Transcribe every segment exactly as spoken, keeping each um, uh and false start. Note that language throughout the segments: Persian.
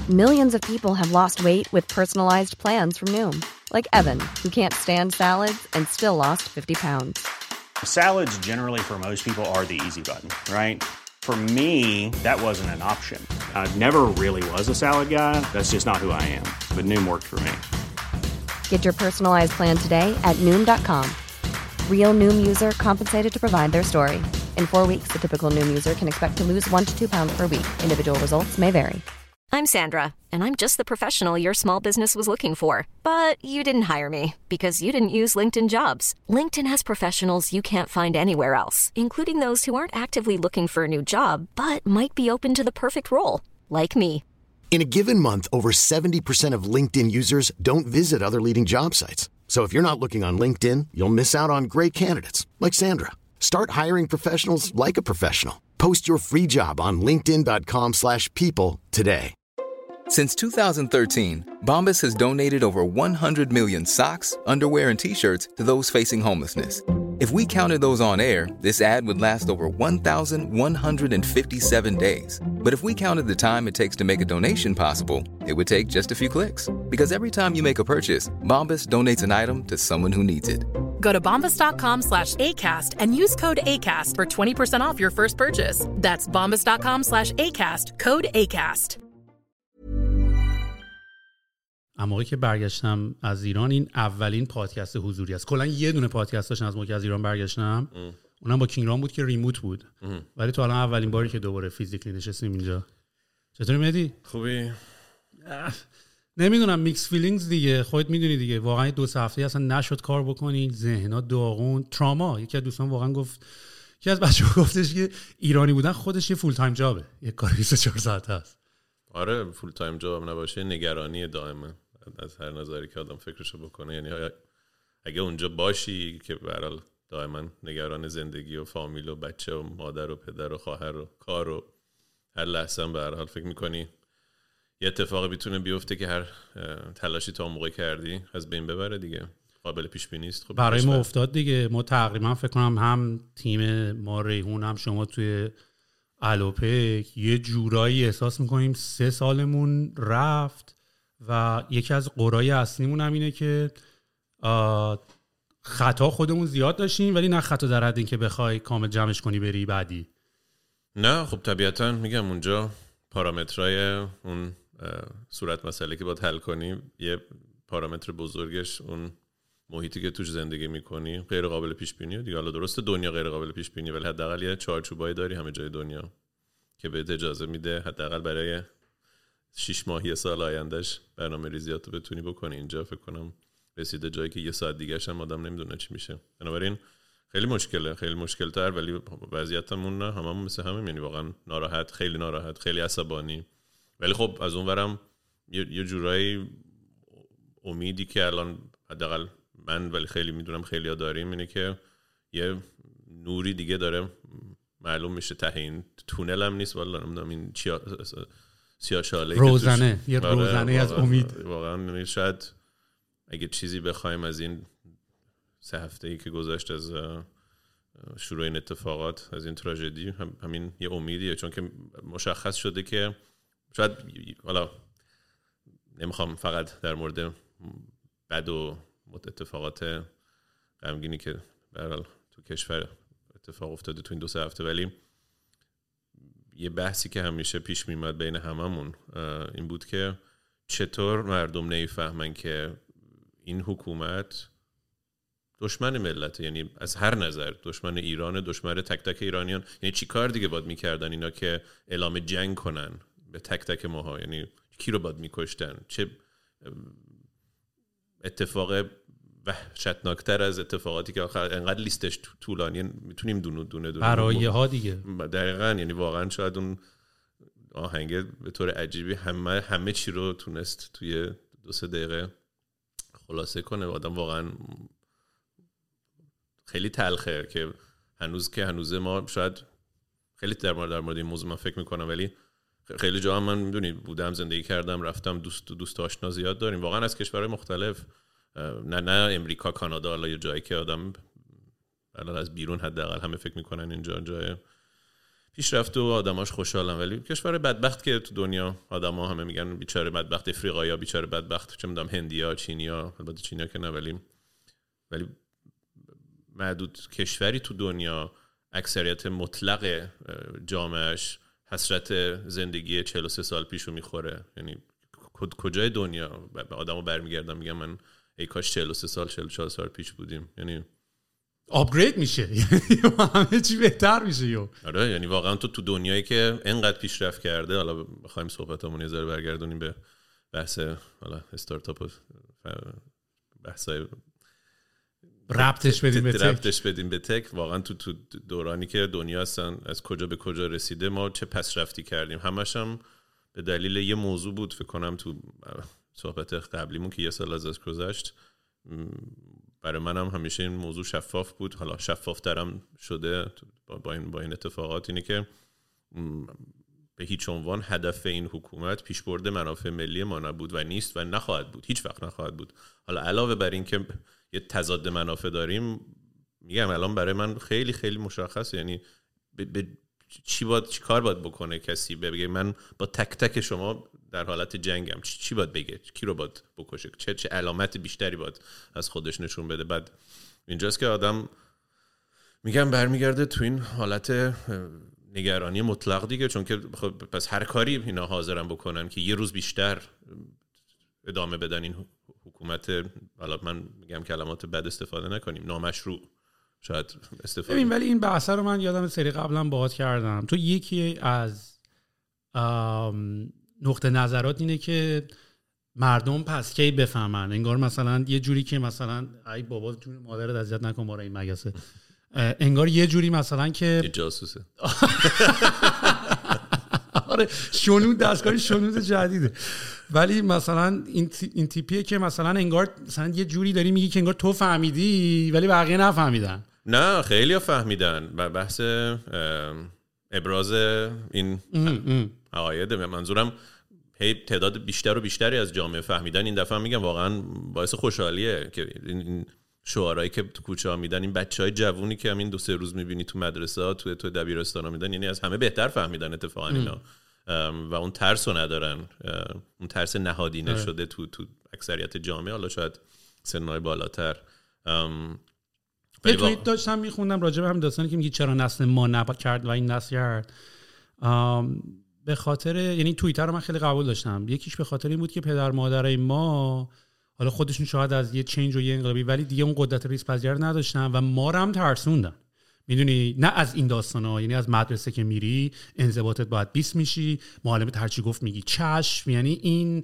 Millions of people have lost weight with personalized plans from Noom. Like Evan, who can't stand salads and still lost fifty pounds. Salads generally for most people are the easy button, right? For me, that wasn't an option. I never really was a salad guy. That's just not who I am. But Noom worked for me. Get your personalized plan today at Noom dot com. Real Noom user compensated to provide their story. In four weeks, the typical Noom user can expect to lose one to two pounds per week. Individual results may vary. I'm Sandra, and I'm just the professional your small business was looking for. But you didn't hire me because you didn't use LinkedIn Jobs. LinkedIn has professionals you can't find anywhere else, including those who aren't actively looking for a new job, but might be open to the perfect role, like me. In a given month, over seventy percent of LinkedIn users don't visit other leading job sites. So if you're not looking on LinkedIn, you'll miss out on great candidates like Sandra. Start hiring professionals like a professional. Post your free job on linkedin dot com slash people today. Since two thousand thirteen, Bombas has donated over one hundred million socks, underwear, and T-shirts to those facing homelessness. If we counted those on air, this ad would last over one thousand one hundred fifty-seven days. But if we counted the time it takes to make a donation possible, it would take just a few clicks. Because every time you make a purchase, Bombas donates an item to someone who needs it. Go to bombas dot com slash ACAST and use code ACAST for twenty percent off your first purchase. That's bombas dot com slash ACAST, code ACAST. اما که برگشتم از ایران، این اولین پادکست حضوری است. کلا یه دونه پادکست داشتم از موقعی که از ایران برگشتم، ام. اونم با کینگرام بود که ریموت بود، ام. ولی تو الان اولین باری که دوباره فیزیکلی نشستیم اینجا. چطوری مهدی؟ خوبی؟ نمیدونم، میکس فیلینگز دیگه، خودت میدونی دیگه. واقعا دو سه هفته اصلا نشد کار بکنی، ذهنات داغون، تراما. یکی از دوستان واقعا گفت، یکی از بچه‌ها گفتش که ایرانی بودن خودش یه فول تایم جابه، یه کار بیست و چهار ساعته است. آره، فول تایم جاب نباشه نگرانی دائمه از هر نظری که آدم فکرشو بکنه. یعنی اگه اونجا باشی که به هر حال دائما نگران زندگی و فامیل و بچه و مادر و پدر و خواهر و کار و هر لحظه به هر حال فکر میکنی یه اتفاقی میتونه بیفته که هر تلاشی تا موقع کردی از بین ببره دیگه. قابل پیش بینی است. خب برای ما افتاد دیگه. ما تقریبا فکر کنم هم تیم ما ریحون هم شما توی الوپک یه جورایی احساس میکنیم سه سالمون رفت و یکی از قرای اصلیمون هم اینه که خطا خودمون زیاد داشتیم، ولی نه خطا در حد این که بخوای کامل جمعش کنی بری بعدی. نه خب طبیعتا میگم اونجا پارامترهای اون صورت مسئله که باید حل کنی، یه پارامتر بزرگش اون محیطی که توش زندگی میکنی غیر قابل پیش بینیه دیگه. حالا درسته دنیا غیر قابل پیش بینی، ولی حداقل یه چارچوبایی داری همه جای دنیا که بهت اجازه میده حداقل برای شش ماه یه سال آیندهش برنامه ریزیاتو بتونی بکنی. اینجا فکر کنم رسیده جایی که یه ساعت دیگه‌ش هم آدم نمیدونه چی میشه. بنابراین خیلی مشکله، خیلی مشکل تر، ولی وضعیتمون نه هممون مثل همه، یعنی واقعا ناراحت، خیلی ناراحت، خیلی عصبانی. ولی خب از اونورم یه, یه جورایی امیدی که الان حداقل من ولی خیلی میدونم خیلی‌ها داریم اینه که یه نوری دیگه داره معلوم میشه ته این تونل هم نیست، والا نمیدونم این چیا سیاه‌چاله روزنه، یه روزنه از امید. واقعا شاید اگه چیزی بخوایم از این سه هفته‌ای که گذشت از شروع این اتفاقات، از این تراژدی، هم همین یه امیدیه، چون که مشخص شده که شاید حالا نمیخوام فقط در مورد بد و اتفاقات غمگینی که به هر حال تو کشور اتفاق افتاده تو این دو سه هفته، ولی یه بحثی که همیشه پیش میمد بین هممون این بود که چطور مردم نمیفهمن که این حکومت دشمن ملته، یعنی از هر نظر دشمن ایران، دشمن تک تک ایرانیان. یعنی چی کار دیگه باید میکردن اینا که اعلام جنگ کنن به تک تک ماها؟ یعنی کی رو باید میکشتن؟ چه اتفاق وحشتناکتر از اتفاقاتی که آخر انقدر لیستش طولانیه میتونیم دونه دونه دونه برایه ها دیگه. دقیقاً، یعنی واقعا شاید اون آهنگ به طور عجیبی همه همه چی رو تونست توی دو سه دقیقه خلاصه کنه. آدم واقعا خیلی تلخه که هنوز که هنوز ما شاید خیلی در مورد در مورد این موضوع من فکر میکنم، ولی خیلی جا هم من میدونی بودم، زندگی کردم، رفتم، دوست دوست آشنا زیاد داریم واقعا از کشورهای مختلف، نه نه امریکا، کانادا، حالا یه جایی که آدم الان از بیرون حداقل همه فکر میکنن اینجا جای پیشرفت و آدماش خوشحالن، ولی کشور بدبخت که تو دنیا آدما همه میگن بیچاره بدبخت، افریقایا بیچاره بدبخت، چه میدونم هندیا، چینیا، البته چینیا که نه، ولی ولی معدود کشوری تو دنیا اکثریت مطلق جامعهش حسرت زندگی چهل و سه سال پیشو میخوره. یعنی کجای دنیا آدمو برمیگردن میگن من ای کاش چهل و سه سال چهل و چهار سال پیش بودیم. یعنی آپگرید میشه، یعنی همه چی بهتر میشه. یو آره، یعنی واقعا تو تو دنیایی که انقدر پیشرفت کرده، حالا بخوایم صحبتامون یه ذره برگردونیم به بحث حالا استارتاپ و بحثای ربطش بدیم به تک ربطش بدیم به تک، واقعا تو تو دورانی که دنیا اصلا از کجا به کجا رسیده ما چه پسرفتی کردیم. همش هم به دلیل یه موضوع بود، فکر کنم تو صحبت قبلیمون که یه سال ازش گذشت، برای منم همیشه این موضوع شفاف بود، حالا شفافترم شده با این با این اتفاقات، اینه که به هیچ عنوان هدف این حکومت پیشبرد منافع ملی ما نبود و نیست و نخواهد بود، هیچ وقت نخواهد بود. حالا علاوه بر این که یه تضاد منافع داریم، میگم الان برای من خیلی خیلی مشخصه، یعنی به, به چی باید چی کار باید بکنه کسی بگه من با تک تک شما در حالت جنگم، چی, چی باید بگه، کی رو باید بکشه، چه چه علامت بیشتری باید از خودش نشون بده. بعد اینجاست که آدم میگم برمیگرده تو این حالت نگرانی مطلق دیگه، چون که خب پس هر کاری اینا حاضرن بکنن که یه روز بیشتر ادامه بدن این حکومت، حالا من میگم کلمات بد استفاده نکنیم، نامشروع شاید استفاده. ببین ولی این بحث رو من یادم سری قبلا باهات کردم، تو یکی از نقطه نظرات اینه که مردم پس کی بفهمن، انگار مثلا یه جوری که مثلا ای بابا جون مادرت اذیت نکن ما رو این مگسه، انگار یه جوری مثلا که یه جاسوسه. آره شنود، دستگاه شنود جدیده. ولی مثلا این این تیپیه که مثلا انگار مثلا یه جوری داری میگی که انگار تو فهمیدی ولی بقیه نفهمیدن. نه خیلی ها فهمیدن و بحث ابراز این عقاید، منظورم هی تعداد بیشتر و بیشتری از جامعه فهمیدن. این دفعه میگم واقعا باعث خوشحالیه که این شعارهایی که تو کوچه ها میدن، این بچهای جوونی که همین دو سه روز میبینی تو مدرسه ها تو تو دبیرستان ها میدن، یعنی از همه بهتر فهمیدن اتفاقا اینا و اون ترس رو ندارن، اون ترس نهادینه اه. شده تو تو اکثریت جامعه، حالا شاید سنهای بالاتر. یه توییت داشتم میخوندم راجع به همین داستانی که میگی چرا نسل ما نکرد و این نسل کرد، به خاطر، یعنی توییتر رو من خیلی قبول داشتم، یکیش به خاطر این بود که پدر مادرای ما حالا خودشون شاید از یه چینج و یه انقلابی ولی دیگه اون قدرت ریسک پذیری نداشتن و ما رو هم ترسوندن. میدونی نه از این داستانا، یعنی از مدرسه که میری انضباطت باید بیست میشی، معلمت هر چی گفت میگی چشم، یعنی این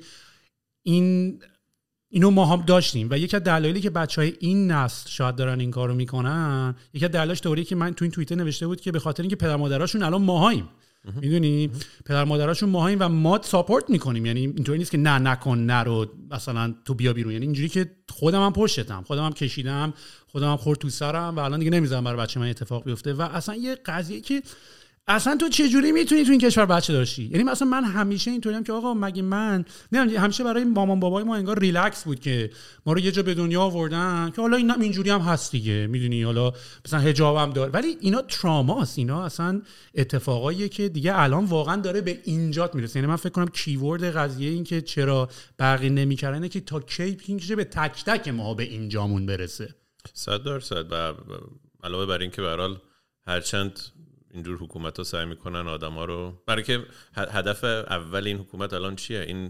این اینو ما هم داشتیم و یکی از دلایلی که بچهای این نسل شاید دارن این کارو میکنن، یکی از دلایلش دوریه که من تو این توییتر نوشته بود که به خاطر اینکه پدر مادراشون الان ماهاییم، میدونی پدر مادراشون ماهاییم و ما ساپورت میکنیم، یعنی اینطوری نیست که نه نکن نرو مثلا تو بیا بیرون، یعنی اینجوری که خودم هم پشتم، خودم هم کشیدم، خودم هم خورد تو سرم و الان دیگه نمیذارم برای بچه من اتفاق بیفته. و اصلا یه قضیه که اصلا تو چه جوری میتونی تو این کشور بچه داشتی، یعنی مثلا من همیشه اینطوریم که آقا مگه من نمیدونم، همیشه برای مامان بابای ما انگار ریلکس بود که ما رو یه جا به دنیا آوردن که حالا اینم اینجوری هم هست دیگه، میدونی حالا مثلا حجابم داره، ولی اینا تراماست، اینا اصلا اتفاقاییه که دیگه الان واقعا داره به اینجات میرسه. یعنی من فکر کنم کیورد قضیه این که چرا بقیه نمیکردن اینه که تا کی اینجوری به تک تک ما به اینجامون برسه. صد درصد. و علاوه بر این که به هر حال هرچند اینجور حکومت ها سعی میکنن آدم ها رو، برای که هدف اول این حکومت الان چیه؟ این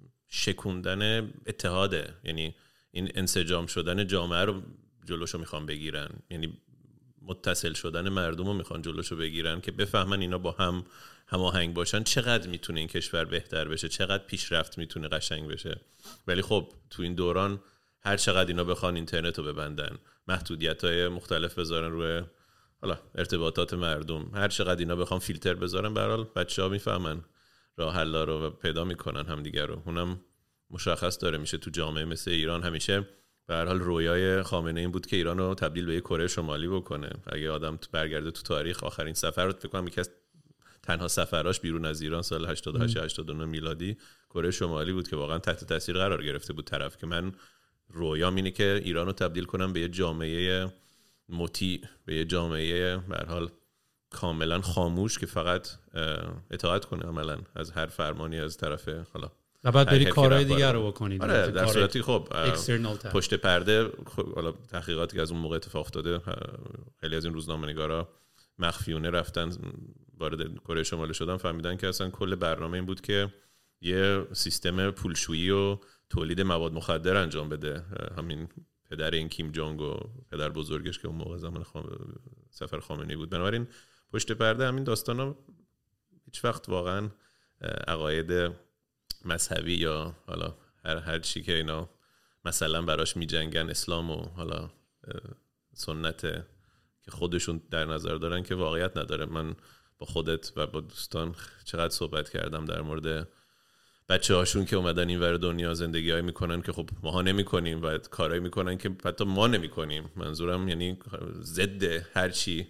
شکوندن اتحاده، یعنی این انسجام شدن جامعه رو جلوشو میخوان بگیرن، یعنی متصل شدن مردم رو میخوان جلوشو بگیرن که بفهمن اینا با هم هماهنگ باشن چقدر میتونه این کشور بهتر بشه، چقدر پیشرفت میتونه قشنگ بشه. ولی خب تو این دوران هر چقدر اینا بخوان اینترنت رو ببندن، محدودیت‌های مختلف بذارن روی حالا ارتباطات مردم، هر چقدر اینا بخوام فیلتر بذارن، به هر حال بچه‌ها میفهمن راه حلا رو و پیدا میکنن همدیگه رو. اونم مشخص داره میشه تو جامعه مثل ایران. همیشه به هر حال رویای خامنه این بود که ایران رو تبدیل به یک کره شمالی بکنه. اگه آدم برگرده تو تاریخ، آخرین سفر رو فکر کنم یکی از تنها سفراش بیرون از ایران سال هشتاد و هشت هشتاد و نه میلادی کره شمالی بود که واقعا تحت تاثیر قرار گرفته بود طرف. که من رویام اینه که ایران رو تبدیل کنم به یه جامعه مطیع، به یه جامعه به هر حال کاملا خاموش که فقط اطاعت کنه عملا از هر فرمانی از طرف حالا و بعد بری کارهای دیگر رو بکنید. آره در صورتی خب پشت پرده خب حالا تحقیقاتی که از اون موقع اتفاق افتاده خیلی از این روزنامه‌نگارا مخفیونه رفتن وارد کره شمالی شدن، فهمیدن که اصلا کل برنامه این بود که یه سیستم پولشویی و تولید مواد مخدر انجام بده. همین پدر این کیم جونگ و پدر بزرگش که اون موقع زمان خام... سفر خامنه‌ای بود. بنابراین پشت پرده همین داستانا هیچ وقت واقعا عقاید مذهبی یا حالا هر هر چی که اینا مثلا براش میجنگن، اسلام و حالا سنت که خودشون در نظر دارن که واقعیت نداره. من با خودت و با دوستان چقدر صحبت کردم در مورد بچه هاشون که اومدن این ور دنیا زندگی های میکنن که خب ماها نمی کنیم و کارهایی میکنن که حتی ما نمی کنیم. منظورم یعنی ضد هر چی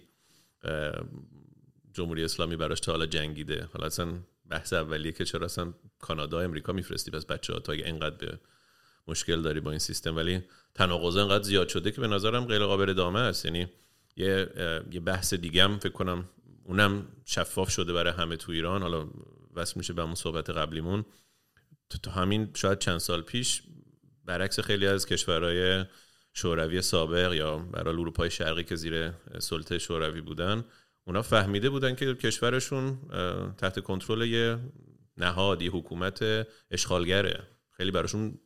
جمهوری اسلامی براش تا حالا جنگیده. حالا اصلا بحث اولیه که چرا اصلا کانادا امریکا میفرستی پس بچه ها تا اگه اینقدر به مشکل داری با این سیستم، ولی تناقض اینقدر زیاد شده که به نظرم غیر قابل ادامه است. یعنی یه یه بحث دیگه هم فکر کنم اونم شفاف شده برای همه تو ایران، حالا وصل میشه به همون صحبت قبلیمون. تو همین شاید چند سال پیش برعکس خیلی از کشورهای شوروی سابق یا برای اروپای شرقی که زیر سلطه شوروی بودن، اونا فهمیده بودن که کشورشون تحت کنترل یه نهادی حکومت اشغالگره. خیلی براشون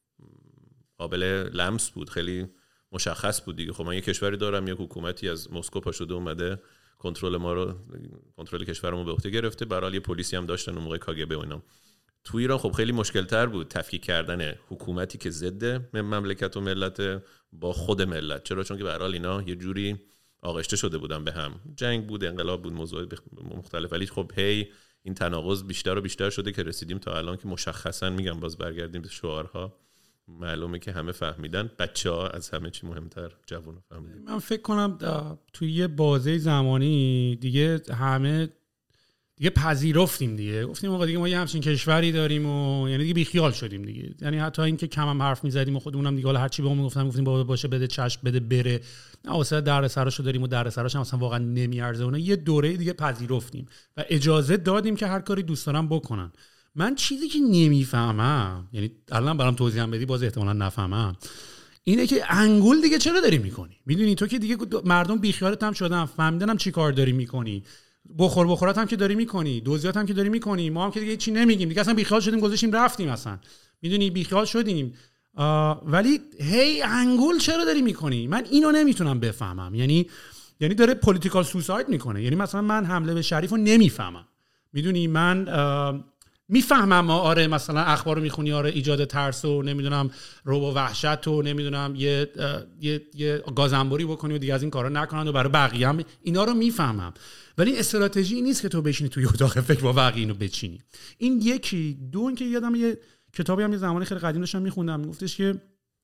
قابل لمس بود، خیلی مشخص بود دیگه. خب من یه کشوری دارم، یه حکومتی از مسکو پا شده اومده کنترل ما رو، کنترل کشورمو به عهده گرفته. برای یه پلیسی هم داشتن اون موقع کاگبه و اینا. تو ایران خب خیلی مشکل تر بود تفکیک کردن حکومتی که ضد مملکت و ملت با خود ملت. چرا؟ چون که به هر حال اینا یه جوری آغشته شده بودن به هم، جنگ بود، انقلاب بود، موضوع مختلف، ولی خب هی این تناقض بیشتر و بیشتر شده که رسیدیم تا الان که مشخصا میگم باز برگردیم به شعارها، معلومه که همه فهمیدن، بچه‌ها از همه چی مهمتر جوونا فهمیدن. من فکر کنم توی یه بازه زمانی دیگه همه دیگه پذیرفتیم دیگه، گفتیم آقا دیگه ما یه همچین کشوری داریم و یعنی دیگه بیخیال شدیم دیگه. یعنی حتی اینکه کم هم حرف می‌زدیم و خودمونم دیگه حالا هر چی بهمون میگفتن گفتیم بابا باشه بده چشم بده بره، نه واسه دردسراشو داریم و دردسراش هم اصلا واقعا نمیارزه. اون یه دوره دیگه پذیرفتیم و اجازه دادیم که هر کاری دوست دارن بکنن. من چیزی که نمیفهمم، یعنی الان برام توضیح هم بدی باز احتمالاً نفهمم، اینه که انگول دیگه چرا داری میکنی؟ میدونی تو که دیگه مردم بیخیالت هم شدن، فهمیدن هم چی کار داری میکنی، بخور بخورات هم که داری میکنی، دوزیات هم که داری میکنی، ما هم که دیگه چی نمیگیم دیگه، اصلا بیخیال شدیم گذاشتیم رفتیم، اصلا میدونی بیخیال شدیم. ولی هی انگول چرا داری میکنی؟ من اینو نمیتونم بفهمم. یعنی یعنی داره پولیتیکال سوساید میکنه. یعنی مثلا من حمله به شریفو نمیفهمم، میدونی، من میفهمم آره مثلا اخبارو میخونی، آره ایجاد ترس و نمیدونم رعب و وحشت و نمیدونم یه یه یه گازنبوری بکنی و دیگه از این کارا نکنن و برای بقیه هم اینا رو میفهمم. ولی استراتژی نیست که تو بشینی توی اتاق فکر با بقیه اینو بچینی. این یکی. دو اینکه یادم یه کتابی هم یه زمانی خیلی قدیم داشتم میخوندم، میگفتش که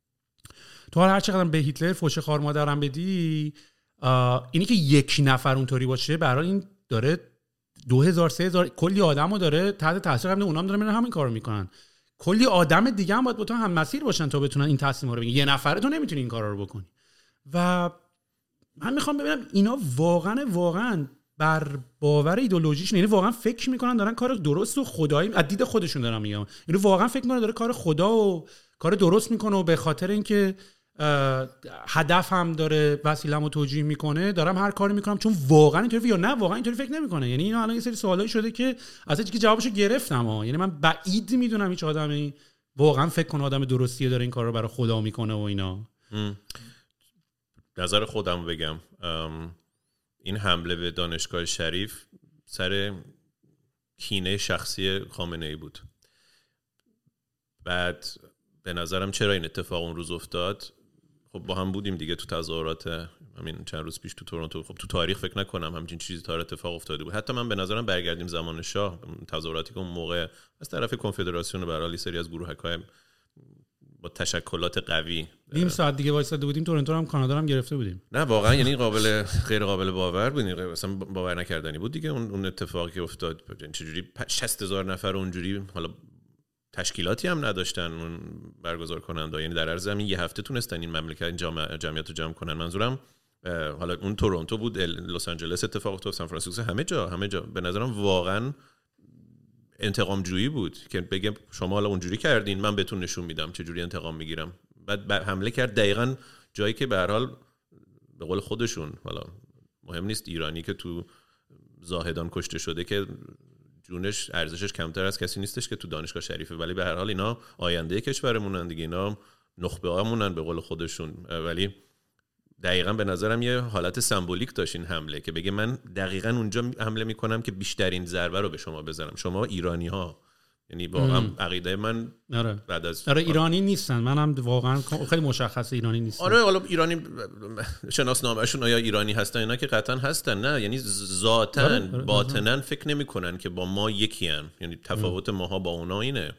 تو هر چقدر به هیتلر فوش خار مادرم بدی، اینی که یک نفر اونطوری باشه برای این داره دو هزار سه هزار کلی آدمو داره تحت تاثیر قرار، اونام دارن همین کارو میکنن. کلی آدم دیگه هم باید با تو هم مسیر باشن تا بتونن این تصمیما رو بگیرن. یه نفره تو نمیتونی این کارا رو بکنی. و من میخوام ببینم اینا واقعا واقعا بر باور ایدئولوژیشون، یعنی واقعا فکر میکنن دارن کار درست و خدایی از دید خودشون دارن میگم، یعنی واقعا فکر میکنن داره کار خدا و کار درست میکنه و به خاطر اینکه هدف هم داره وسیله‌مو توجیه میکنه دارم هر کاری میکنم چون واقعا اینطوری، یا نه واقعا اینطوری فکر نمیکنه. یعنی اینا الان یه سری سوالایی شده که اصلا چیزی که جوابشو گرفتم ها. یعنی من بعید میدونم هیچ آدمی واقعا فکر کنه آدم درستیه داره این کار رو برای خدا میکنه و اینا. نظر خودم بگم، این حمله به دانشگاه شریف سر کینه شخصی خامنه‌ای بود. بعد به نظرم چرا این اتفاق اون روز افتاد، خب با هم بودیم دیگه تو تظاهرات همین چند روز پیش تو تورنتو. خب تو تاریخ فکر نکنم همچین چیزی تا اتفاق افتاده بود. حتی من به نظرم برگردیم زمان شاه، تظاهراتی که اون موقع از طرف کنفدراسیون برای سری از گروهک‌های با تشکلات قوی نیم ساعت دیگه وایساده بودیم تورنتو هم کانادا هم گرفته بودیم. نه واقعا یعنی قابل غیر قابل باور بود، اصلا باور نکردنی بود دیگه اون اون اتفاقی که افتاد. چجوری شصت هزار نفر اونجوری، حالا تشکیلاتی هم نداشتن برگزار کننده، یعنی در عرض همین یه هفته تونستن این مملکت این جامعه جمعیت رو جمع کنن. منظورم حالا اون تورنتو بود، لس آنجلس اتفاق افتاد، سان فرانسیسکو، همه جا همه جا به نظرم واقعا انتقام جویی بود که بگم شما حالا اونجوری کردین من بهتون نشون میدم چه جوری انتقام میگیرم. بعد حمله کرد دقیقاً جایی که به هر حال به قول خودشون، حالا مهم نیست ایرانی که تو زاهدان کشته شده که جونش ارزشش کمتر از کسی نیستش که تو دانشگاه شریفه، ولی به هر حال اینا آینده کشورمونن دیگه، اینا نخبه هامونن به قول خودشون. ولی دقیقاً به نظرم یه حالت سمبولیک داشت این حمله که بگه من دقیقاً اونجا حمله میکنم که بیشترین ضربه رو به شما بزنم، شما ایرانی ها. یعنی واقعا عقیده من آره. بعد از آره ایرانی نیستن، منم واقعا خیلی مشخصه ایرانی نیستن. آره حالا ایرانی شناسنامه‌شون آیا ایرانی هستن؟ اینا که قطعا هستن، نه یعنی ذاتاً آره. آره. باطناً فکر نمی‌کنن که با ما یکی ان، یعنی تفاوت ماها با اونا اینه.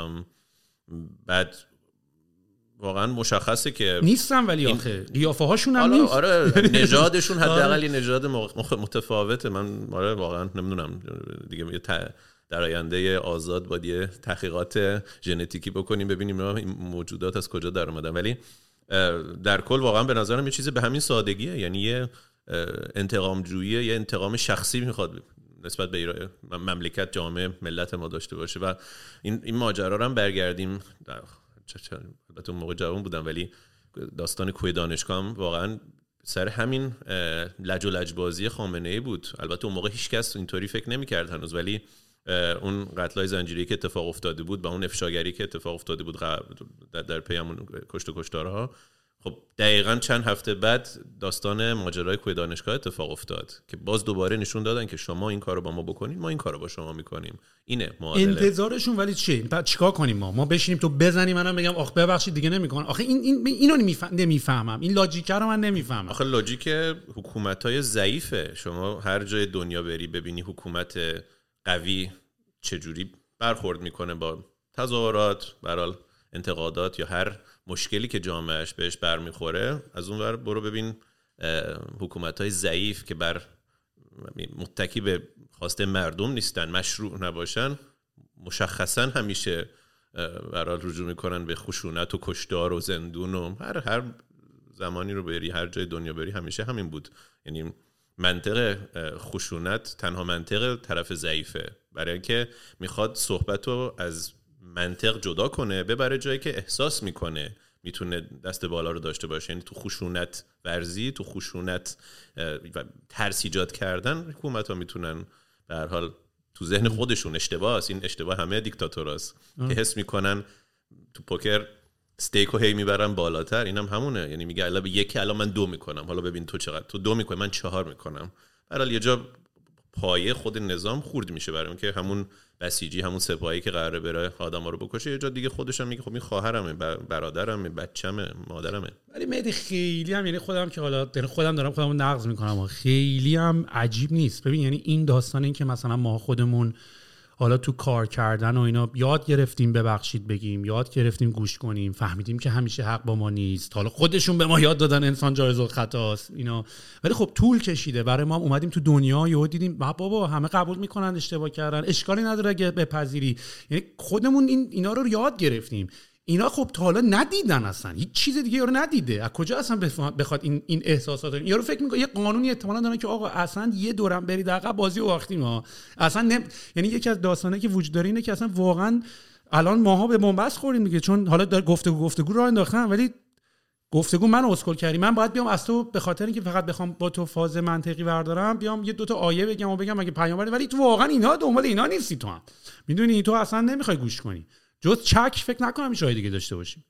بعد واقعا مشخصه که نیستن، ولی آخه قیافه هاشون هم نیست. آره نژادشون حداقل یه نژاد متفاوته. من آره واقعا نمیدونم دیگه در آینده آزاد باید یه تحقیقات ژنتیکی بکنیم ببینیم این موجودات از کجا در اومدن. ولی در کل واقعا به نظرم یه چیز به همین سادگیه، یعنی یه انتقام جویی، یه انتقام شخصی میخواد نسبت به مملکت، جامعه، ملت ما داشته باشه. و این این ماجرا رو هم برگردیم، البته اون موقع جوان بودم ولی داستان کوه دانشگاه هم واقعا سر همین لج و لجبازی خامنه‌ای بود. البته اون موقع هیچ کس اینطوری فکر نمی‌کرد هنوز، ولی اون قتل‌های زنجیره‌ای که اتفاق افتاده بود و اون افشاگری که اتفاق افتاده بود در, در پی همون کشت و کشتارها، خب دقیقاً چند هفته بعد داستان ماجرای کوه دانشگاه اتفاق افتاد که باز دوباره نشون دادن که شما این کارو با ما بکنید، ما این کارو با شما میکنیم. اینه معادله. انتظارشون ولی چیه؟ بعد چیکار کنیم ما؟ ما بشینیم تو بزنیم منم بگم آخ ببخشید دیگه نمیکنم. آخه این این اینو نمیفهم نمیفهمم. این لاجیک رو من نمیفهمم. آخه لاجیک حکومت‌های ضعیفه. شما هر جای دنیا بری ببینی حکومت قوی چجوری برخورد میکنه با تظاهرات، برال انتقادات یا هر مشکلی که جامعهش بهش برمیخوره. از اون ور برو ببین حکومت‌های ضعیف که بر متکی به خواسته مردم نیستن، مشروع نباشن، مشخصاً همیشه برای رجوع میکنن به خشونت و کشتار و زندون و هر هر زمانی رو بری، هر جای دنیا بری همیشه همین بود. یعنی منطق خشونت تنها منطق طرف ضعیفه، برای اینکه میخواد صحبت رو از منطق جدا کنه ببره جایی که احساس میکنه میتونه دست بالا رو داشته باشه. یعنی تو خشونت ورزی، تو خشونت و ترس ایجاد کردن حکومت‌ها میتونن به هر حال تو ذهن خودشون اشتباه است. این اشتباه همه دیکتاتوراست که حس میکنن تو پوکر استیکو هی میبرن بالاتر. اینم هم همونه، یعنی میگه الان یکی الان من دو میکنم، حالا ببین تو چقدر، تو دو میکنی من چهار میکنم. به هر حال یه جا پایه خود نظام خورد میشه، برای اون که همون بسیجی، همون سپاهی که قراره بره آدما رو بکشه یه جا دیگه خودش هم میگه خب این خواهرمه، برادرمه، بچه‌مه، مادرمه. ولی مهدی خیلی هم، یعنی خودم که حالا خودم دارم خودمو نقض میکنم، خیلی هم عجیب نیست. ببین یعنی این داستان، این که مثلا ما خودمون حالا تو کار کردن و اینا یاد گرفتیم ببخشید بگیم، یاد گرفتیم گوش کنیم، فهمیدیم که همیشه حق با ما نیست، حالا خودشون به ما یاد دادن انسان جایز الخطاست اینا، ولی خب طول کشیده برای ما. اومدیم تو دنیا یهو دیدیم بابا همه قبول میکنن اشتباه کردن، اشکالی نداره اگه بپذیری. یعنی خودمون این اینا رو یاد گرفتیم. اینا خب تا حالا ندیدن، اصلا هیچ چیز دیگه رو ندیده. از کجا اصلا بخواد این این احساسات رو؟ یارو فکر میکنه یه قانونی احتمالاً دارن که آقا اصلا یه دورم برید عقب بازی رو باختیم ها. اصلا نم... یعنی یکی از داستانایی که وجود داره اینه که اصلا واقعا الان ماها به بنبست خوردیم دیگه، چون حالا داره گفتگو گفتگو راه انداختن، ولی گفتگو من اسکل کردی. من باید بیام از تو به خاطر اینکه فقط بخوام با تو فاز منطقی بردارم بیام یه دو تا آیه بگم و بگم اگه پیامبر، ولی تو واقعا اینا دنبال اینا نیستی. تو هم میدونی تو اصلا نمیخوای گوش کنی. جز چک فکر نکنم هیچ جای دیگه داشته باشیم.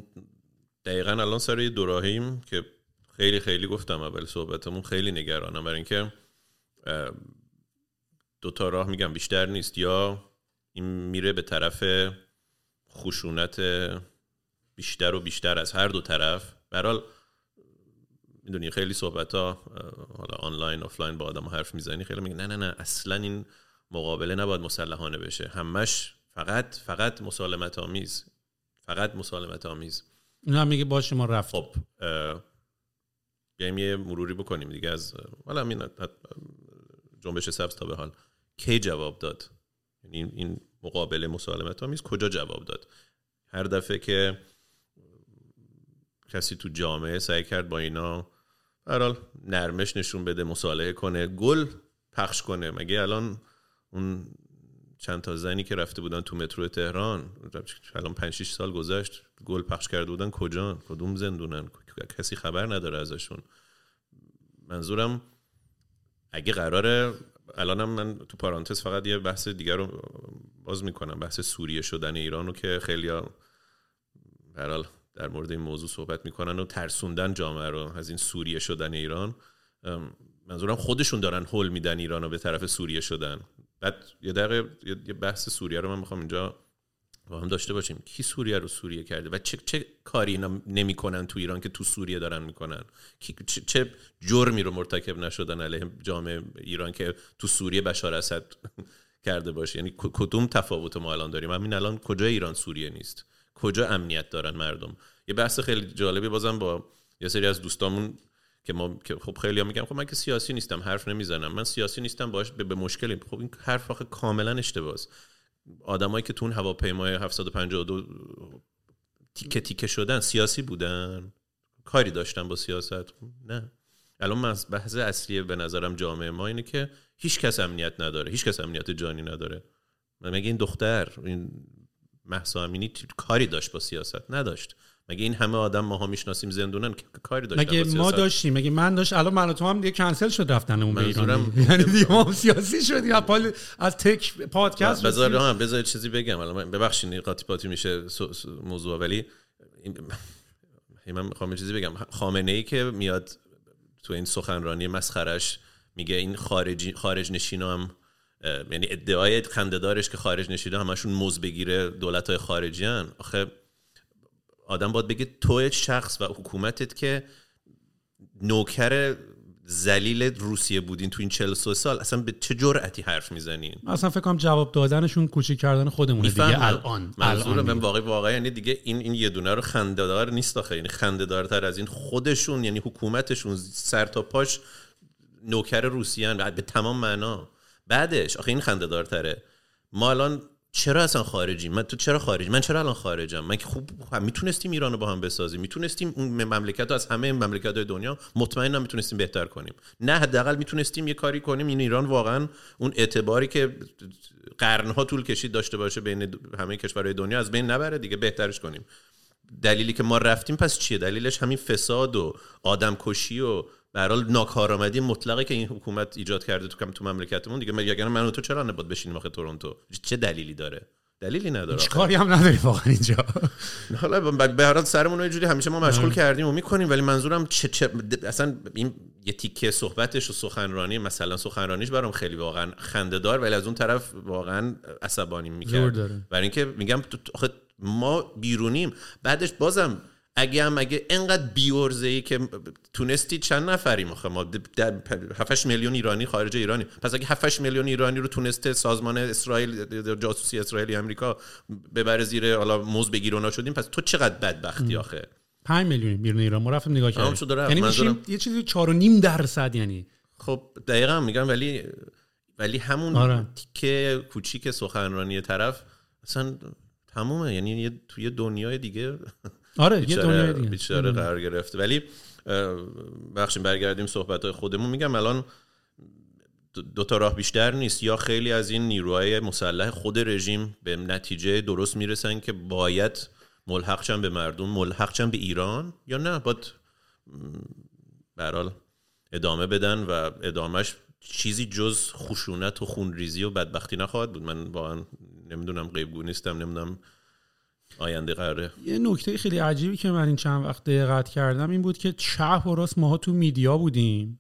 دقیقاً الان سر یه دوراهیم که خیلی خیلی گفتم اول صحبتمون، خیلی نگرانم برای اینکه دو تا راه میگم بیشتر نیست، یا این میره به طرف خشونت بیشتر و بیشتر از هر دو طرف. به هر حال میدونی خیلی صحبت‌ها حالا آنلاین آفلاین با آدم حرف میزنی، خیلی میگن نه نه نه اصلا این مقابله نباید مسلحانه بشه، همش فقط فقط مسالمت آمیز، فقط مسالمت آمیز. اینا هم میگه باشه ما رفت. خب بیایم یه مروری بکنیم دیگه از حالا همین جنبش سبز تا به حال کی جواب داد، یعنی این مقابله مسالمت آمیز کجا جواب داد؟ هر دفعه که کسی تو جامعه سعی کرد با اینا هر حال نرمش نشون بده، مصالحه کنه، گل پخش کنه. مگه الان اون چند تا زنی که رفته بودن تو مترو تهران الان پنج شش سال گذشت گل پخش کرده بودن کجان؟ کدوم زندونن؟ کسی خبر نداره ازشون. منظورم اگه قراره، الانم من تو پارانتز فقط یه بحث دیگر رو باز میکنم، بحث سوریه شدن ایران رو که خیلیا به هر حال در مورد این موضوع صحبت میکنن و ترسوندن جامعه رو از این سوریه شدن ایران. منظورم خودشون دارن هول میدن ایران رو به طرف سوریه شدن. بعد یه دقیقه یه بحث سوریه رو من میخوام اینجا با هم داشته باشیم. کی سوریه رو سوریه کرده و چه چه کاری اینا نمیکنن تو ایران که تو سوریه دارن میکنن؟ کی چه, چه جرمی رو مرتکب نشدن علیه جامعه ایران که تو سوریه بشار اسد کرده باشه؟ یعنی کدوم تفاوت ما الان داریم؟ همین الان کجا ایران سوریه نیست؟ کجا امنیت دارن مردم؟ یه بحث خیلی جالبی بازم با یه سری از دوستامون که ما که خب خیلی‌ها میگن خب من که سیاسی نیستم، حرف نمیزنم، من سیاسی نیستم باش به, به مشکلی. خب این حرف آخه کاملا اشتباهه. آدمایی که تو اون هواپیمای هفتصد و پنجاه و دو تیکه تیکه شدن سیاسی بودن؟ کاری داشتن با سیاست؟ نه. الان من بحث اصلی به نظرم جامعه ما اینه که هیچ کس امنیت نداره، هیچ کس امنیت جانی نداره. مگه این دختر این مهسا امینی کاری داشت با سیاست؟ نداشت. مگه این همه آدم ماها میشناسیم زندونن که کاری داشتن با سیاست؟ مگه ما داشتیم؟ مگه من داشت؟ الان من و تو هم دیگه کنسل شد رفتنمون به ایران، یعنی دیگه ما سیاسی شدیم از از تک پادکست. بذار هم بذار چیزی بگم. الان ببخشید قاطی پاتی میشه موضوع، ولی من میخوام چیزی بگم. خامنه ای که میاد تو این سخنرانی مسخرش میگه این خارجی خارج نشینا هم، یعنی ادعای خنده‌دارش که خارج نشینا همشون موز بگیره دولت‌های خارجی ان. آخه آدم باید بگه تو شخص و حکومتت که نوکر ذلیل روسیه بودین تو این چهل و سه سال، اصلا به چه جرأتی حرف میزنین؟ اصلا فکر کنم جواب دادنشون کوچیک کردن خودمونه دیگه. الان منظورم من واقعا واقعا یعنی دیگه این این یه دونه رو خنده‌دار نیست آخه، یعنی خنده‌دارتر از این خودشون، یعنی حکومتشون سر تا پاش نوکر روسیه ان به تمام معنا. بعدش آخه این خنده‌دارتره. ما الان چرا اصلا خارجی؟ من تو چرا خارجی؟ من چرا الان خارجم؟ من که خوب میتونستیم ایران رو با هم بسازیم، میتونستیم اون مملکت رو از همه مملکت‌های دنیا مطمئنم میتونستیم بهتر کنیم. نه حداقل میتونستیم یه کاری کنیم این ایران واقعا اون اعتباری که قرن‌ها طول کشید داشته باشه بین همه کشورهای دنیا از بین نبره دیگه، بهترش کنیم. دلیلی که ما رفتیم پس چیه؟ دلیلش همین فساد و آدمکشی و به هر حال ناکارآمدی مطلقه که این حکومت ایجاد کرده تو کم تو مملکتمون دیگه. مگه من و تو چرا نباید بشینیم آخه تورنتو؟ چه دلیلی داره؟ دلیلی نداره. هیچ کاری هم نداری واقعا اینجا. حالا به هر حال سرمون رو یه جوری همیشه ما مشغول کردیم و میکنیم، ولی منظورم چه, چه اصلا این یه تیکه صحبتش و سخنرانی مثلا سخنرانیش برام خیلی واقعا خنده‌دار، ولی از اون طرف واقعا عصبانی می‌کرد. برای اینکه میگم آخه ما بیرونیم. بعدش بازم اگه هم اگه اینقدر بیورزه‌ای که تونستی چند نفریم آخه ما هفت هشت میلیون ایرانی خارج ایرانی، پس اگه هفت هشت میلیون ایرانی رو تونسته سازمان اسرائیل جاسوسی اسرائیلی امریکا ببره زیر حالا موز بگیرونا شدیم، پس تو چقدر بدبختی آخه. پنج میلیون بیرون ایران ما رفتیم نگاه کردیم، یعنی میشیم یه چیزی چهار و نیم درصد. یعنی خب دقیقاً میگم، ولی ولی همون آره. تیکه کوچیک سخنرانی طرف اصلا تمومه، یعنی یه توی دنیای دیگه آره یه دنیای دیگه بیچاره قرار گرفته. ولی بخشیم برگردیم صحبت‌های خودمون. میگم الان دو تا راه بیشتر نیست، یا خیلی از این نیروهای مسلح خود رژیم به نتیجه درست میرسن که باید ملحق شن به مردم، ملحق شن به ایران، یا نه باید به هر حال ادامه بدن و ادامهش چیزی جز خشونت و خونریزی و بدبختی نخواهد بود. من واقعا نمیدونم، غیبگو نیستم، نمیدونم آینده قراره. یه نکته خیلی عجیبی که من این چند وقت دقت کردم این بود که چپ و راست ماها تو میدیا بودیم،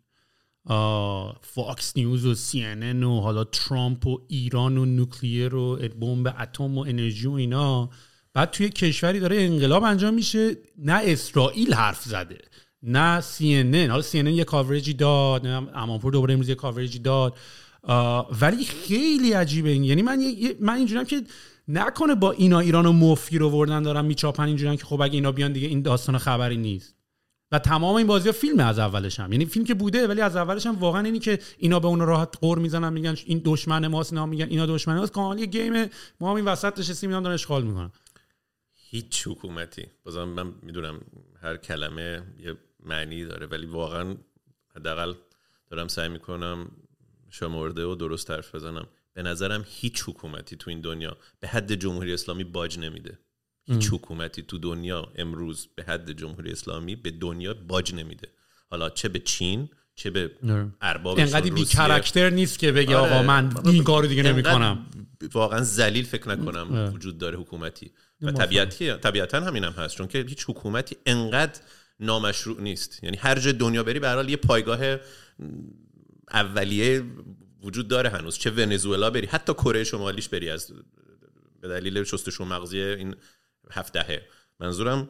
فاکس نیوز و سی ان ان و حالا ترامپ و ایران و نوکلیر و بمب اتم و انرژی و اینا. بعد توی کشوری داره انقلاب انجام میشه، نه اسرائیل حرف زده نه سی ان ان. حالا سی ان ان یه کاوریجی داد، نه امانپور دوباره امروز یه کاوریجی داد، ولی خیلی عجیبه این. یعنی من من اینجوریم که نکنه با اینا ایرانو مفی رو وردن دارن میچاپن اینجوریان که خب اگه اینا بیان دیگه این داستان خبری نیست. و تمام این بازی‌ها فیلمه از اولش هم، یعنی فیلم که بوده ولی از اولش هم واقعا اینی که اینا به اون راحت قور میزنن میگن این دشمن ماست، اینا میگن اینا دشمن ماست، کاملا یه گیم. ما هم این وسط نشستیم اینا دارن اشغال میکنن. هیچ حکومتی، بازم من میدونم هر کلمه یه معنی داره، ولی واقعا حداقل دارم سعی میکنم شمرده و درست حرف بزنم، به نظرم هیچ حکومتی تو این دنیا به حد جمهوری اسلامی باج نمیده. هیچ حکومتی تو دنیا امروز به حد جمهوری اسلامی به دنیا باج نمیده، حالا چه به چین چه به اربابشون. انقدر بی کاراکتر نیست که بگه آقا من این کارو دیگه نمیکنم. واقعا ذلیل فکر نکنم اه. وجود داره حکومتی و طبیعتی طبیعتا همینم هست، چون که هیچ حکومتی انقدر نامشروع نیست. یعنی هر جای دنیا بری به هر حال یه پایگاه اولیه وجود داره هنوز، چه ونزوئلا بری، حتی کره شمالیش بری، از به دلیل شستشو مغزی این هفت دهه. منظورم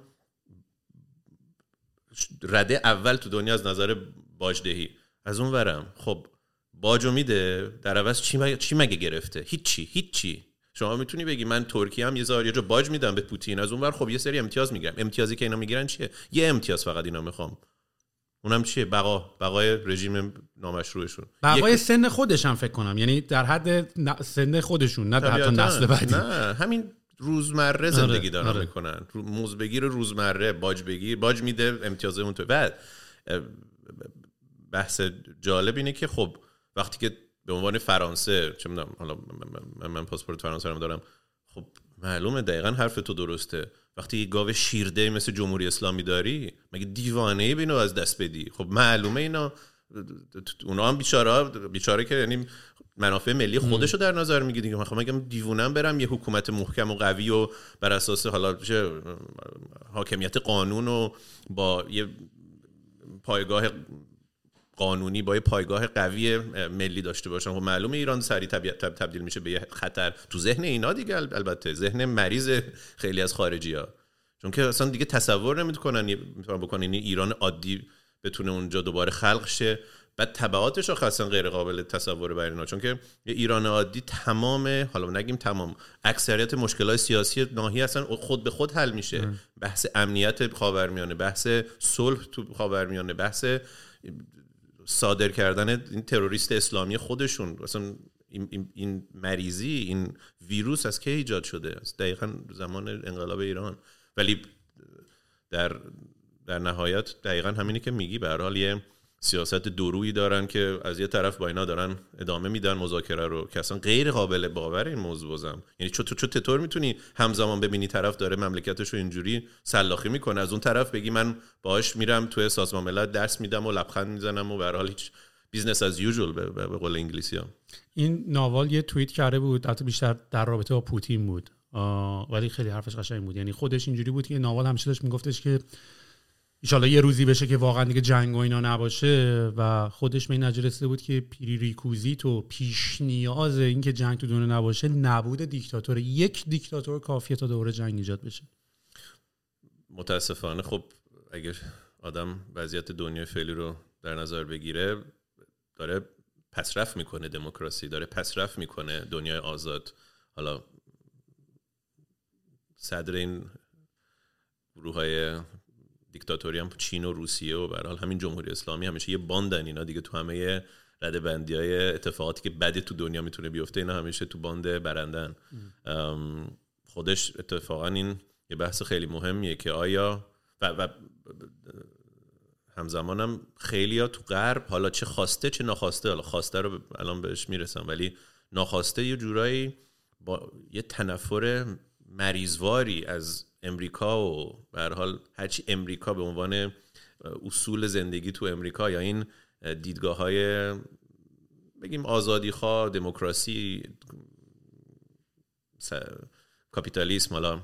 رده اول تو دنیا از نظر باجدهی. از اون ورم خب باجو میده، در عوض چی مگه چی مگه گرفته؟ هیچی هیچی. شما میتونی بگی من ترکیه هم یه زار یه جا باج میدم به پوتین، از اون ور خب یه سری امتیاز میگیرم. امتیازی که اینا میگیرن چیه؟ یه امتیاز فقط اینا میخوام، اونم چیه؟ بقا بقای رژیم نامشروعشون، بقای یک... سن خودشون فکر کنم، یعنی در حد سن خودشون، نه حتی نسل بعدی. نه همین روزمره زندگی دارن آره. میکنن موز بگیر روزمره، باج بگیر، باج میده امتیاز اون تو. بعد بحث جالب اینه که خب وقتی که به عنوان فرانسه چه میدونم، حالا من, من پاسپورت فرانسه رو دارم، خب معلومه دقیقاً حرف تو درسته. وقتی یه گاو شیرده مثل جمهوری اسلامی داری، مگه دیوانه‌ای بینو از دست بدی؟ خب معلومه اینا اونا هم بیچاره بیچاره که یعنی منافع ملی خودشو در نظر میگیره دیگه. خب مگه دیوونم برم یه حکومت محکم و قوی و بر اساس حالا چه حاکمیت قانون و با یه پایگاه قانونی با یه پایگاه قوی ملی داشته باشن؟ خب معلومه ایران سریع تبدیل میشه به یه خطر تو ذهن اینا دیگه، البته ذهن مریض خیلی از خارجی‌ها، چون که اصلا دیگه تصور نمی‌کنن میتونن بکنن ایران عادی بتونه اونجا دوباره خلق شه. بعد تبعاتش اصلا غیر قابل تصور برای اینا، چون که یه ایران عادی تمام، حالا نگیم تمام، اکثریت مشکلات سیاسی ناحیه اصلا خود به خود حل میشه. ام. بحث امنیت خاورمیانه، بحث صلح تو خاورمیانه، بحث صادر کردن این تروریست اسلامی خودشون، اصلا این, این, این مریضی، این ویروس از کی ایجاد شده؟ است دقیقاً زمان انقلاب ایران. ولی در در نهایت دقیقاً همینی که میگی، به هر حال یه سیاست دورویی دارن که از یه طرف با اینا دارن ادامه میدن مذاکره رو، که اصلا غیر قابل باور این موضوع بازم. یعنی چطور چطور میتونی همزمان ببینی طرف داره مملکتش رو اینجوری سلاخی میکنه، از اون طرف بگی من باهاش میرم توی سازمان ملل درس میدم و لبخند میزنم و به هر حال هیچ بیزنس از یوزوال به, به قول انگلیسی‌ها. این ناوال یه توییت کرده بود، البته بیشتر در رابطه با پوتین بود ولی خیلی حرفش قشنگ بود. یعنی خودش اینجوری بود که ناوال همیشه داشت میگفتش که انشالله یه روزی بشه که واقعا دیگه جنگ و اینا نباشه، و خودش به این نتیجه رسیده بود که پیریریکوزیت و پیش نیاز این که جنگ تو دنیا نباشه نبود دیکتاتور. یک دیکتاتور کافیه تا دوباره جنگ ایجاد بشه. متاسفانه خب اگر آدم وضعیت دنیای فعلی رو در نظر بگیره، داره پسرفت میکنه دموکراسی، داره پسرفت میکنه دنیای آزاد. حالا صدر این گروه‌های دیکتاتوری هم چین و روسیه و به هر حال همین جمهوری اسلامی همیشه یه باندن اینا دیگه، تو همه رده بندی‌های اتفاقاتی که بد تو دنیا میتونه بیفته اینا همیشه تو باند برندن. خودش اتفاقا این یه بحث خیلی مهمیه که آیا و, و همزمان هم خیلی ها تو غرب، حالا چه خواسته چه ناخواسته، حالا خواسته رو الان بهش میرسم، ولی ناخواسته یه جورایی با یه تنفر مریضواری از امریکا و به هر حال هرچی امریکا به عنوان اصول زندگی تو امریکا یا این دیدگاه‌های بگیم آزادی‌خواه، دموکراسی، کاپیتالیسم، حالا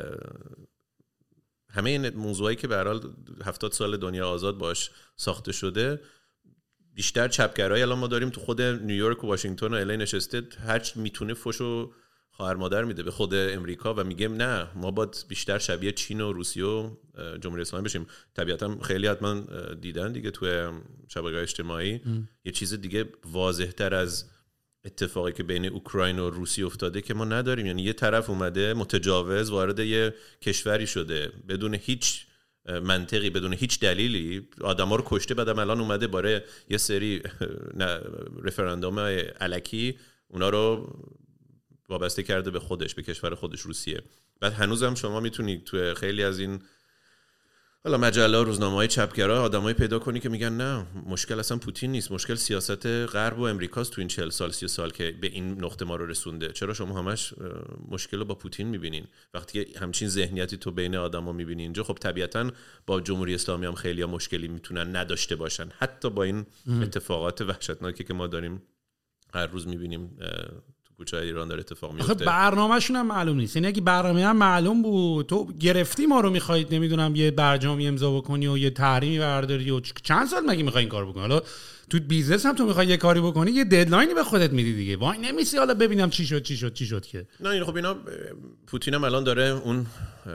همه این موضوعایی که به هر حال هفتاد سال دنیا آزاد باش ساخته شده، بیشتر چپگرایی الان ما داریم تو خود نیویورک و واشنگتن و الی نشسته، هر چی میتونه فوشو خواهر مادر میده به خود امریکا و میگه نه ما باید بیشتر شبیه چین و روسیه و جمهوری اسلامی بشیم. طبیعتا خیلی حتما دیدن دیگه توی شبکه‌های اجتماعی ام. یه چیز دیگه واضح‌تر از اتفاقی که بین اوکراین و روسیه افتاده که ما نداریم. یعنی یه طرف اومده متجاوز وارد یه کشوری شده بدون هیچ منطقی، بدون هیچ دلیلی، آدما رو کشته، بعدم الان اومده برای یه سری رفراندوم الکی اونا رو وابسته کرده به خودش، به کشور خودش روسیه. بعد هنوزم شما میتونید توی خیلی از این حالا مجله، روزنامه‌های چپگرا آدمای پیدا کنی که میگن نه مشکل اصلا پوتین نیست، مشکل سیاست غرب و امریکاست تو این چهل سال سی سال که به این نقطه ما رو رسونده. چرا شما همش مشکل رو با پوتین میبینین؟ وقتی که همچین ذهنیتی تو بین آدما میبینی اینجا، خب طبیعتاً با جمهوری اسلامی هم خیلی‌ها مشکلی میتونن نداشته باشن، حتی با این اتفاقات وحشتناکی که ما داریم هر روز میبینیم کوچه‌های ایران داره اتفاق میفته. آخه برنامه‌شون هم معلوم نیست. یعنی اگه برنامه هم معلوم بود، تو گرفتی ما رو می‌خواید نمیدونم یه برجامی امضا بکنی و یه تحریمی برداری و چند سال مگه می‌خوای این کارو بکنی؟ حالا تو بیزنس هم تو می‌خوای یه کاری بکنی، یه ددلاینی به خودت میدی دیگه. وای نمیسی حالا ببینم چی شد چی شد چی شد که. نه این خب اینا پوتین هم الان داره اون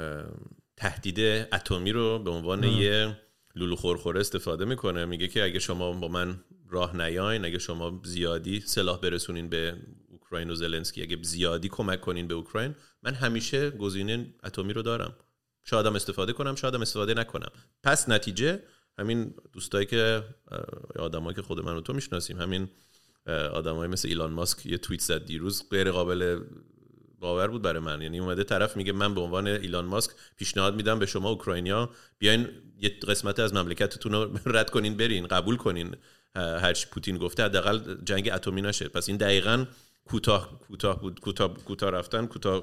تهدید اتمی رو به عنوان ام. یه لولو خورخوره استفاده میکنه. میگه که اگه شما با من راه نیاین، اگه شما زیادی سلاح برسونین به اوکراین و زلنسکی، اگه زیادی کمک کنین به اوکراین، من همیشه گزینه اتمی رو دارم. شایدم استفاده کنم، شایدم استفاده نکنم. پس نتیجه همین دوستایی که آدمایی که خود من و تو میشناسیم، همین آدمایی مثل ایلان ماسک یه توییت زد دیروز غیر قابل باور بود برای من. یعنی اومده طرف میگه من به عنوان ایلان ماسک پیشنهاد میدم به شما اوکراینیا بیاین یه قسمت از مملکتتون رو رد کنین برین، قبول کنین هر چی پوتین گفته، حداقل جنگ اتمی نشه. پس این دقیقاً کوتاه کوتاه بود، کوتاه کوتاه رفتن، کوتاه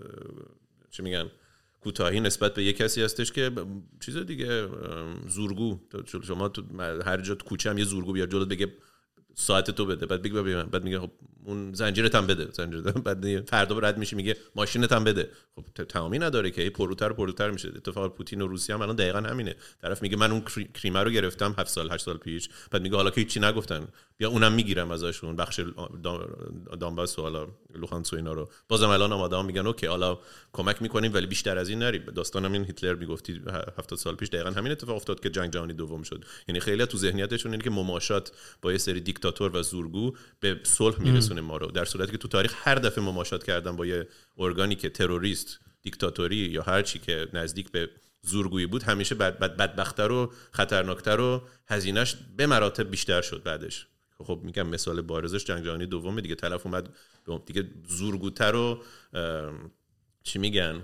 چی میگن، کوتاهی نسبت به یک کسی هستش که چیز دیگه زورگو. شما تو هر جا تو کوچه هم یه زورگو بیار جلوت بگه ساعت تو بده، بعد بگه ببین، بعد میگه خب اون زنجیرت هم بده، زنجیرت، بعد فردا رد میشی میگه ماشینت هم بده. خب تمامی نداره که پروتر پروتر میشه. اتفاقا پوتین و روسیه هم الان دقیقاً همینه. طرف میگه من اون کریمه رو گرفتم هفت سال هشت سال پیش، بعد میگه حالا که هیچی نگفتن بیا اونم میگیرم ازشون، بخش دانباس و حالا لوهانسک و اینا رو. بازم الان آماده‌ها میگن اوکی حالا کمک میکنیم ولی بیشتر از این نری. داستانم این هیتلر میگفتی هفتاد سال پیش دقیقاً همین اتفاق افتاد که جنگ جهانی دوم شد. یعنی خیلی تو ذهنیتشون اینه که مماشات با یه سری دیکتاتور و زورگو به صلح میرسونه ما رو، در صورتی که تو تاریخ هر دفعه مماشات کردن با یه ارگانی که تروریست، دیکتاتوری یا هر چی که نزدیک به زورگویی بود، همیشه بد بد بدبخت‌تر و خطرناکتر و هزینه‌اش به مراتب بیشتر شد بعدش. خب میگم مثال بارزش جنگ جهانی دوم دیگه، طرف اومد دیگه زورگوتر و چی میگن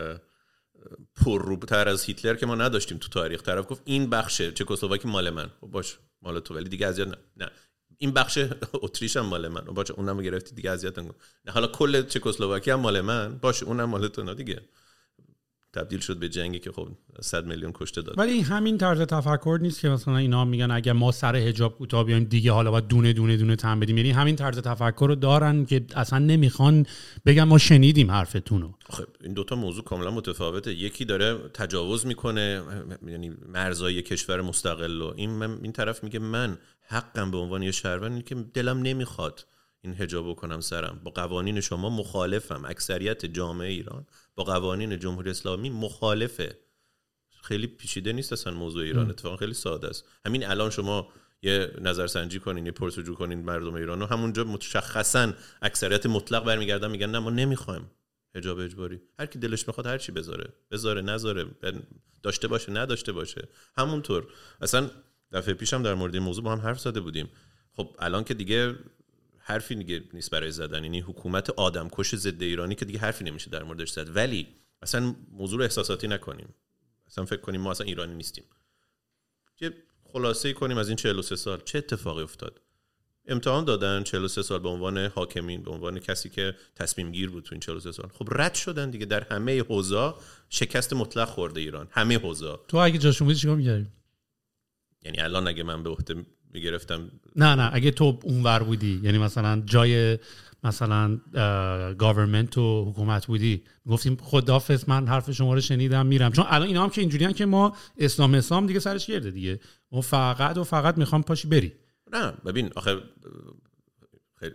پرروبتر از هیتلر که ما نداشتیم تو تاریخ. طرف گفت این بخش چکسلواکی مال من، خب باش مال تو، ولی دیگه اذیت نه. نه این بخش اتریش هم مال من، باشه اونم گرفتی دیگه اذیت نکن. نه حالا کل چکسلواکی هم مال من، باشه اونم مال تو. نه دیگه تبدیل شد به جنگی که خب صد میلیون کشته داد. ولی همین طرز تفکر نیست که مثلا اینا میگن اگر ما سر حجاب کوتاه بیایم دیگه حالا باید دونه دونه دونه تن بدیم. یعنی همین طرز تفکر رو دارن که اصلا نمیخوان بگن ما شنیدیم حرفتون رو. خب این دوتا موضوع کاملا متفاوته. یکی داره تجاوز میکنه، یعنی مرزهای کشور مستقل، و این این طرف میگه من حقم به عنوان یه شهروند که دلم نمیخواد این حجابو کنم سرم. با قوانین شما مخالفم. اکثریت جامعه ایران با قوانین جمهوری اسلامی مخالفه. خیلی پیچیده نیست اصلا موضوع ایران، اتفاقا خیلی ساده است. همین الان شما یه نظرسنجی کنین، یه پرسجو کنین مردم ایران، و همونجا مشخصا اکثریت مطلق برمیگردن میگن نه ما نمیخوایم حجاب اجباری. هر کی دلش میخواد هر چی بذاره، بذاره، نذاره، داشته باشه، نداشته باشه. همونطور اصلا دفعه پیشم در مورد این موضوع با هم حرف زده بودیم. خب الان که دیگه حرفی دیگه نیست برای زدن. یعنی حکومت آدمکش ضد ایرانی که دیگه حرفی نمیشه در موردش زد. ولی اصلا موضوع رو احساساتی نکنیم، اصلا فکر کنیم ما اصلا ایرانی نیستیم. یه خلاصه‌ای کنیم از این چهل و سه سال چه اتفاقی افتاد. امتحان دادن چهل و سه سال به عنوان حاکمین، به عنوان کسی که تصمیم گیر بود تو این چهل و سه سال. خب رد شدن دیگه در همه حوزه‌ها. شکست مطلق خورده ایران، همه حوزه‌ها. تو اگه جاشون بودی چیکار می‌کردی؟ یعنی الان اگه من به عهده میگرفتم، نه نه اگه تو اونور بودی، یعنی مثلا جای مثلا گاورمنت و حکومت بودی، گفتیم خداحافظ من حرف شما رو شنیدم میرم. چون الان اینا هم که اینجوریان که ما اسلام اسلام دیگه سرش گرده دیگه، ما فقط و فقط میخوام پاشی بری. نه ببین آخه خیلی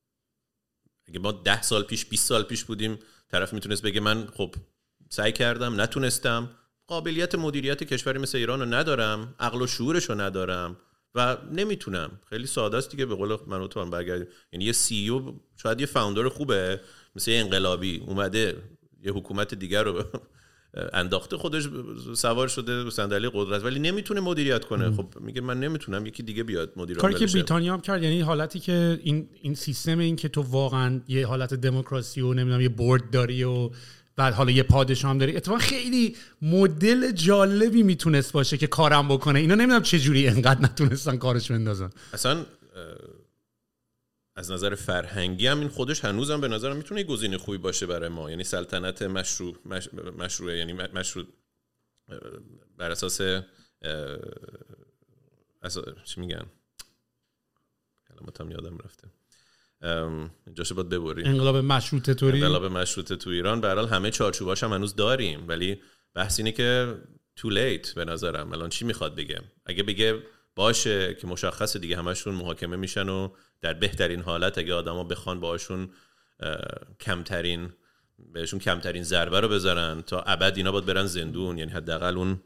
اگه ما ده سال پیش بیست سال پیش بودیم، طرف میتونست بگه من خب سعی کردم نتونستم، قابلیت مدیریت کشوری مثل ایران رو ندارم، عقل و شعورش رو ندارم و نمیتونم. خیلی ساده است دیگه، به قول من و تو هم برگردیم. یعنی یه سی او شاید یه فاوندر خوبه مثل یه انقلابی اومده یه حکومت دیگر رو انداخته، خودش سوار شده صندلی قدرت، ولی نمیتونه مدیریت کنه. ام. خب میگه من نمیتونم، یکی دیگه بیاد مدیریت کنه. کاری که بریتانیا هم کرد، یعنی حالتی که این این سیستم این که تو واقعا یه حالت دموکراسی و نمیدونم یه بورد داری و و حالا یه پادشاه هم داری، اتفاقا خیلی مدل جالبی میتونست باشه که کارم بکنه. اینا نمیدونم چه جوری انقدر نتونستن کارش بندازن. اصلا از نظر فرهنگی هم این خودش هنوزم به نظرم میتونه یه گزینه خوبی باشه برای ما. یعنی سلطنت مشروع مش... مشروعه، یعنی مشروع بر اساس اصلا چی میگن کلماتم یادم رفته، جاشو باید ببری، انقلاب مشروطه توری انقلاب مشروطه تو ایران. به هر حال همه چارچوباش هم هنوز داریم، ولی بحث اینه که too late به نظرم. الان چی میخواد بگه؟ اگه بگه باشه که مشخصه دیگه همشون محاکمه میشن و در بهترین حالت اگه آدما بخوان باشون کمترین بهشون کمترین ضربه رو بذارن تا ابد، اینا باید برن زندون. یعنی حداقل اون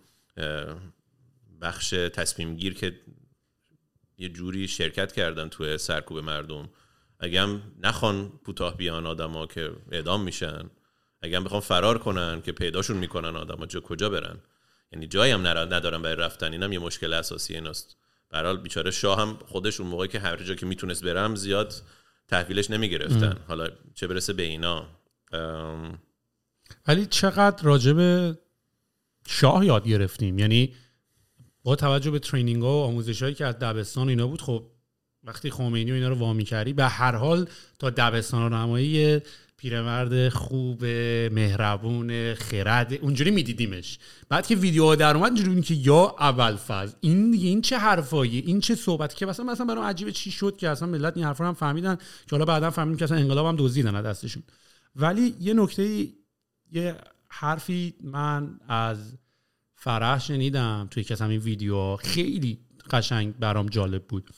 بخش تصمیم گیر که یه جوری شرکت کردن توی سرکوب مردم، اگه هم نخوان کوتاه بیان آدما که اعدام میشن، اگه هم بخوان فرار کنن که پیداشون میکنن آدما جا کجا برن. یعنی جایی هم ندارن برای رفتن. اینم یه مشکل اساسی ایناست. به هر حال بیچاره شاه هم خودش اون موقعی که هر جا که میتونست برم زیاد تحویلش نمیگرفتن، حالا چه برسه به اینا. ام... ولی چقدر راجب شاه یاد گرفتیم. یعنی با توجه به ترینینگ ها و آموزش هایی که از دبستان اینا بود، خب وقتی خمینی و اینا رو وامی کردی، به هر حال تا دبستان راهنمایی پیرمرد خوب، مهربون، خرد، اونجوری میدیدیمش. بعد که ویدیوها در اومد اینجوری بود که یا ابوالفضل، این دیگه این چه حرفایی، این چه صحبتی که مثلا مثلا برام عجیبه چی شد که اصلا ملت این حرفا رو هم فهمیدن که حالا بعدا فهمیدیم که اصلا انقلاب هم دزدیدن از دستشون. ولی یه نکته، یه حرفی من از فرح شنیدم توی کس همین ویدیوها، خیلی قشنگ برام جالب بود.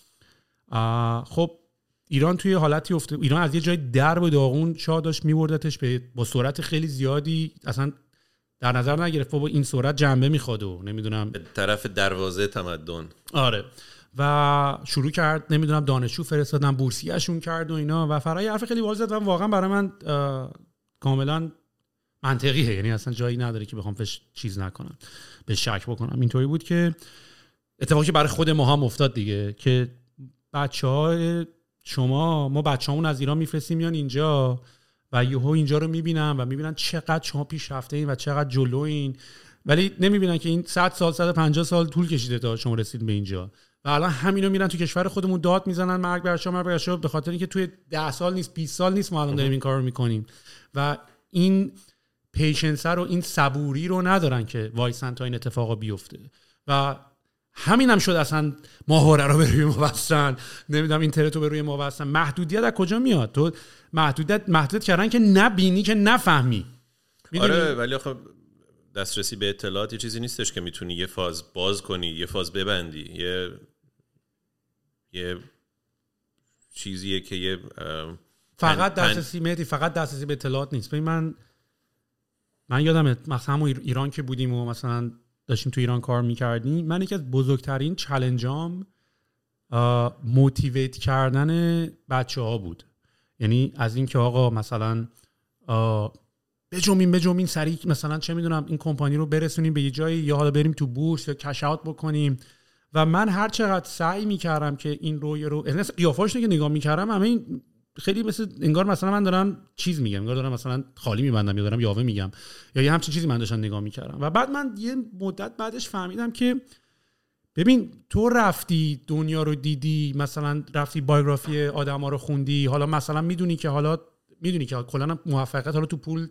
خب ایران توی حالتی افته، ایران از یه جای درب داغون شاه داشت میبردتش به با سرعت خیلی زیادی، اصلا در نظر نگرفت بابا این سرعت جنبه میخواد و نمیدونم به طرف دروازه تمدن. آره. و شروع کرد نمیدونم دانشجو فرستادن، بورسیه‌شون کرد و اینا. و فرای حرف خیلی واضح زد و واقعا برای من کاملا منطقیه. یعنی اصلا جایی نداره که بخوام فش چیز نکنم، به شک بکنم. اینطوری بود که اتفاقی که برای خود ما هم افتاد دیگه، که بچه‌ها شما ما بچه‌مون از ایران میفرستیم میان اینجا و یهو اینجا رو میبینن و میبینن چقدر شما پیشرفته این و چقدر جلوین، ولی نمیبینن که این صد سال صد و پنجاه سال طول کشیده تا شما رسید به اینجا. و الان همینو میرن تو کشور خودمون داد میزنن مرگ بر شما، مرگ بر شما، به خاطر اینکه توی ده سال نیست بیست سال نیست ما الان داریم این کارو میکنیم و این پیشنس رو، این صبوری رو ندارن که وایسن تا این اتفاقا بیفته. و همین هم شد اصلا ماهواره رو به روی ما بستن، نمیدونم اینترنت رو به روی ما بستن. محدودیت از کجا میاد؟ تو محدودیت محدود کردن که نبینی، که نفهمی. آره، ولی خب دسترسی به اطلاعات یه چیزی نیستش که میتونی یه فاز باز کنی، یه فاز ببندی. یه یه چیزیه که یه فقط دسترسی مهدی فقط دسترسی به اطلاعات نیست. ببین من من یادمه مثلا همون ایران که بودیم و مثلا داشتیم تو ایران کار میکردیم، من یکی از بزرگترین چالنجام موتیویت کردن بچه ها بود. یعنی از این که آقا مثلا بجومیم بجومیم سریع مثلا چه میدونم این کمپانی رو برسونیم به یه جایی، یا حالا بریم تو بورس یا کش اوت بکنیم. و من هر چقدر سعی میکردم که این روی رو قیافه‌اش رو که نگاه میکردم، همه این خیلی مثل انگار مثلا من دارم چیز میگم، انگار دارم مثلا خالی میبندم یا دارم یاوه میگم یا یه همچین چیزی من داشتم نگاه میکردم. و بعد من یه مدت بعدش فهمیدم که ببین تو رفتی دنیا رو دیدی، مثلا رفتی بایوگرافی آدما رو خوندی، حالا مثلا میدونی که حالا میدونی که کلا موفقیت حالا تو پول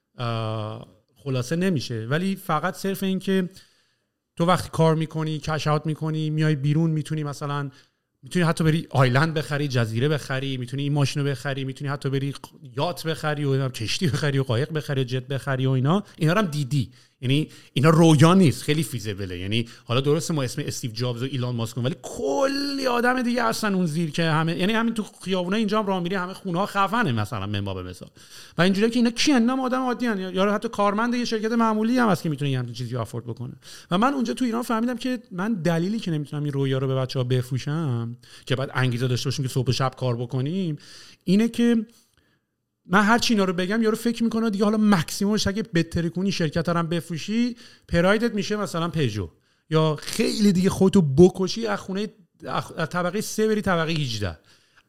خلاصه نمیشه، ولی فقط صرف این که تو وقتی کار میکنی، کش اوت میکنی، میای بیرون، میتونی مثلا میتونی حتی بری آیلند بخری، جزیره بخری، میتونی این ماشینو بخری، میتونی حتی بری یات بخری و کشتی بخری و قایق بخری، جت بخری و اینا اینا رو هم دیدی. یعنی اینا رویا نیست، خیلی فیزیبله. یعنی حالا درسته ما اسم استیو جابز و ایلان ماسک، ولی کلی آدم دیگه هستن اون زیر که همه، یعنی همین تو خیابونا اینجا هم راه میری همه خونه‌ها خفنه مثلا منبا به مثال. و اینجوریه که اینا کیان؟ نه آدم عادی ان، یا حتی کارمند یه شرکت معمولی هم هست که میتونه همین چیزی افورد بکنه. و من اونجا تو ایران فهمیدم که من دلیلی که نمیتونم این رویا رو به بچه‌ها بفروشم که بعد انگیزه داشته باشیم که صبح و شب کار بکنیم، اینه که من هر چی اینا رو بگم یارو فکر میکنه دیگه حالا ماکسیممش اگه بهتری کنی شرکت رو هم بفروشی پرایدت میشه مثلا پژو، یا خیلی دیگه خودتو بکشی از خونه از طبقه سه بری طبقه هجده.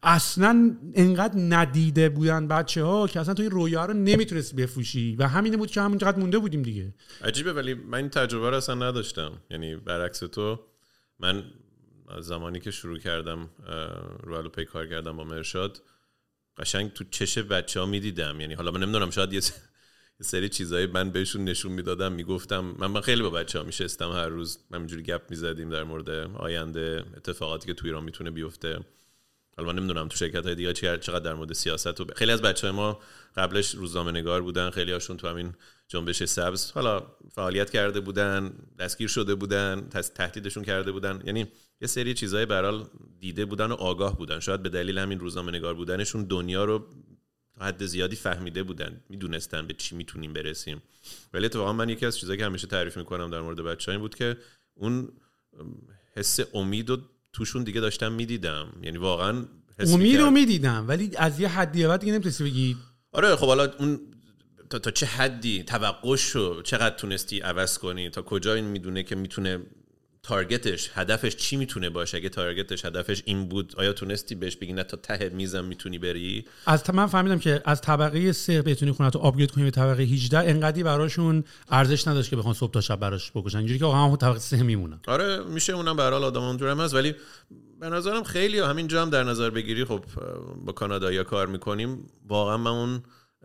اصلا انقدر ندیده بودن بچه‌ها که اصلا تو این رویا رو نمیتونستی بفروشی و همین بود که همونقدر مونده بودیم دیگه. عجیبه، ولی من این تجربه رو اصلا نداشتم. یعنی برعکس تو، من از زمانی که شروع کردم رو الوپی کار کردم با مرشاد، قشنگ تو چش بچه‌ها میدیدم. یعنی حالا من نمیدونم، شاید یه سری چیزایی من بهشون نشون میدادم، میگفتم. من من خیلی با بچه‌ها میشستم هر روز، همینجوری گپ میزدیم در مورد آینده، اتفاقاتی که تو ایران میتونه بیفته. حالا من نمیدونم تو شرکت‌های دیگه چقدر در مورد سیاست و ب... خیلی از بچه‌های ما قبلش روزنامه‌نگار بودن، خیلی هاشون تو همین جنبش سبز حالا فعالیت کرده بودن، دستگیر شده بودن، تهدیدشون کرده بودن. یعنی یه سری چیزای برال دیده بودن و آگاه بودن. شاید به دلیل همین روزنامه‌نگار بودنشون دنیا رو تا حد زیادی فهمیده بودن، میدونستن به چی میتونیم برسیم. ولی اتفاقا من یکی از چیزایی که همیشه تعریف میکنم در مورد بچه‌ها این بود که اون حس امید و توشون دیگه داشتم میدیدم. یعنی واقعا امید رو میدیدم، ولی از یه حدی بعد دیگه نمیتونستی بگی. آره خب حالا اون تا, تا چه حدی توقعشو چقدر تونستی عوض کنی، تا کجا این میدونه که میتونه تارگتش، هدفش چی میتونه باشه. اگه تارگتش هدفش این بود، آیا تونستی بهش بگی نه تا ته میزم میتونی بری؟ از من فهمیدم که از طبقه سه بتونی خونتو آپگرید کنی به طبقه هجده، انقدی براشون ارزش نداشت که بخوان صبح تا شب براش بکشن، اینجوری که واقعا طبقه سه میمونن. آره میشه، اونم به هر حال آدم اونجوری هست. ولی به نظرم خیلی همینجا هم در نظر بگیری، خب با کانادایی‌ها کار میکنیم، واقعا من اون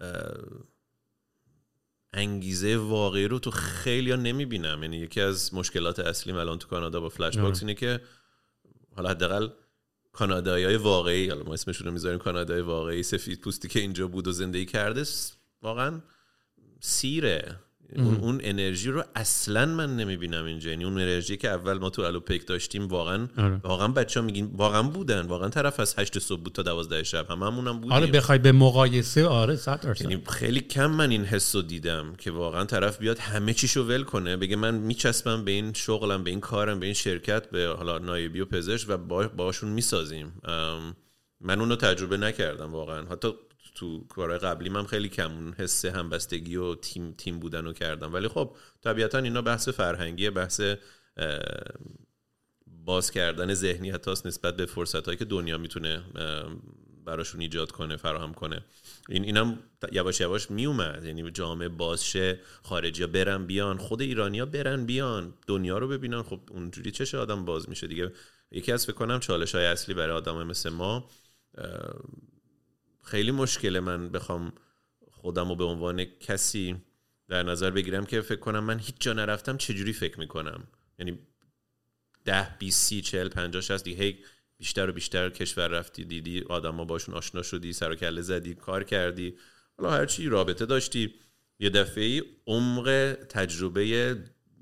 انگیزه واقعی رو تو خیلی ها نمیبینم. یعنی یکی از مشکلات اصلیم الان تو کانادا با فلش باکس اینه که حالا حداقل کانادایی‌های واقعی، حالا ما اسمشون رو میذاریم کانادای واقعی، سفید پوستی که اینجا بود و زندگی کرده، واقعا سیره. اون اون انرژی رو اصلا من نمیبینم اینجا. یعنی اون انرژی که اول ما تو الوپیک داشتیم، واقعا آره. واقعا بچه‌ها میگین واقعا بودن، واقعا طرف از هشت صبح بود تا دوازده شب، هممونم بودیم. آره بخوای به مقایسه، آره صد درصد. یعنی خیلی کم من این حسو دیدم که واقعا طرف بیاد همه چیشو ول کنه، بگه من میچسبم به این شغلم، به این کارم، به این شرکت، به حالا نایبی و پزشک و باشون میسازیم. من اونو تجربه نکردم واقعا. حتی تو کارهای قبلی من خیلی کم اون حس همبستگی و تیم تیم بودن رو کردم. ولی خب طبیعتا اینا بحث فرهنگیه، بحث باز کردن ذهنیت هاست نسبت به فرصت هایی که دنیا میتونه براشون ایجاد کنه، فراهم کنه. این اینم یواش یواش میومد. یعنی جامعه بازشه، خارجی ها برن بیان، خود ایرانی ها برن بیان، دنیا رو ببینن. خب اونجوری چشه آدم باز میشه دیگه. یکی از فکر کنم چالش های اصلی برای آدم مثل ما، خیلی مشکله من بخوام خودم رو به عنوان کسی در نظر بگیرم که فکر کنم من هیچ جا نرفتم چجوری فکر میکنم. یعنی ده بیست سی چهل پنجاه شصت دیگه هی بیشتر و بیشتر کشور رفتی، دیدی آدم ها باشون آشنا شدی، سر و کله زدی، کار کردی، حالا هرچی رابطه داشتی، یه دفعه عمق تجربه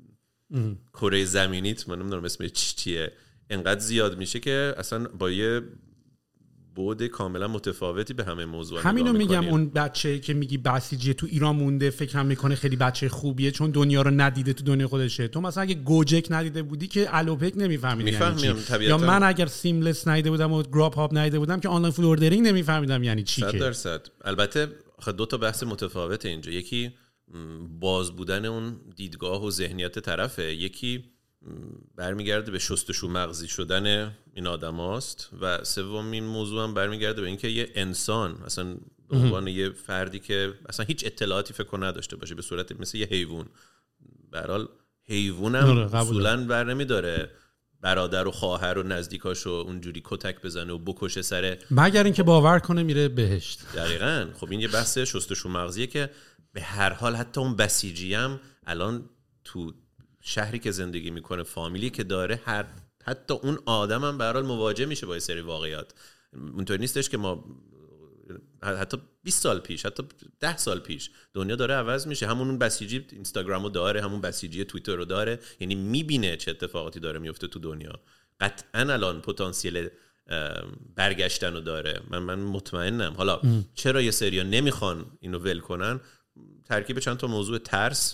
کره زمینیت، من نمیدونم اسمش چیه، انقدر زیاد میشه که اصلا با یه بعد کاملا متفاوتی به همه موضوع همینو میگم. اون بچه که میگی بسیجی تو ایران مونده، فکرم میکنه خیلی بچه خوبیه چون دنیا رو ندیده، تو دنیا خودشه. تو مثلا اگه گوجک ندیده بودی که الوپک نمیفهمیدی یعنی چی، یا من اگر سیملس ندیده بودم و گراپ هاب ندیده بودم که آنلاین فود اوردرینگ نمیفهمیدم یعنی چی. صد درصد. البته دو تا بحث متفاوته اینجا. یکی باز بودن اون دیدگاه و ذهنیت طرفه، یکی برمیگرده به شستشو مغزی شدن این آدم هاست، و سومین موضوع هم برمیگرده به اینکه یه انسان اصلا به عنوان یه فردی که اصلا هیچ اطلاعاتی فکر نداشته باشه، به صورت مثل یه حیوان. به هر حال حیوان هم اصولاً بر نمیداره برادر و خواهر و نزدیکاشو اونجوری کتک بزنه و بکشه سر، مگر اینکه باور کنه میره بهشت. دقیقاً. خب این یه بحث شستشو مغزیه که به هر حال حتی اون بسیجی هم الان تو شهری که زندگی میکنه، فامیلی که داره، هر حتی اون آدم هم به هر حال مواجه میشه با یه سری واقعیات. اونطوری نیستش که ما حتی بیست سال پیش، حتی ده سال پیش، دنیا داره عوض میشه. همون اون بسیجی اینستاگرامو داره، همون بسیجی توییتر رو داره، یعنی میبینه چه اتفاقاتی داره میفته تو دنیا. قطعاً الان پتانسیل برگشتن رو داره. من من مطمئنم. حالا ام. چرا یه سریا نمیخوان اینو ول کنن؟ ترکیب چند تا موضوع: ترس،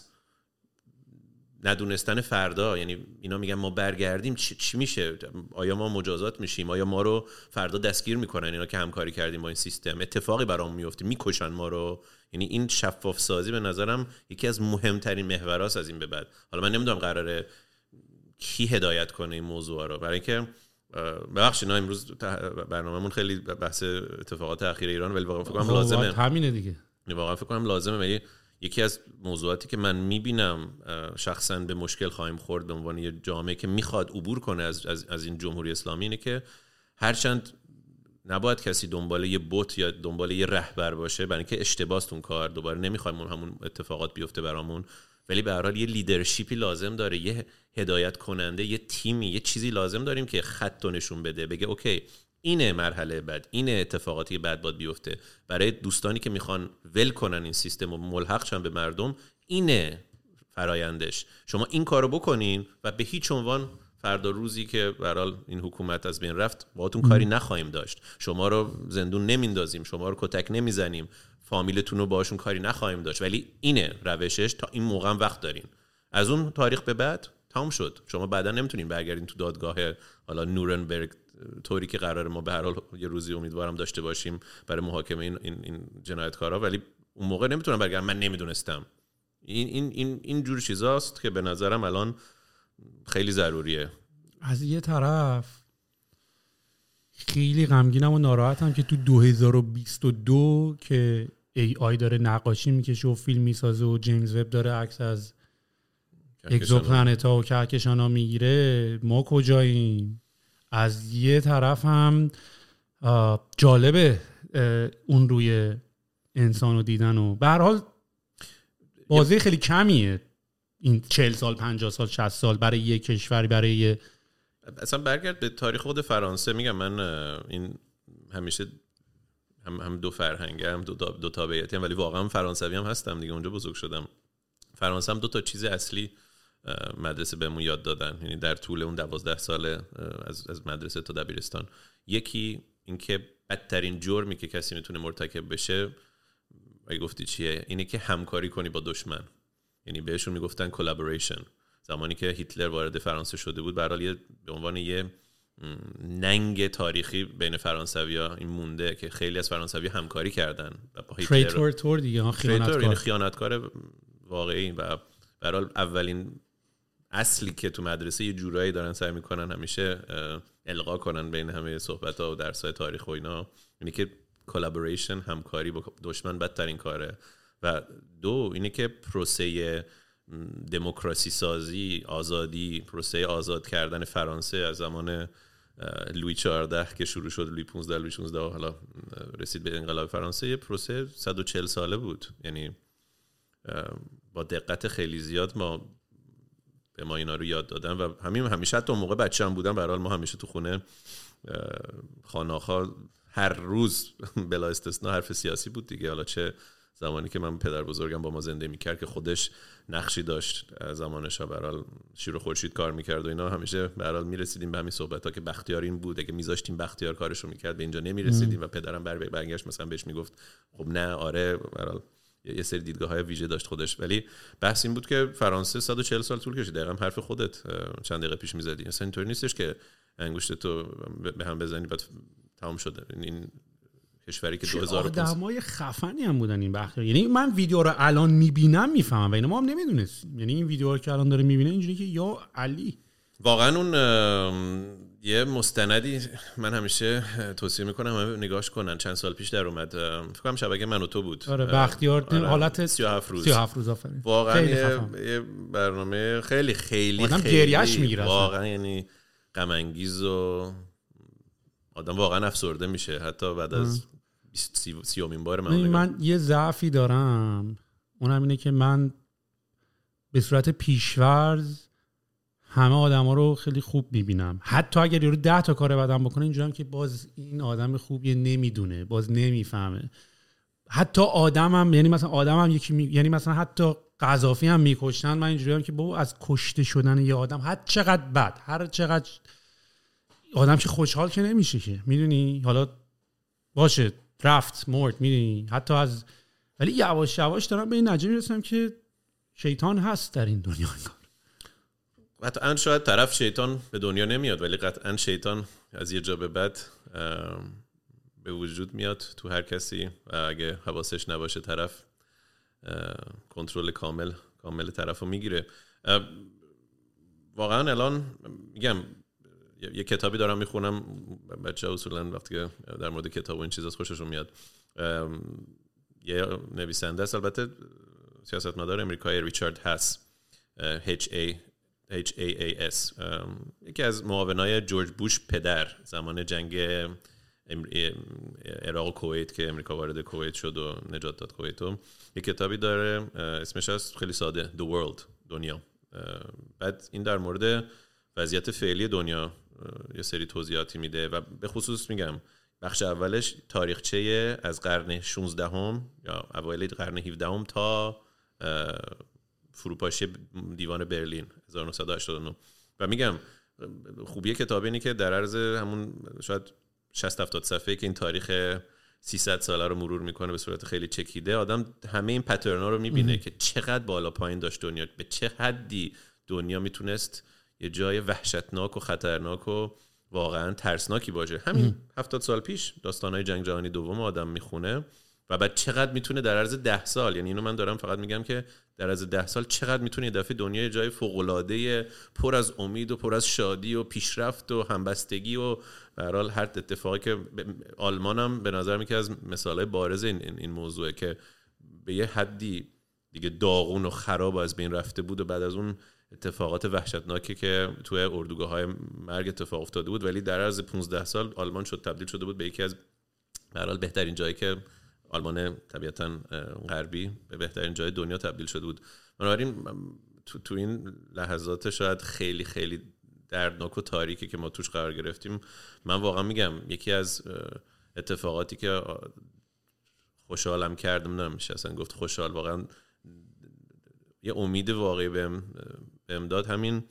ندونستن فردا. یعنی اینا میگن ما برگردیم چی, چی میشه؟ آیا ما مجازات میشیم؟ آیا ما رو فردا دستگیر میکنن اینا که همکاری کردیم با این سیستم؟ اتفاقی برامون میفته، میکشن ما رو. یعنی این شفاف سازی به نظرم یکی از مهمترین محوراست از این به بعد. حالا من نمیدونم قراره کی هدایت کنه این موضوع رو، برای اینکه ببخشید نه امروز برنامه‌مون خیلی بحث اتفاقات اخیر ایران، ولی واقعا فکر کنم لازمه همینه دیگه. واقعا فکر کنم لازمه. ولی یکی از موضوعاتی که من میبینم شخصا به مشکل خواهیم خورد به عنوان یه جامعه که میخواد عبور کنه از از, از این جمهوری اسلامی اینه که هرچند نباید کسی دنبال یه بوت یا دنبال یه رهبر باشه، برای اینکه اشتباهه اون کار، دوباره نمیخوایم اون همون اتفاقات بیفته برامون، ولی به هر حال یه لیدرشیپی لازم داره، یه هدایت کننده، یه تیمی، یه چیزی لازم داریم که خط نشون بده، بگه اوکی اینه مرحله بعد، اینه اتفاقاتی بعد باید بیفته. برای دوستانی که میخوان ول کنن این سیستم و ملحق شن به مردم، اینه فرایندش، شما این کارو بکنین و به هیچ عنوان فردا روزی که به هر حال این حکومت از بین رفت باهاتون کاری نخواهیم داشت، شما رو زندون نمیندازیم، شما رو کتک نمیزنیم، فامیلتون رو باهاشون کاری نخواهیم داشت، ولی اینه روشش، تا این موقع وقت دارین. از اون تاریخ به بعد تمام شد. شما بعدا نمیتونین برگردین تو دادگاه حالا نورنبرگ طوری که قراره ما به هر حال یه روزی امیدوارم داشته باشیم برای محاکمه این این, این جنایتکارا، ولی اون موقع نمیتونم برگردم من نمیدونستم. این این این این جور چیزاست که به نظرم الان خیلی ضروریه. از یه طرف خیلی غمگینم و ناراحتم که تو دو هزار و بیست و دو که ای آی داره نقاشی میکشه و فیلم میسازه و جیمز وب داره عکس از اگزوپلنت ها و کهکشان ها میگیره، ما کجاییم؟ از یه طرف هم جالبه اون روی انسان رو دیدن و به هر حال بازی خیلی کمیه این چهل سال پنجاه سال شصت سال برای یه کشوری، برای یه اصلا برگرد به تاریخ خود فرانسه. میگم من این همیشه هم, هم دو فرهنگه هم دو, دو تابعیتی هم، ولی واقعا فرانسوی هم هستم دیگه، اونجا بزرگ شدم. فرانسه هم دو تا چیز اصلی مدرسه بهمون یاد دادن، یعنی در طول اون دوازده سال از از مدرسه تا دبیرستان. یکی اینکه بدترین جرمی که کسی میتونه مرتکب بشه، اگه گفتی چیه، اینه که همکاری کنی با دشمن. یعنی بهشون میگفتن کلابوریشن. زمانی که هیتلر وارد فرانسه شده بود، به هر حال به عنوان یه ننگ تاریخی بین فرانسوی‌ها این مونده که خیلی از فرانسوی همکاری کردن و با هیتلر. تریتور تور دیگه، خیانتکار، یعنی خیانتکار واقعی. و به هر حال اولین اصلی که تو مدرسه یه جورایی دارن سعی میکنن همیشه القا کنن بین همه صحبت‌ها و درس‌های تاریخ و اینا، اینه که کلابوریشن، همکاری با دشمن بدترین کاره. و دو اینه که پروسه دموکراسی سازی، آزادی، پروسه آزاد کردن فرانسه از زمان لویی چهارده که شروع شد، لویی پانزده، لویی شانزده حالا رسید به انقلاب فرانسه، یه پروسه صد و چهل ساله بود. یعنی با دقت خیلی زیاد ما به ما اینا رو یاد دادن و همین همیشه حتی اون موقع بچه‌ام بودم، به هر حال ما همیشه تو خونه خانه‌ها هر روز بلا استثنا حرف سیاسی بود دیگه. حالا چه زمانی که من پدر بزرگم با ما زنده میکرد که خودش نقشی داشت زمانش، به هر حال شیر و خورشید کار میکرد و اینا، همیشه به هر حال میرسیدیم به همین صحبت‌ها که بختیار این بود، که میذاشتیم بختیار کارشو میکرد به اینجا نمیرسیدیم. و پدرم بر برگشت مثلا بهش میگفت خب نه آره، به هر حال یه سری دیدگاه‌های ویژه داشت خودش. ولی بحث این بود که فرانسه صد و چهل سال طول کشید. دقیقاً حرف خودت چند دقیقه پیش میزدی، اصلا اینطوری نیستش که انگشت تو به هم بزنی بعد تمام شده. این کشوری که دو هزار و پانزده آدمای خفنی هم بودن این بختیار. یعنی من ویدیو رو الان میبینم میفهمم و اینا ما هم نمیدونستیم. یعنی این ویدیو رو که الان داره میبینه اینجوری که یا علی واقعا اون یه مستندی من همیشه توصیه میکنم همه نگاهش کنن، چند سال پیش در اومد، فکر کنم شبکه من و تو بود. آره بختیار آره. حالت سی و هفت روز سی و هفت روز آفرین. واقعا یه, یه برنامه خیلی خیلی آدم خیلی گریهش میگیره واقعا، یعنی غم انگیز و آدم واقعا افسرده میشه حتی بعد از سیومین بار من. من یه ضعفی دارم، اونم اینه که من به صورت پیشورز همه آدما رو خیلی خوب میبینم، حتی اگر یارو ده تا کار بدم بکنه اینجوریام که باز این آدم خوبیه نمیدونه، باز نمیفهمه. حتی آدمم، یعنی مثلا آدمم یکی می... یعنی مثلا حتی قذافی هم میکشتن، من اینجوریام که بابا از کشته شدن یه آدم هر چقدر بد، هر چقدر آدم که خوشحال که نمیشه که، میدونی، حالا باشه رفت مرد، میدونی، حتی از، ولی یواش یواش دارم به این نتیجه میرسم که شیطان هست در این دنیا. قطعا شاید طرف شیطان به دنیا نمیاد، ولی قطعا شیطان از یه جا به بعد به وجود میاد تو هر کسی و اگه حواسش نباشه طرف کنترل کامل کامل طرفو میگیره. واقعا الان میگم یه کتابی دارم میخونم، بچه‌ها اصولا وقتی که در مورد کتاب و این چیزا خوششون میاد، یه نویسنده است البته سیاستمدار امریکایی ریچارد هاس H A H A A S یکی از معاونای جورج بوش پدر زمان جنگ عراق و کویت که امریکا وارد کویت شد و نجات داد کویتو، یه کتابی داره اسمش هست خیلی ساده The World، دنیا. بعد این در مورد وضعیت فعلی دنیا یه سری توضیحاتی میده و به خصوص میگم بخش اولش تاریخچه از قرن شانزدهم یا اوایل قرن هفدهم تا فروپاشی دیوان برلین هزار و نهصد و هشتاد و نه. و میگم خوبیه کتاب اینه که در عرض همون شاید شصت هفتاد صفحه‌ای که این تاریخ سیصد ساله رو مرور میکنه به صورت خیلی چکیده، آدم همه این پترنا رو میبینه که چقدر بالا پایین داشت دنیا، به چه حدی دنیا میتونست یه جای وحشتناک و خطرناک و واقعا ترسناکی باشه. همین هفتاد سال پیش داستانهای جنگ جهانی دوم آدم میخونه و بعد چقدر میتونه در عرض ده سال، یعنی اینو من دارم فقط میگم که در عرض ده سال چقدر میتونه یه دفعه دنیا یه جای فوق‌العاده پر از امید و پر از شادی و پیشرفت و همبستگی و به هر حال هر اتفاقی که آلمان هم به نظر میاد که از مثالای بارز این این موضوعه که به یه حدی دیگه داغون و خراب از بین رفته بود و بعد از اون اتفاقات وحشتناکی که توی اردوگاه‌های مرگ اتفاق افتاده بود، ولی در عرض پانزده سال آلمان شد تبدیل شده بود به یکی از به هر حال بهترین جایی که آلمان طبیعتاً غربی به بهترین جای دنیا تبدیل شده بود. بنابراین تو, تو این لحظات شاید خیلی خیلی دردناک و تاریکی که ما توش قرار گرفتیم، من واقعا میگم یکی از اتفاقاتی که خوشحالم کردم، نمیشه اصلا گفت خوشحال، واقعا یه امید واقعی بهم بهم داد همین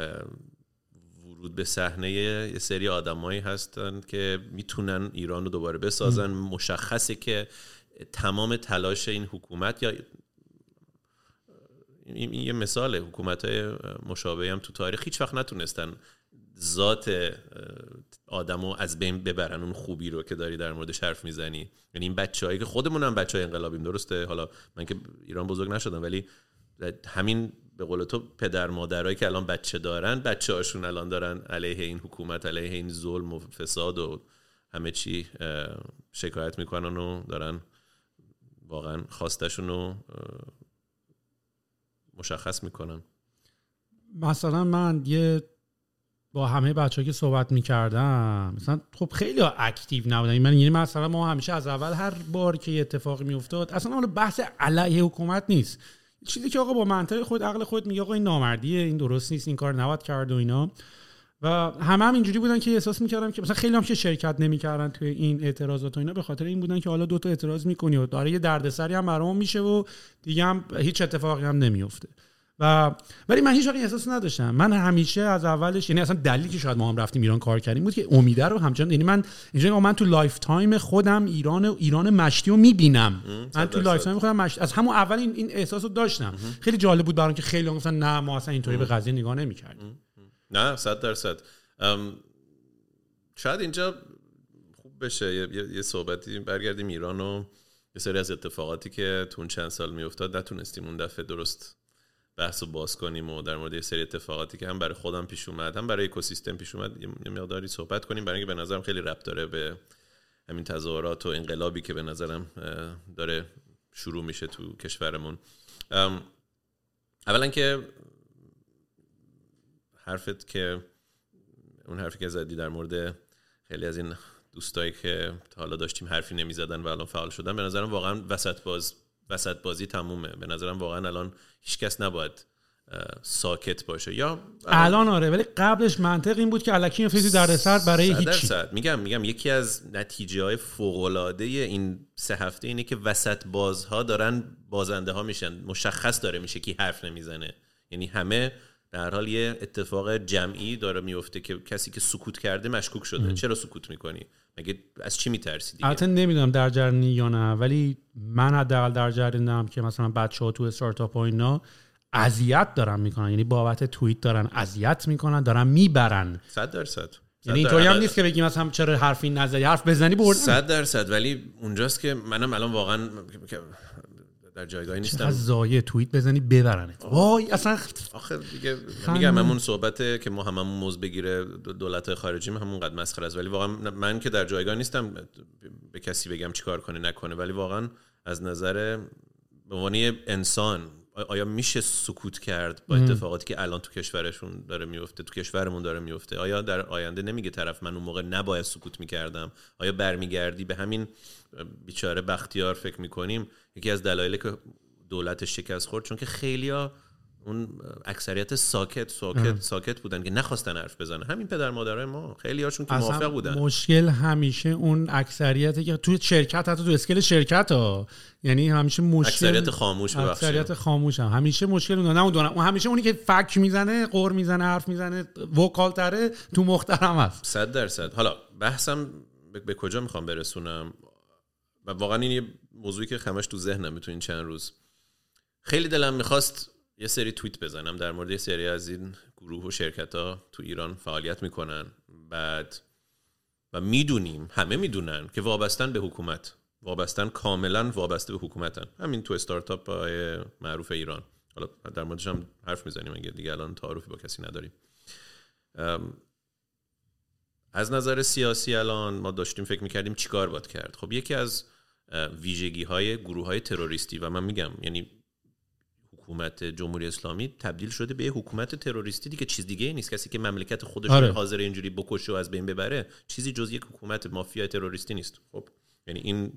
ورود به صحنه یه سری آدمایی هستن که میتونن ایران رو دوباره بسازن. مشخصه که تمام تلاش این حکومت، یا این یه مثال حکومت‌های مشابهی هم تو تاریخ هیچ وقت نتونستن ذات آدمو از بین ببرن، اون خوبی رو که داری در موردش حرف میزنی. یعنی این بچه‌هایی که خودمون هم بچه‌های انقلابیم، درسته حالا من که ایران بزرگ نشدم، ولی همین به قول تو پدر مادرایی که الان بچه دارن، بچه هاشون الان دارن علیه این حکومت، علیه این ظلم و فساد و همه چی شکایت میکنن و دارن واقعا خواستشون رو مشخص میکنن. مثلا من یه با همه بچه‌ها که صحبت میکردم، مثلا خب خیلی اکتیو نبودن. من یعنی مثلا ما همیشه از اول هر بار که یه اتفاقی میافتاد، اصلا اون بحث علیه حکومت نیست، چیزی که آقا با منطق خود عقل خود میگه آقا این نامردیه، این درست نیست، این کار نباید کرد و اینا. و همه هم اینجوری بودن که احساس میکردم که مثلا خیلی هم که شرکت نمیکردن توی این اعتراضات و اینا به خاطر این بودن که حالا دو تا اعتراض میکنی و داره یه دردسری هم برام میشه و دیگه هم هیچ اتفاقی هم نمیفته. و ولی من هیچ وقت احساس نداشتم. من همیشه از اولش، یعنی اصلا دلیلی که شاید ما هم رفتیم ایران کار کردیم بود که امیده رو همچنان، یعنی من اینجوری من تو لایف تایم خودم ایران ایران مشتی رو میبینم. من تو لایف تایم خودم مشتی از همون اول این, این احساس رو داشتم. خیلی جالب بود برام که خیلی گفتن نه ما اصلا اینطوری به قضیه نگاه نمی‌کردیم. نه صد درصد. شاید اینجا خوب بشه یه, یه،, یه صحبتی برگردیم ایران و یه سری از اتفاقاتی که تو چند سال میافتاد نتونستیم اون دفعه درست بحثو باز کنیم و در مورد یه سری اتفاقاتی که هم برای خودم پیش اومد هم برای اکوسیستم پیش اومد یه مقداری صحبت کنیم، برای اینکه به نظرم خیلی ربط داره به همین تظاهرات و انقلابی که به نظرم داره شروع میشه تو کشورمون. اولا که حرفت که اون حرفی که زدی در مورد خیلی از این دوستایی که تا حالا داشتیم حرفی نمیزدن و الان فعال شدن، به نظرم واقعا وسط باز وسط بازی تمومه. به نظرم واقعا الان هیچ کس نباید ساکت باشه. یا الان آره، ولی قبلش منطق این بود که الکی فیزی در سر برای هیچی. میگم میگم یکی از نتیجه‌های فوق‌العاده این سه هفته اینه که وسط بازها دارن بازنده ها میشن. مشخص داره میشه کی حرف نمیزنه. یعنی همه در حال یه اتفاق جمعی داره میفته که کسی که سکوت کرده مشکوک شده. ام. چرا سکوت میکنی؟ مگه از چی میترسی دیگه؟ البته نمیدونم در جریانی یا نه، ولی من حداقل در جریانم که مثلا بچه‌ها تو استارتاپ و اینا اذیت دارن میکنن، یعنی بابت توییت دارن اذیت میکنن، دارن میبرن. صد درصد. یعنی اینطوری هم نیست که بگیم مثلا چرا حرفی نزدی، حرف بزنی بردن. صد درصد. ولی اونجاست که منم الان واقعا در جایگاهی نیستم از زایه توییت بزنی ببرنه. وای اصلا آخه دیگه میگم همون صحبته که ما هممون موز بگیره دولت خارجی همون قد مسخره است، ولی واقعا من که در جایگاه نیستم به کسی بگم چیکار کنه نکنه، ولی واقعا از نظر به عنوان انسان آیا میشه سکوت کرد با اتفاقاتی که الان تو کشورشون داره میفته، تو کشورمون داره میفته؟ آیا در آینده نمیگه طرف من اون موقع نباید سکوت میکردم؟ آیا برمیگردی به همین بیچاره بختیار فکر میکنیم یکی از دلایلی که دولت شکست خورد چون که خیلیا اون اکثریت ساکت ساکت ساکت بودن که نخواستن حرف بزنن، همین پدر مادرای ما خیلی هاشون که موافق بودن. مشکل همیشه اون اکثریتی که تو شرکت، حتی تو اسکیل شرکت ها، یعنی همیشه مشکل اکثریت خاموش ببخشید اکثریت خاموش هم همیشه مشکل اون نه اون دونم. اون همیشه اونی که فک میزنه، قور میزنه، حرف میزنه، وکال تره تو محترم است. صد درصد. حالا بحثم به کجا میخوام برسونم و واقعا این یه موضوعی که همش تو ذهنم تو این چند روز خیلی دلم میخواست یه سری توییت بزنم در مورد یه سری از این گروه و شرکت‌ها تو ایران فعالیت میکنن بعد و میدونیم همه میدونن که وابستن به حکومت، وابستن کاملا وابسته به حکومتن، همین تو استارتاپ های معروف ایران. حالا در موردش هم حرف میزنیم اگه دیگه الان تعارفی با کسی نداریم. از نظر سیاسی الان ما داشتیم فکر میکردیم چیکار باید کرد. خب یکی از ویژگی های گروه های تروریستی و من میگم یعنی حکومت جمهوری اسلامی تبدیل شده به حکومت تروریستی دیگه، چیز دیگه نیست. کسی که مملکت خودش رو حاضر اینجوری بکشه و از بین ببره چیزی جز یک حکومت مافیا تروریستی نیست. خب یعنی این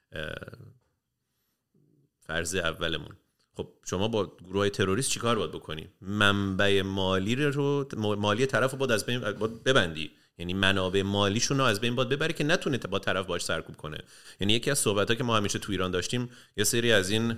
فرض اولمون. خب شما با گروه تروریست چیکار باید بکنی؟ منبع مالی رو مالی طرفو باید از بین باید ببندی، یعنی منابع مالیشون رو از بین باید ببری که نتونه با طرف باش سرکوب کنه. یعنی یکی از صحبت‌ها که ما همیشه تو ایران داشتیم، یه سری از این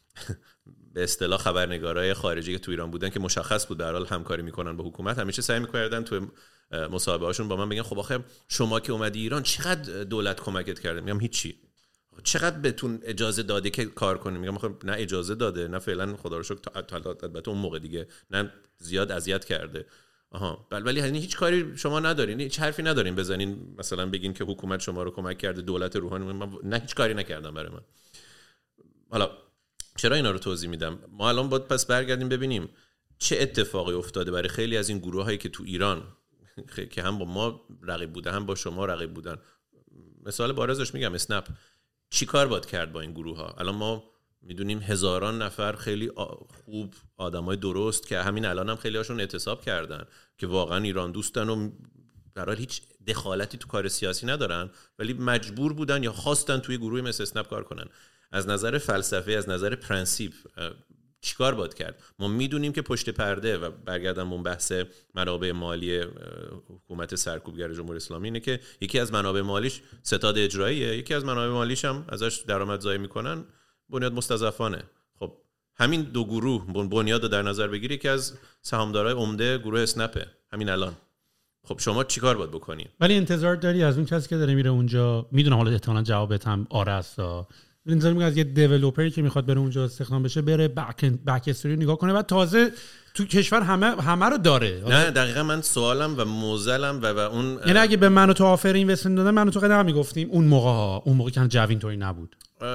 به اصطلاح خبرنگارای خارجی که تو ایران بودن که مشخص بود در حال همکاری میکنن با حکومت، همیشه سعی میکردن تو مصاحبه هاشون با من بگن خب آخه شما که اومدی ایران چقدر دولت کمکت کرده؟ میگم هیچی. چقدر بهتون اجازه داده که کار کنیم؟ میگم آخه نه اجازه داده، نه فعلا خدا رو شکر البته اون موقع دیگه نه زیاد اذیت کرده. آها ولی یعنی هیچ کاری شما ندارین، هیچ حرفی ندارین بزنین مثلا بگین که حکومت شما رو کمک کرده، دولت روحانی. نه هیچ کاری نکردم برای من. حالا چرا اینا رو توضیح میدم؟ ما الان باید پس برگردیم ببینیم چه اتفاقی افتاده برای خیلی از این گروه هایی که تو ایران که هم با ما رقیب بودن هم با شما رقیب بودن. مثال بارزش میگم اسنپ. چی کار باید کرد با این گروه ها؟ الان ما میدونیم هزاران نفر خیلی خوب آدمای درست که همین الان هم خیلی هاشون اعتصاب کردن که واقعا ایران دوستن و در حال هیچ دخالتی تو کار سیاسی ندارن ولی مجبور بودن یا خواستن توی گروهی مثل اسنپ کار کنن. از نظر فلسفه، از نظر پرنسیپ چیکار باید کرد؟ ما میدونیم که پشت پرده و برگردم اون بحث منابع مالی حکومت سرکوبگر جمهوری اسلامی اینه که یکی از منابع مالیش ستاد اجراییه، یکی از منابع مالیش هم ازش درآمد زایی میکنن بنیاد مستضعفانه. خب همین دو گروه بنیاد رو در نظر بگیری که از سهامدارای عمده گروه اسنپه همین الان. خب شما چیکار باید بکنی؟ ولی انتظار داری از اون کسی که داره میره اونجا، میدونم حالا احتمالاً جوابت هم آره است، انتظار میگه از یه دیولپری که میخواد بره اونجا استخدام بشه بره بک بک استوری نگاه کنه بعد تازه تو کشور همه همه رو داره. نه دقیقاً من سوالم و موزلم و, و اون یعنی اگه به من و تو آفر اینوستمنت دادن من و تو قدم میگفتیم اون موقع ها اون موقع که جو اینطوری نبود.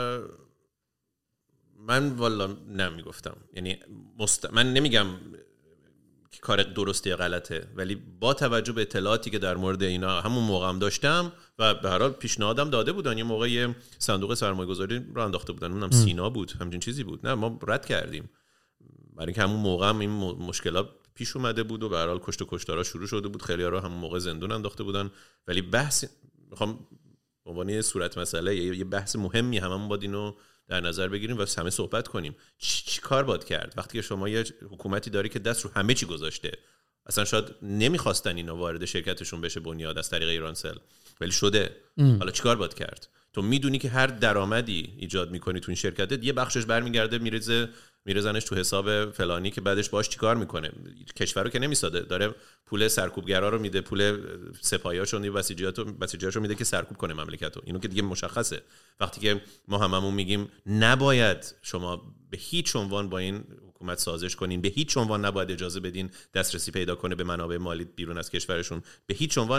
من والا نمیگفتم، یعنی مست... من نمیگم که کار درسته یا غلطه، ولی با توجه به اطلاعاتی که در مورد اینا همون موقع هم داشتم و به هر حال پیشنهادم داده بودن، یه موقع یه صندوق سرمایه‌گذاری رو انداخته بودن، اونم سینا بود، همچین چیزی بود. نه ما رد کردیم برای اینکه همون موقع هم این مشکلات پیش اومده بود و به هر حال کشت و کشتارا شروع شده بود، خیلی‌ها رو همون موقع زندون انداخته بودن. ولی بحث میخوام به عنوان یه صورت مسئله یه بحث مهمی هممون باید اینو در نظر بگیریم و همه صحبت کنیم. چی, چی کار باید کرد وقتی که شما یه حکومتی داری که دست رو همه چی گذاشته؟ اصلا شاید نمیخواستن اینا وارد شرکتشون بشه بنیاد از طریق ایرانسل، ولی شده. ام. حالا چی کار باید کرد؟ تو میدونی که هر درآمدی ایجاد میکنی تو این شرکت یه بخشش برمیگرده میرزه میرزنش تو حساب فلانی که بعدش باهاش چیکار میکنه. کشور رو که نمیساده، داره پول سرکوبگرا رو میده، پول سپاهیاشو میده، بسیجیاتو بسیجیاشو میده که سرکوب کنه مملکتو. اینو که دیگه مشخصه. وقتی که ما هممون میگیم نباید شما به هیچ عنوان با این حکومت سازش کنین، به هیچ عنوان نباید اجازه بدین دسترسی پیدا کنه به منابع مالی بیرون از کشورشون، به هیچ عنوان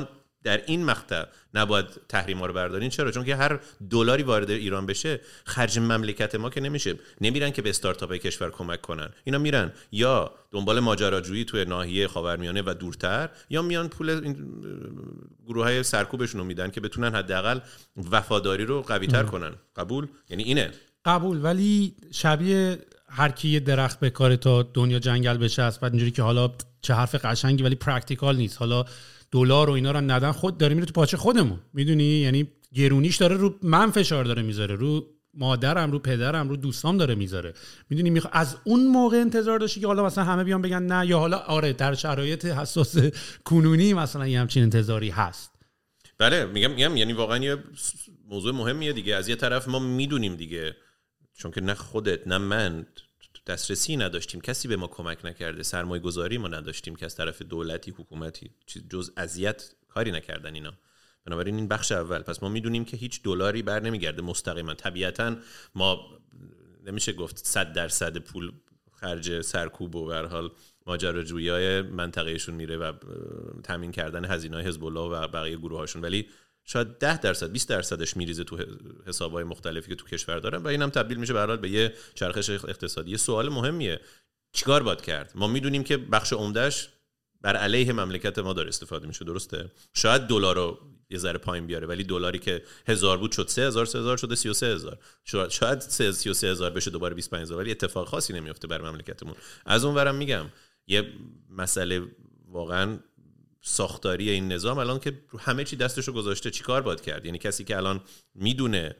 در این مقطع نباید تحریم‌ها رو بردارین. چرا؟ چون که هر دلاری وارد ایران بشه خرج مملکت ما که نمیشه. نمیرن که به استارتاپ‌های کشور کمک کنن، اینا میرن یا دنبال ماجراجویی توی ناحیه خاورمیانه و دورتر، یا میان پول این گروه‌های سرکوبشون رو میدن که بتونن حداقل وفاداری رو قوی‌تر کنن. قبول؟ یعنی اینه قبول. ولی شبیه هر کی یه درخت بکاره تا دنیا جنگل بشه است. بعد اینجوری که حالا چه حرف قشنگی ولی پرکتیکال نیست. حالا دلار و اینا رو ندن، خود داره میره تو پاچه خودمون، میدونی؟ یعنی گرونیش داره رو من فشار داره میذاره، رو مادرم، رو پدرم، رو دوستام داره میذاره، میدونی؟ میخوا از اون موقع انتظار داشتی که حالا مثلا همه بیان بگن نه، یا حالا آره در شرایط حساس کنونی مثلا یه همچین انتظاری هست. بله میگم میگم یعنی واقعا یه موضوع مهمیه دیگه. از یه طرف ما میدونیم دیگه، چون که نه خودت نه من دسترسی نداشتیم، کسی به ما کمک نکرده، سرمایه گذاری ما نداشتیم که از طرف دولتی حکومتی جز اذیت کاری نکردن اینا. بنابراین این بخش اول. پس ما میدونیم که هیچ دلاری بر نمیگرده مستقیما. طبیعتا ما نمیشه گفت صد درصد پول خرج سرکوب و به هر حال ماجراجویی‌های منطقهشون میره و تامین کردن هزینه‌های حزب الله و بقیه گروهاشون، ولی شاید ده درصد بیست درصدش میریزه تو حساب‌های مختلفی که تو کشور دارن و اینم تبدیل میشه به هر حال به یه چرخش اقتصادی. یه سوال مهمیه، چیکار باید کرد؟ ما میدونیم که بخش عمدهش بر علیه مملکت ما داره استفاده میشه، درسته؟ شاید دلار رو یه ذره پایین بیاره، ولی دلاری که هزار بود شد سه هزار، سه هزار شده سی و سه هزار، شاید سی و سه هزار بشه دوباره بیست و پنج هزار، ولی اتفاق خاصی نمیفته بر مملکتمون. از اون ورم میگم یه مسئله واقعا ساختاری این نظام الان که همه چی دستشو گذاشته، چیکار باید کرد؟ یعنی کسی که الان میدونه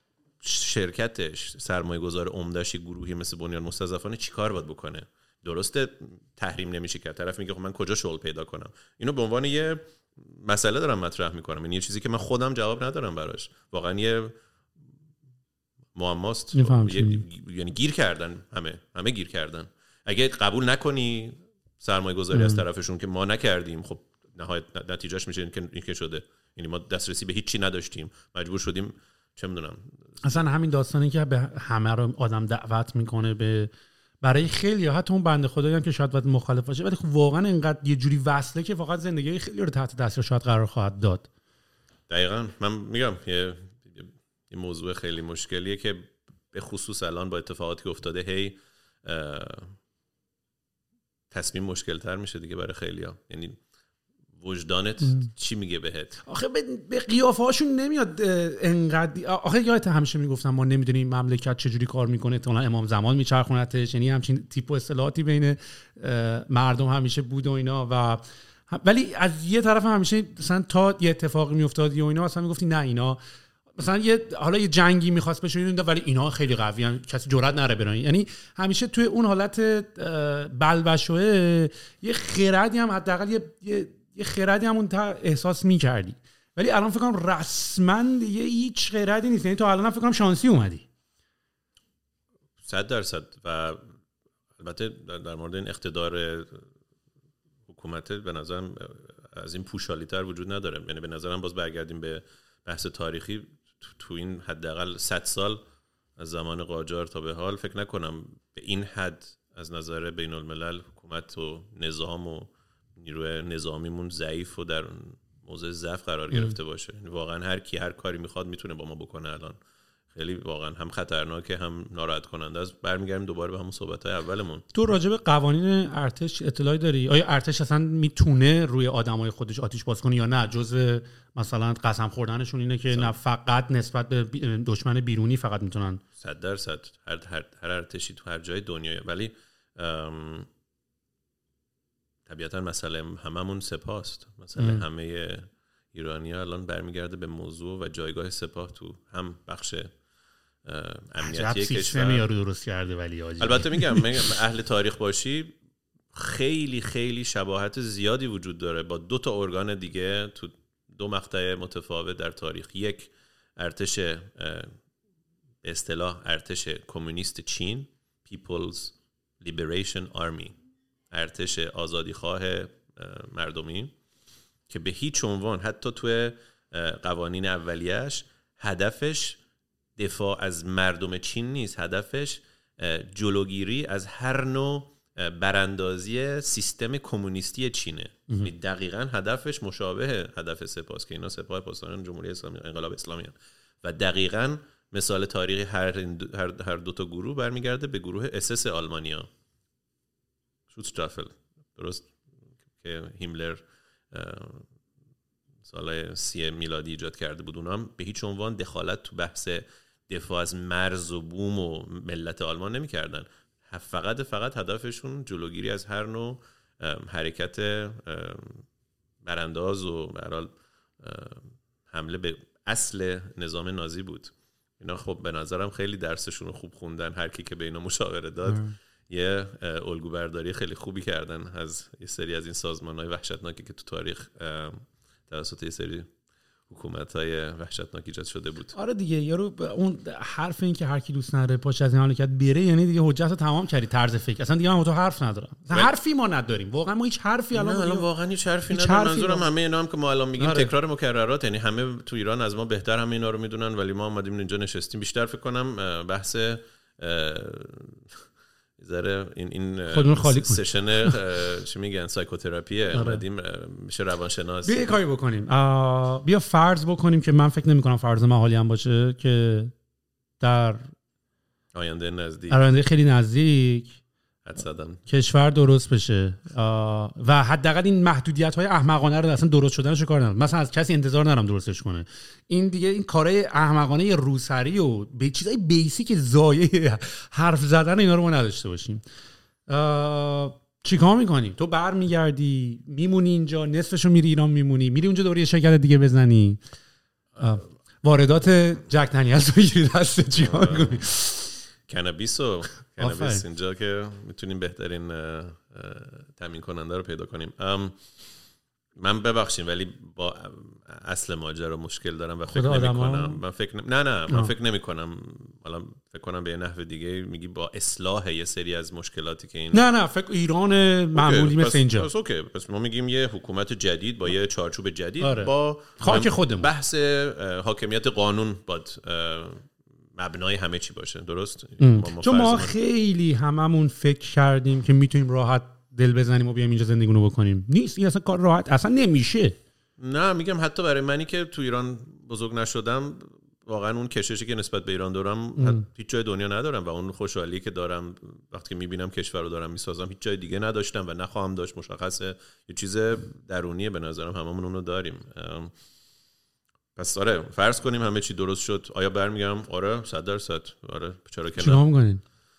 شرکتش سرمایه گذار عمده‌اش گروهی مثل بنیان مستضعفانه، چیکار باید بکنه؟ درسته تحریم نمیشه کرد، طرف میگه خب من کجا شغل پیدا کنم؟ اینو به عنوان یه مسئله دارم مطرح میکنم، یعنی یه چیزی که من خودم جواب ندارم براش، واقعا یه معماست. یعنی گیر کردن، همه همه گیر کردن. اگه قبول نکنی سرمایه گذاری از طرفشون که ما نکردیم، خب نهایت نتیجهش میشه این که این که شده، یعنی ما دسترسی به هیچی نداشتیم، مجبور شدیم چه میدونم. اصلا همین داستانی که به همه رو آدم دعوت میکنه به برای خیلی، یا حتی اون بنده خدایی هم که شاید باید مخالف باشه، ولی خب واقعا اینقدر یه جوری وصله که فقط زندگی خیلی رو تحت تاثیر شاید قرار خواهد داد. دقیقاً من میگم یه یه موضوع خیلی مشکلیه که به خصوص الان با اتفاقاتی که افتاده هی تصمیم مشکل تر میشه دیگه برای خیلیا. یعنی وجدانت ام. چی میگه بهت؟ آخه به قیافه هاشون نمیاد انقدر. آخه یادت همیشه میگفتم ما نمیدونیم مملکت چجوری کار میکنه، احتمالاً امام زمان میچرخونتش، یعنی همچین تیپ و اصطلاحاتی بین مردم همیشه بود و اینا. و ولی از یه طرف همیشه مثلا تا یه اتفاقی میافتاد و اینا مثلا میگفتی نه اینا مثلا یه حالا یه جنگی میخواست بشه اینا، ولی اینا خیلی قوی ان، کسی جرئت نره برن. یعنی همیشه توی اون حالت بلبشوه یه خردی هم حداقل یه, یه یه خردی همون تا احساس می‌کردی، ولی الان فکر کنم رسما دیگه هیچ خردی نیست. یعنی تو الان فکر کنم شانسی اومدی صد درصد. و البته در مورد این اقتدار حکومت به نظرم از این پوشالی‌تر وجود نداره. یعنی به نظرم باز برگردیم به بحث تاریخی، تو این حداقل صد سال از زمان قاجار تا به حال فکر نکنم به این حد از نظر بین الملل حکومت و نظام و نیروی نظامیمون ضعیف و در موضع ضعف قرار گرفته باشه. واقعا هر کی هر کاری میخواد میتونه با ما بکنه. الان خیلی واقعا هم خطرناکه هم ناراحت کننده است. برمیگردیم دوباره به همون صحبت‌های اولمون. تو راجع به قوانین ارتش اطلاعی داری؟ آیا ارتش اصلا میتونه روی آدمای خودش آتش باز کنه یا نه جزء مثلا قسم خوردنشون اینه که نه فقط نسبت به دشمن بیرونی فقط میتونن؟ صد درصد هر هر هر ارتشی تو هر جای دنیا. ولی طبیعتا مسئله هممون سپاست. مسئله ام. همه ایرانی‌ها الان برمیگرده به موضوع و جایگاه سپاه تو هم بخش امنیتی کشور. یارو درست کرده ولی آجی. البته میگم میگم اهل تاریخ باشی خیلی خیلی شباهت زیادی وجود داره با دو تا ارگان دیگه تو دو مقطع متفاوت در تاریخ. یک ارتش به اصطلاح ارتش کمونیست چین، People's Liberation Army، ارتش آزادیخواه مردمی که به هیچ عنوان حتی توی قوانین اولیش هدفش دفاع از مردم چین نیست، هدفش جلوگیری از هر نوع براندازی سیستم کمونیستی چینه. دقیقاً هدفش مشابه هدف سپاس که اینا سپاه پاسداران جمهوری اسلامی انقلاب اسلامی هستند و دقیقاً مثال تاریخی هر هر هر دو تا گروه برمیگرده به گروه اس اس آلمانیا، شوتستافل، درست، که هیملر سال سی میلادی ایجاد کرده بود. اونا هم به هیچ عنوان دخالت تو بحث دفاع از مرز و بوم و ملت آلمان نمی‌کردن. فقط فقط هدفشون جلوگیری از هر نوع حرکت برانداز و به هر حال حمله به اصل نظام نازی بود. اینا خب به نظرم خیلی درسشون رو خوب خوندن. هر کی که به اینا مشاوره داد ام. یه الگو برداری خیلی خوبی کردن از یه سری از این سازمان‌های وحشتناکی که تو تاریخ توسط یه سری حکومت‌های وحشتناک ایجاد شده بود. آره دیگه، یارو اون حرف این که هر کی دوست نداره پاش از این حرکت بره، یعنی دیگه حجت رو تمام کردی طرز فکر. اصلا دیگه من تو حرف ندارم. حرفی ما نداریم. واقعا ما هیچ حرفی الان الان واقعا هیچ حرفی نداریم. منظورم همه اینا هم که ما الان میگیم آره. تکرار مکررات، یعنی همه تو ایران از ما بهتر همه اینا رو میدونن، ولی ما اومدیم اینجا نشستیم. بیشتر فکر کنم بحث ذره این این خودمون خالی سشن چی میگن سایکوتراپی اومدیم میشه روانشناس. بیا کاری بکنیم. بیا فرض بکنیم که من فکر نمی کنم فرض محالی هم باشه که در آینده نزدیک آینده خیلی نزدیک حداقل کشور درست بشه و حداقل این محدودیت‌های احمقانه رو اصلا درست شدنشو کار ندارم. مثلا از کسی انتظار ندارم درستش کنه. این دیگه این کارهای احمقانه روسری و به چیزای بیسیک زایه حرف زدن اینا رو ما نداشته باشیم. چیکار می‌کنی؟ تو برمیگردی میمونی اینجا، نصفشو میری ایران میمونی، میری اونجا دوباره یه شرکت دیگه بزنی، واردات جک دنیلز رو بگیری دست، چیکار می‌کنی؟ کانابیس و کانابیس اینجا که میتونیم بهترین تامین کننده رو پیدا کنیم. من ببخشید ولی با اصل ماجرا مشکل دارم و فکر نمی کنم من فکر نمی... نه نه من آه. فکر نمی کنم حالا فکر کنم به یه نحو دیگه میگی با اصلاح یه سری از مشکلاتی که این نه نه فکر ایران معمولی مثل اینجا. پس اوکی، پس ما میگیم یه حکومت جدید با یه چارچوب جدید آره. با خاک خودمون بحث حاکمیت قانون باد مبنای همه چی باشه، درست؟ ما چون ما خیلی هممون فکر کردیم که میتونیم راحت دل بزنیم و بیایم اینجا زندگیمونو بکنیم. نیست، این اصلا کار راحت اصلا نمیشه. نه میگم حتی برای منی که تو ایران بزرگ نشدم واقعا اون کششی که نسبت به ایران دارم هیچ جای دنیا ندارم و اون خوشحالی که دارم وقتی که میبینم کشور رو دارم میسازم هیچ جای دیگه نداشتم و نخواهم داشت. مشخصه یه چیز درونیه به نظرم هممون اونو داریم. پس آره فرض کنیم همه چی درست شد، آیا برمیگردم؟ آره صد درصد آره. چرا که نه؟ چیکار می‌کنین؟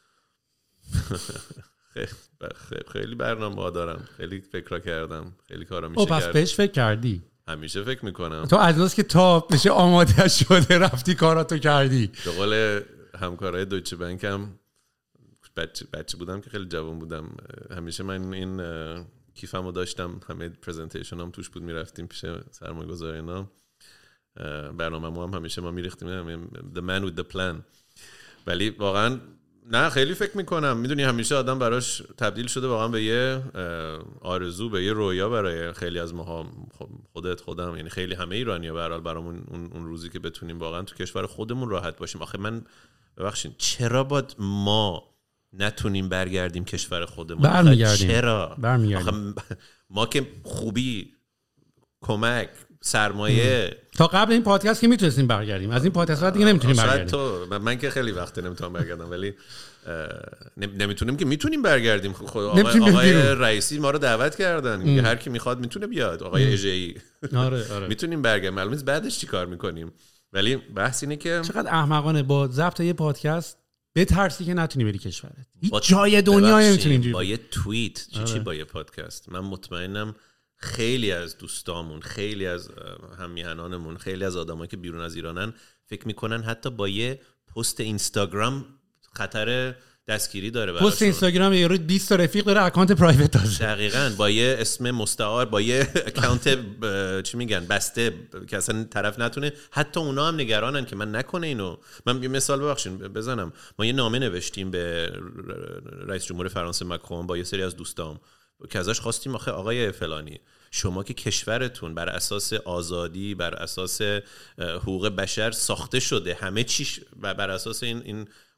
خیلی برنامه‌ها دارم، خیلی فکر کردم، خیلی کارا میشه کرد. پس بهش فکر کردی؟ همیشه فکر میکنم. تو از روز که تا بشه آماده شده رفتی کاراتو کردی. به قول همکارای دویچه بانک هم بچه بچه بودم که خیلی جوان بودم، همیشه من این کیفمو داشتم، همه پرزنتیشنام توش بود، میرفتیم پیش سرمایه‌گذارینا، برنامه‌مو هم همیشه ما میریختیم the man with the plan. ولی واقعا نه خیلی فکر میکنم، میدونی همیشه آدم براش تبدیل شده واقعا به یه آرزو، به یه رویا برای خیلی از ماها، خودت خودم، یعنی خیلی همه ایرانی‌ها به هر حال برامون اون اون روزی که بتونیم واقعا تو کشور خودمون راحت باشیم. آخه من ببخشید چرا باید ما نتونیم برگردیم کشور خودمون؟ برمیگردیم. چرا؟ برمیگردیم. ما که خوبی، کمک، سرمایه ام. تا قبل این پادکست که میتونستیم برگردیم، از این پادکست دیگه نمیتونیم برگردیم. تو من, من که خیلی وقت نمیتونم برگردم، ولی نمیتونیم که میتونیم برگردیم. خود آقای, آقای رئیسی ما رو دعوت کردن، میگه هر کی میخواد میتونه بیاد. آقای اژه‌ای آره آره میتونیم برگردیم، معلومه بعدش چیکار میکنیم. ولی بحث اینه که چقدر احمقانه با ضبط یه پادکست بترسی که نتونی بری کشورت. هیچ جای دنیا نمیتونی با یه توییت چی چی با یه پادکست. من مطمئنم خیلی از دوستامون، خیلی از هممیهنانمون، خیلی از آدمایی که بیرون از ایرانن فکر میکنن حتی با یه پست اینستاگرام خطر دستگیری داره براشون. پست اینستاگرام یه روز بیست تا رفیق داره، اکانت پرایوت داره. دقیقاً با یه اسم مستعار، با یه اکانت چی میگن بسته که اصلا طرف نتونه، حتی اونا هم نگرانن که من نکنه اینو. من یه مثال ببخشید بزنم، ما یه نامه نوشتیم به رئیس جمهور فرانسه ماکرون با یه سری از دوستام که ازش خواستیم آخه آقای فلانی شما که کشورتون بر اساس آزادی، بر اساس حقوق بشر ساخته شده، همه چیش بر اساس این این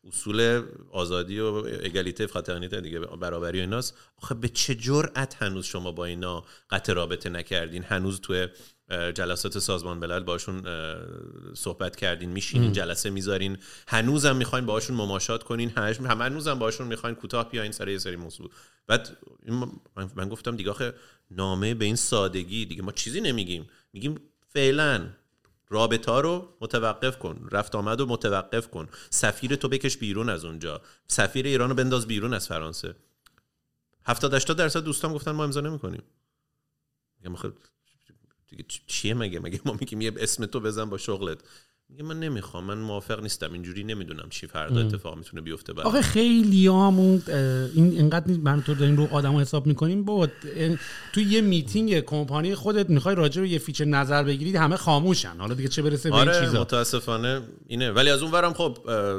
اصول آزادی و اگالیته فraternité دیگه، برابری و ایناست. آخه به چه جرأت هنوز شما با اینا قطع رابطه نکردین؟ هنوز توی جلسات سازمان ملل باشون صحبت کردین، میشینین جلسه میذارین، هنوزم میخواین باهاشون مماشات کنین، هم هنوزم باهاشون میخواین کوتاه بیاین سر یه سری موضوع. بعد من گفتم دیگه آخه نامه به این سادگی دیگه ما چیزی نمیگیم، میگیم فعلا رابطه ها رو متوقف کن، رفت آمد رو متوقف کن، سفیر تو بکش بیرون از اونجا، سفیر ایران رو بنداز بیرون از فرانسه. هفتاد هشتاد درصد دوستان گفتن ما امضا نمی‌کنیم. میگم خب دیگه چیه مگه مگه ما میگیم یه اسم تو بزن با شغلت. میگه من نمیخوام، من موافق نیستم، اینجوری نمیدونم چی فردا اتفاق میتونه بیفته برام. آخه خیلی همون این اینقدر من تو داریم رو آدمو حساب میکنیم با تو یه میتینگ کمپانی خودت میخوای راجع به یه فیچر نظر بگیرید همه خاموشن، حالا دیگه چه برسه به این آره چیزا. متاسفانه اینه. ولی از اون ورم خب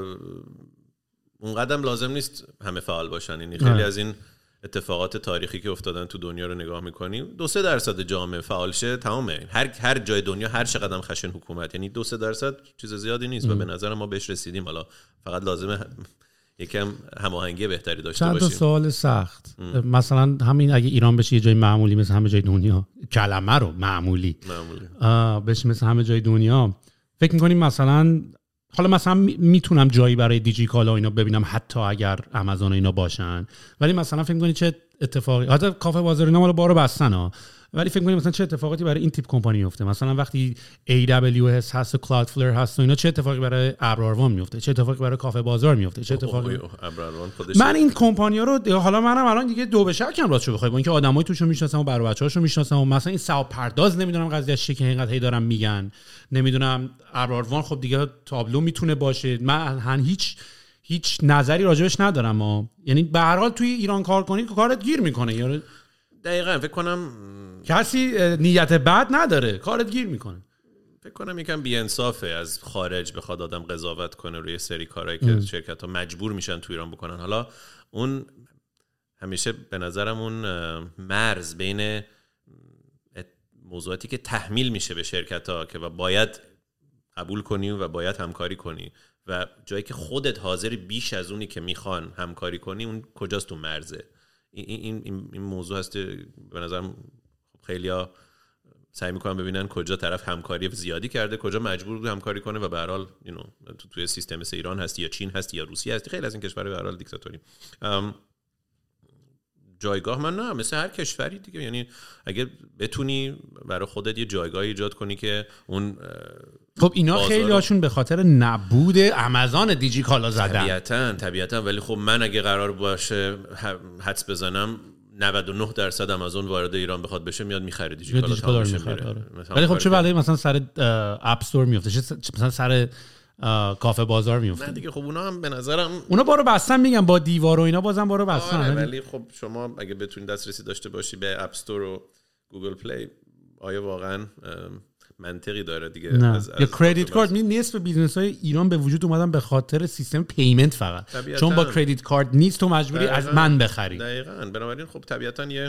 اون قدم لازم نیست همه فعال باشن. یعنی خیلی از این اتفاقات تاریخی که افتادن تو دنیا رو نگاه میکنیم، دو سه درصد جامعه فعال شه تمامه. هر هر جای دنیا هر چقدر خشن حکومت، یعنی دو سه درصد چیز زیادی نیست و به نظر ما بهش رسیدیم. حالا فقط لازمه یکم هماهنگی بهتری داشته باشیم. چند تا سوال سخت ام. مثلا همین اگه ایران بشه یه جای معمولی مثل همه جای دنیا، کلمه رو معمولی معمولی بشه مثل همه جای دنیا، فکر میکنیم مثلا حالا مثلا میتونم جایی برای دیجی کالا اینا ببینم حتی اگر آمازون اینا باشن، ولی مثلا فکر می‌کنی چه اتفاقی، حتی کافه بازار اینا مال بارو بستن ها، ولی فکر می‌کنی مثلا چه اتفاقاتی برای این تیپ کمپانی میفته؟ مثلا وقتی ای دبلیو اس هست و کلاودفلر هست و اینا چه اتفاقی برای ابراروان میفته؟ چه اتفاقی برای کافه بازار میفته؟ چه اتفاقی ابراروان خودش؟ من این کمپانی‌ها رو حالا منم الان دیگه دو به شکم راستش بخوام، با اینکه آدمای توشون میشناسم و برای بچه‌هاشون میشناسم و مثلا این ساو پرداز نمیدونم قضیهش چیه که اینقدر هی دارن میگن، نمیدونم ابراروان خب دیگه تابلو میتونه باشه. من هن هیچ هیچ نظری راجبش ندارم ها. یعنی به هر حال توی ایران کار کنی که کارت گیر میکنه. یارو دقیقاً فکر کنم کسی نیت بد نداره، کارت گیر میکنه. فکر کنم یکم بی‌انصافه از خارج بخواد آدم قضاوت کنه روی سری کارهایی که شرکت‌ها مجبور میشن تو ایران بکنن. حالا اون همیشه به نظرم اون مرز بین موضوعاتی که تحمیل میشه به شرکت‌ها که باید قبول کنی و باید همکاری کنی و جایی که خودت حاضری بیش از اونی که میخوان همکاری کنی، اون کجاست تو مرزه؟ این این این موضوع هست به نظرم خیلی‌ها سعی میکنن ببینن کجا طرف همکاری زیادی کرده، کجا مجبور بود همکاری کنه و به هر حال you know, تو توی سیستم مثل ایران هستی یا چین هستی یا روسیه هستی، خیلی از این کشورها به هر حال دیکتاتوری. جایگاه من نه، مثل هر کشوری دیگه. یعنی اگه بتونی برای خودت یه جایگاه ایجاد کنی که اون خب اینا خیلی هاشون به خاطر نبود آمازون دیجی کالا زدن طبیعتاً طبیعتاً ولی خب من اگه قرار باشه حدس بزنم نود و نه درصد آمازون وارد ایران بخواد بشه میاد میخره دیجی کالا تا بشه میره. ولی خب چه بلایی مثلا سر اپ استور میفته، مثلا سر کافه بازار میفته. نه دیگه خب اونا هم به نظرم اونا بارو بستن، میگم با دیوار و اینا بازم بارو بستن. آره ولی خب شما اگه بتونید دسترسی داشته باشی به اپ استور و گوگل پلی، آیا واقعا منطقی داره دیگه؟ از یا کردیت کارت می نصف بیزنس های ایران به وجود اومدن به خاطر سیستم پیمنت فقط طبیعتاً. چون با کردیت کارت نیست تو مجبوری از من بخری. دقیقاً. بنابراین خب طبیعتاً یه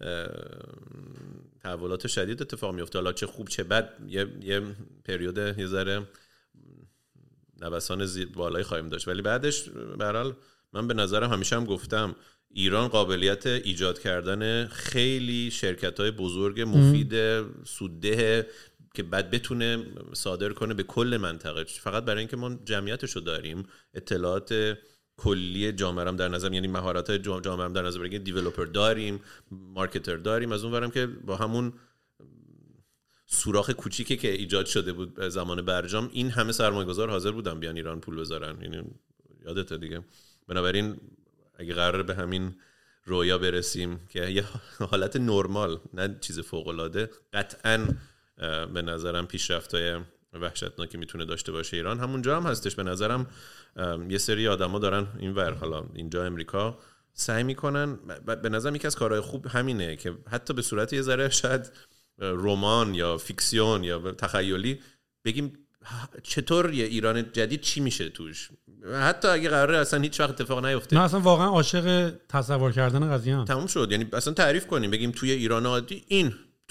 تحولات شدید اتفاق میفته، حالا چه خوب چه بد. یه یه پریود یه ذره نوسان زیر بالایی خواهیم داشت، ولی بعدش به هر حال من به نظرم همیشه هم گفتم ایران قابلیت ایجاد کردن خیلی شرکت‌های بزرگ مفید سودده که بعد بتونه صادر کنه به کل منطقه، فقط برای اینکه ما جمعیتشو داریم، اطلاعات کلی جامعه هم در نظر، یعنی مهارت‌های جامعه هم در نظر بگیریم، دیولپر داریم، مارکتر داریم، از اون ورم که با همون سوراخ کوچیکی که ایجاد شده بود زمان برجام این همه سرمایه‌گذار حاضر بودن بیان ایران پول بذارن. یعنی یادته دیگه. بنابراین اگه قراره به همین رویا برسیم که یه حالت نرمال، نه چیز فوق‌العاده، قطعاً به نظرم پیشرفت‌های وحشتناکی میتونه داشته باشه ایران. همونجا هم هستش به نظرم یه سری آدما دارن اینور، حالا اینجا امریکا، سعی میکنن. به نظرم یکی از کارهای خوب همینه که حتی به صورت یه ذره شاید رمان یا فیکسیون یا تخیلی بگیم چطور یه ایران جدید چی میشه توش، حتی اگه قراره اصلا هیچ وقت اتفاق نیفته. نه اصلا واقعا عاشق تصور کردن قضیه ام. تموم شد. یعنی اصلا تعریف کنیم بگیم توی ایران عادی این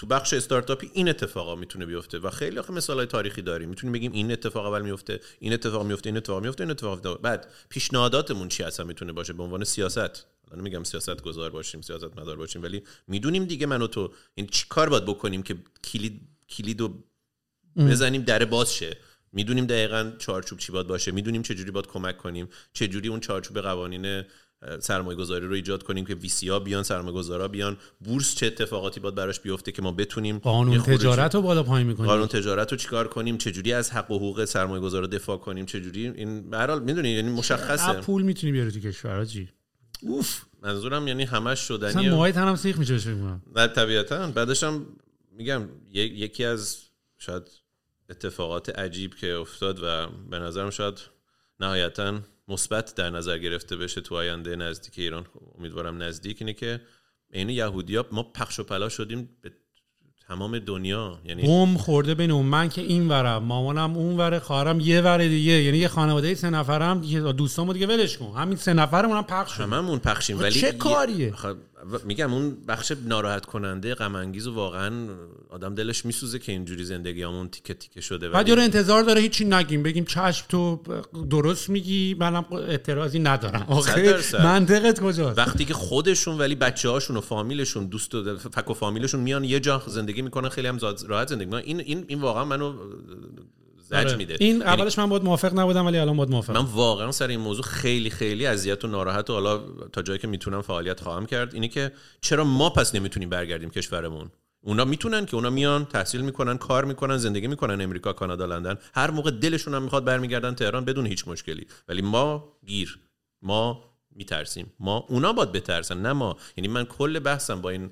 تو بخش استارتاپی این اتفاقا میتونه بیفته و خیلی آخه مثالای تاریخی داریم. میتونیم بگیم این اتفاق اول میفته، این اتفاق میفته، این اتفاق میفته، این اتفاق میفته. بعد پیشنهاداتمون چی اصلا میتونه باشه به عنوان سیاست. الان میگم سیاست گذار باشیم، سیاست مدار باشیم، ولی میدونیم دیگه من و تو این چی کار باید بکنیم که کلید کلیدو بزنیم در باز شه. میدونیم دقیقاً چارچوب چی باید باشه، میدونیم چه جوری باید کمک کنیم، چه جوری اون چارچوب قوانین سرمایه گذاری رو ایجاد کنیم که ویسی ها بیان، سرمایه گذارا بیان، بورس چه اتفاقاتی باید براش بیفته که ما بتونیم قانون تجارت رو بالا پایین میکنیم، قانون تجارت رو چیکار کنیم، چه جوری از حق و حقوق سرمایه گذارا دفاع کنیم، چه جوری این به هر حال میدونید یعنی مشخصه پول میتونی بیاری تو کشور جی. اوف منظورم یعنی همش شدنیه. مثلا موهای تنم سیخ میشه فکر میکنم. نه طبیعتاً. بعدش هم میگم یکی از شاید اتفاقات عجیب که افتاد و به نظرم شاید نهایتاً مثبت در نظر گرفته بشه تو آینده نزدیک ایران، امیدوارم نزدیک، اینه که این یهودی‌ها ما پخش و پلا شدیم به تمام دنیا. یعنی بم خورده بین اون، من که این ورم، مامانم اون وره، خواهرم یه وره دیگه، یعنی یه خانواده سه نفرم دیگه، دوستامو دیگه ولش کن، همین سه نفرمون هم پخش شد، هممون پخشیم. ولی چه کاریه؟ میگم اون بخش ناراحت کننده، غم انگیز و واقعا آدم دلش میسوزه که اینجوری زندگیامون تیکه تیکه شده. بعد یارو انتظار داره هیچی نگیم، بگیم چشم تو درست میگی، منم اعتراضی ندارم. آخه منطقت کجاست؟ وقتی که خودشون ولی بچه‌هاشون و فامیلشون، دوست و فک و فامیلشون میان یه جا زندگی میکنن، خیلی هم راحت زندگی میکنن. این این این واقعا منو زجر میده. این اولش من باید موافق نبودم ولی الان باید موافقم. من واقعا سر این موضوع خیلی خیلی اذیت و ناراحت و حالا تا جایی که میتونم فعالیت خواهم کرد. اینی که چرا ما پس نمیتونیم برگردیم کشورمون؟ اونا میتونن که اونا میان تحصیل میکنن، کار میکنن، زندگی میکنن امریکا، کانادا، لندن، هر موقع دلشون هم میخواد برمیگردن تهران بدون هیچ مشکلی. ولی ما گیر، ما میترسیم. ما اونا باید بترسن نه ما. یعنی من کل بحثم با این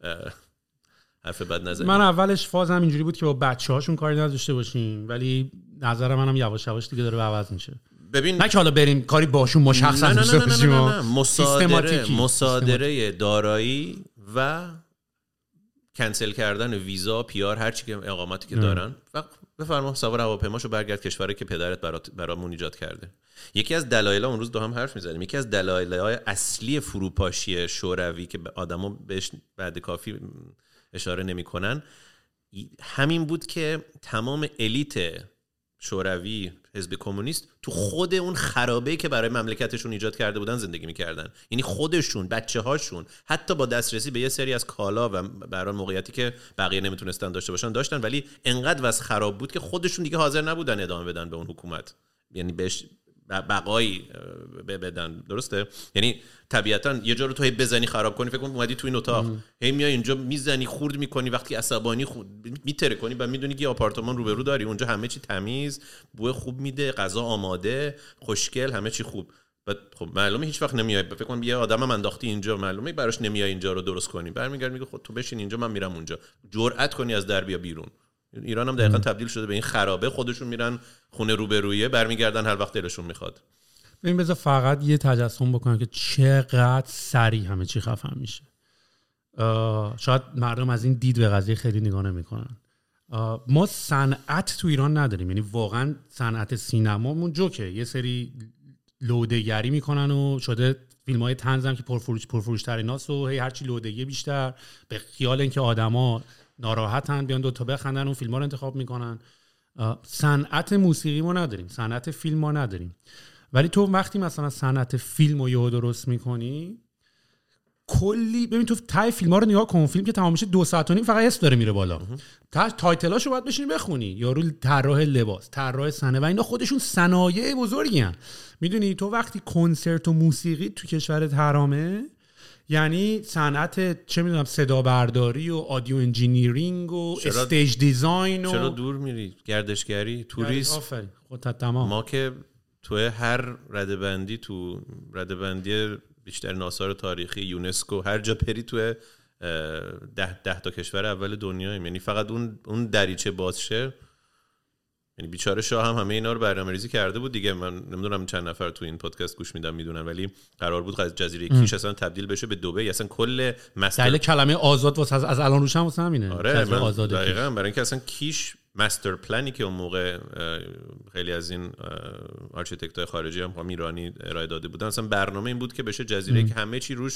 حرف بد نزنیم. من اولش فازم اینجوری بود که با بچه‌هاشون کاری نداشته باشیم، ولی نظر منم یواش یواش دیگه داره عوض میشه. ببین نه که حالا بریم کاری باشون مشخصا نه نه نه نه, نه, نه, نه. مصادره مصادره دارایی و کنسل کردن ویزا، پی آر، هر چی که اقامتی که دارن، و بفرما سوار هواپیماشو برگرد کشوری که پدرت برات برامون ایجاد کرده. یکی از دلایل اون روز دو هم حرف می‌زدیم، یکی از دلایل‌های اصلی فروپاشی شوروی که آدما بهش بعد کافی اشاره نمی‌کنن همین بود که تمام الیت شوروی، حزب کمونیست، تو خود اون خرابه‌ای که برای مملکتشون ایجاد کرده بودن زندگی می‌کردن. یعنی خودشون، بچه‌هاشون، حتی با دسترسی به یه سری از کالا و برای موقعیتی که بقیه نمیتونستن داشته باشن داشتن، ولی انقدر وضع خراب بود که خودشون دیگه حاضر نبودن ادامه بدن به اون حکومت، یعنی بهش بقایی بدن. درسته؟ یعنی طبیعتا یه جا رو تو هی بزنی خراب کنی، فکر کن اومدی تو این اتاق هی میای اینجا میزنی خورد میکنی، وقتی عصبانی خود میتره کنی و میدونی که آپارتمان روبرو داری، اونجا همه چی تمیز، بوی خوب میده، غذا آماده، خوشگل، همه چی خوب. بعد خب معلومه هیچ وقت نمیای، فکر کن یه آدمم انداختی اینجا، معلومه براش نمیای اینجا رو درست کنی، برمیگرد میگه خود تو بشین اینجا، من میرم اونجا، جرأت کنی از در بیا بیرون. ایران هم دقیقاً تبدیل شده به این خرابه، خودشون میرن خونه روبرویه، برمیگردن هر وقت دلشون میخواد. ببین بذار فقط یه تجسم بکنم که چقدر سریع همه چی خفن میشه. شاید مردم از این دید به قضیه خیلی نگاه نمیکنن. ما صنعت تو ایران نداریم، یعنی واقعا صنعت سینمامون جوکه، یه سری لوده‌گری میکنن و شده فیلم‌های طنز هم که پرفروش پرفروش تریناست و هی هرچی لودگی بیشتر، به خیال اینکه آدما ناراحتن بیان دو تا بخندن اون فیلم‌ها رو انتخاب میکنن. صنعت موسیقی ما نداریم، صنعت فیلم ما نداریم. ولی تو وقتی مثلا صنعت فیلم رو یهو درست میکنی، کلی ببین تو تای فیلم‌ها رو نگاه کن، فیلم که تمام میشه دو ساعت و نیم فقط اسم داره میره بالا، تا تایتلاشو باید بشینی بخونی، یارو طراح لباس، طراح صحنه، و اینا خودشون صنایع بزرگی ان. میدونی تو وقتی کنسرت و موسیقی تو کشورت حرامه، یعنی صنعت چه میدونم صدا برداری و آدیو انجینیرینگ و استیج دیزاین و چرا دور میری؟ گردشگری، توریسم. آفرین خودت تمام. ما که تو هر ردبندی، تو ردبندی بیشتر آثار تاریخی یونسکو، هر جا پری تو ده ده تا کشور اول دنیاییم. یعنی فقط اون اون دریچه باز شه، یعنی بیچاره شاه هم همه اینا رو برنامه‌ریزی کرده بود دیگه. من نمیدونم چند نفر تو این پادکست گوش میدن میدونن، ولی قرار بود از جزیره کیش اصلا تبدیل بشه به دبی. اصلا کل مستر دلیل کلمه آزاد واسه از, از الان روش هم واسه همینه. آره دقیقاً، برای اینکه اصلا کیش مستر پلانی که اون موقع خیلی از این آرکیتکت‌های خارجی هم هم ایرانی ارائه داده بودن، اصلا برنامه این بود که بشه جزیره ام. که همه چی روش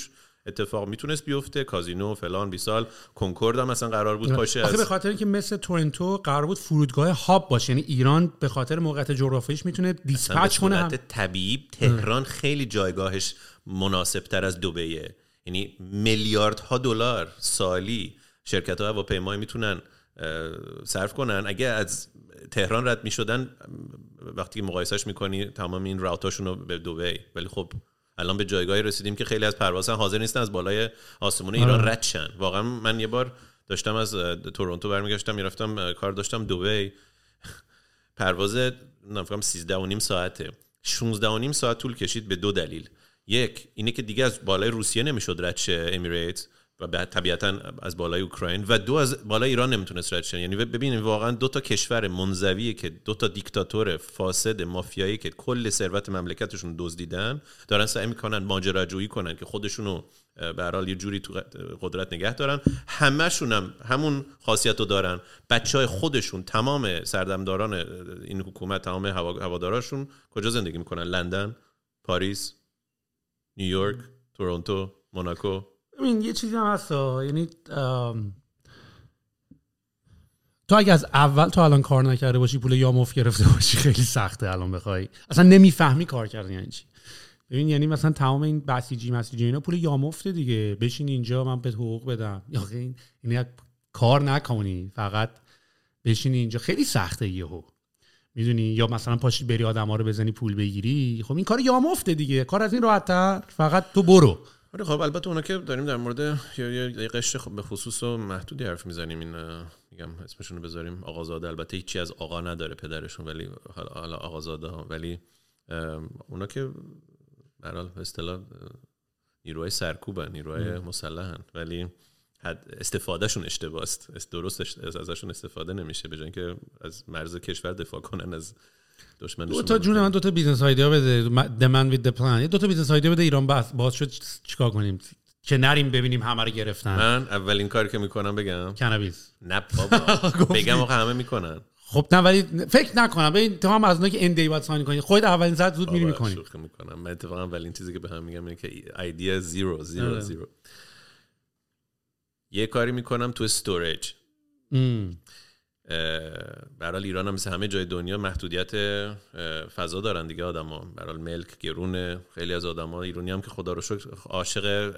اتفاق میتونست بیفته، کازینو فلان بیسال، کنکورد هم مثلا قرار بود پاشه. آخه به خاطر اینکه مثل تورنتو قرار بود فرودگاه هاب باشه، یعنی ایران به خاطر موقعیت جغرافیاییش میتونه دیسپچ کنه. هم طبیعی تهران خیلی جایگاهش مناسب تر از دبیه، یعنی میلیاردها دلار سالی شرکت‌ها هواپیمایی میتونن صرف کنن. اگه از تهران رد میشدن وقتی مقایسهش میکنی تمام این راوتاشون رو به دبی، ولی خب الان به جایگاهی رسیدیم که خیلی از پروازها حاضر نیستن از بالای آسمون ایران رد شن. واقعا من یه بار داشتم از تورنتو برمیگشتم میرفتم کار داشتم دبی، پرواز نفهم سیزده و نیم ساعته، شانزده و نیم ساعت طول کشید به دو دلیل. یک اینه که دیگه از بالای روسیه نمیشد رد شه امیریتس و بعد طبیعتاً از بالای اوکراین، و دو از بالای ایران نمیتونست رد شه. یعنی ببینید واقعا دو تا کشور منزوی که دو تا دیکتاتور فاسد مافیایی که کل ثروت مملکتشون دزدیدن دارن سعی میکنن ماجراجویی کنن که خودشونو به هر حال یه جوری تو قدرت نگه دارن. همه‌شون هم همون خاصیتو دارن. بچهای خودشون تمام سردمداران این حکومت تمام هواداراشون کجا زندگی میکنن؟ لندن، پاریس، نیویورک، تورنتو، موناکو. این یه چیزی هم هست، یعنی تو اگه از اول تا الان کار نکرده باشی پول یاموف گرفته باشی خیلی سخته الان بخوای، اصلا نمیفهمی کار کردن یعنی چی. ببین یعنی مثلا تمام این بسیجی مسیجی اینا پول یاموفته دیگه، بشین اینجا من بهت حقوق بدم، یا این یعنی کار نکنی فقط بشین اینجا خیلی سخته یهو، میدونی؟ یا مثلا پاشی بری آدما رو بزنی پول بگیری، خب این کار یاموفته دیگه، کار از این راحت‌تر فقط تو برو. آره خب البته اونا که داریم در مورد یه قشر خب به خصوص و محدودی حرف میزنیم، این میگم اسمشون رو بذاریم آقازاده، البته هیچی از آقا نداره پدرشون، ولی حالا آقازاده ها، ولی اونا که به هر حال به اصطلاح نیروهای سرکوبن، نیروهای مسلحن، ولی استفادهشون اشتباهه است، درست ازشون استفاده نمیشه، به جای اینکه از مرز کشور دفاع کنن از دشمنشون. دو تا جون من دو تا بیزنس ایده بده، the man with the plan، دو تا بیزنس ایده بده ایران باز باز شد چیکار کنیم که نریم ببینیم همه رو گرفتن. من اولین کاری که میکنم بگم کنابیس. نه بابا بگم آخه همه میکنن. خب نه ولی فکر نکنم ببین تو هم از اونایی که ان دی باید ساین کنی خودت اولین زد زود میری میکنی. شوخی میکنم. من اتفاقا اولین چیزی که بهم میگم اینه که ایده زیرو زیرو زیرو. یه کاری میکنم تو استوریج. به هر حال ایران هم مثل همه جای دنیا محدودیت فضا دارن دیگه آدما، به هر حال ملک گرونه، خیلی از آدما ایرانی هم که خدا رو شکر عاشق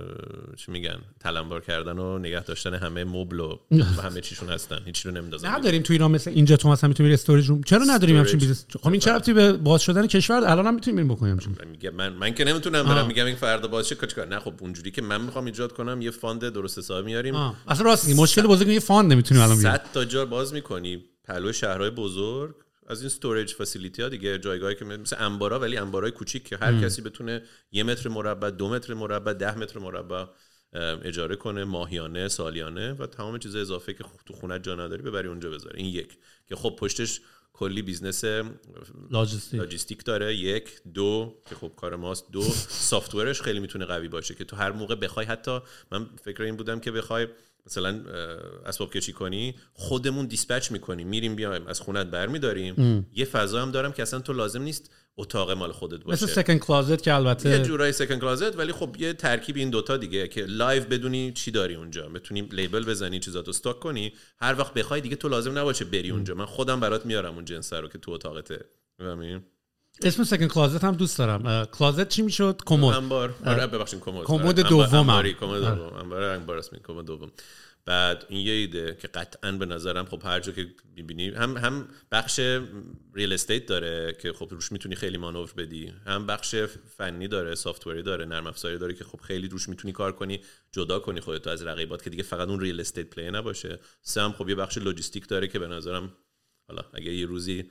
چی میگن تلمبار کردن و نگه داشتن همه مبل و همه چیشون هستن، هیچی رو نمیندازن. نداریم تو ایران مثل اینجا تو مثلا میتونی استوریج روم، چرا نداریم همچین بیزنس؟ خب این چه ربطی به باز شدن کشور الان هم میتونیم بکنیم همچین؟ میگه من من که نمیتونم برم میگم این فردا باز شه چیکار؟ نه خب اونجوری که من میخوام ایجاد کنم یه فاند درست حسابی میاریم. اصلا راست میگی مشکل بزرگ یه فاند نمیتونیم الان بیاریم. صد تا جا باز میکنی پلو شهرهای بزرگ از این استوریج فسیلیتی ها دیگه، جایگاهی که مثل انبارا ولی انبارای کوچیک که هر ام. کسی بتونه یه متر مربع، دو متر مربع، ده متر مربع اجاره کنه ماهیانه، سالیانه، و تمام چیز اضافه که تو خونه جا نداری ببری اونجا بذاری. این یک که خب پشتش کلی بیزنس لاجستیک لاجستیک داره. یک دو که خب کار ماست. دو سافتورش خیلی میتونه قوی باشه که تو هر موقع بخوای، حتی من فکر این بودم که بخوای مثلا اسباب کشی کنی خودمون دیسپچ میکنیم، میریم بیایم از خونت برمیداریم. یه فضا هم دارم که اصلا تو لازم نیست اتاق مال خودت باشه، مثل سکند کلازت که البته یه جورای سکند کلازت، ولی خب یه ترکیب این دوتا دیگه که لایو بدونی چی داری اونجا، بتونی لیبل بزنی، چیزاتو استاک کنی، هر وقت بخوای دیگه تو لازم نباشه بری اونجا، من خودم برات میارم اون جنس رو که تو اتاقته. ببین اسم سکند کلازت هم دوست دارم. کلازت چی میشد؟ کمد. انبار. آره ببخشید کمد. کمد دوم. انباری کمد دوم. انبار انبار اسم کمد دوم. بعد این یه ایده که قطعاً به نظرم خب هر جا که می‌بینی هم هم بخش ریل استیت داره که خب روش میتونی خیلی مانور بدی، هم بخش فنی داره، سافتوری داره، نرم افزاری داره که خب خیلی روش میتونی کار کنی، جدا کنی خودت از رقیبات که دیگه فقط اون ریل استیت پلی نباشه. سه هم خب یه بخش لوجستیک داره که به نظرم حالا اگه یه روزی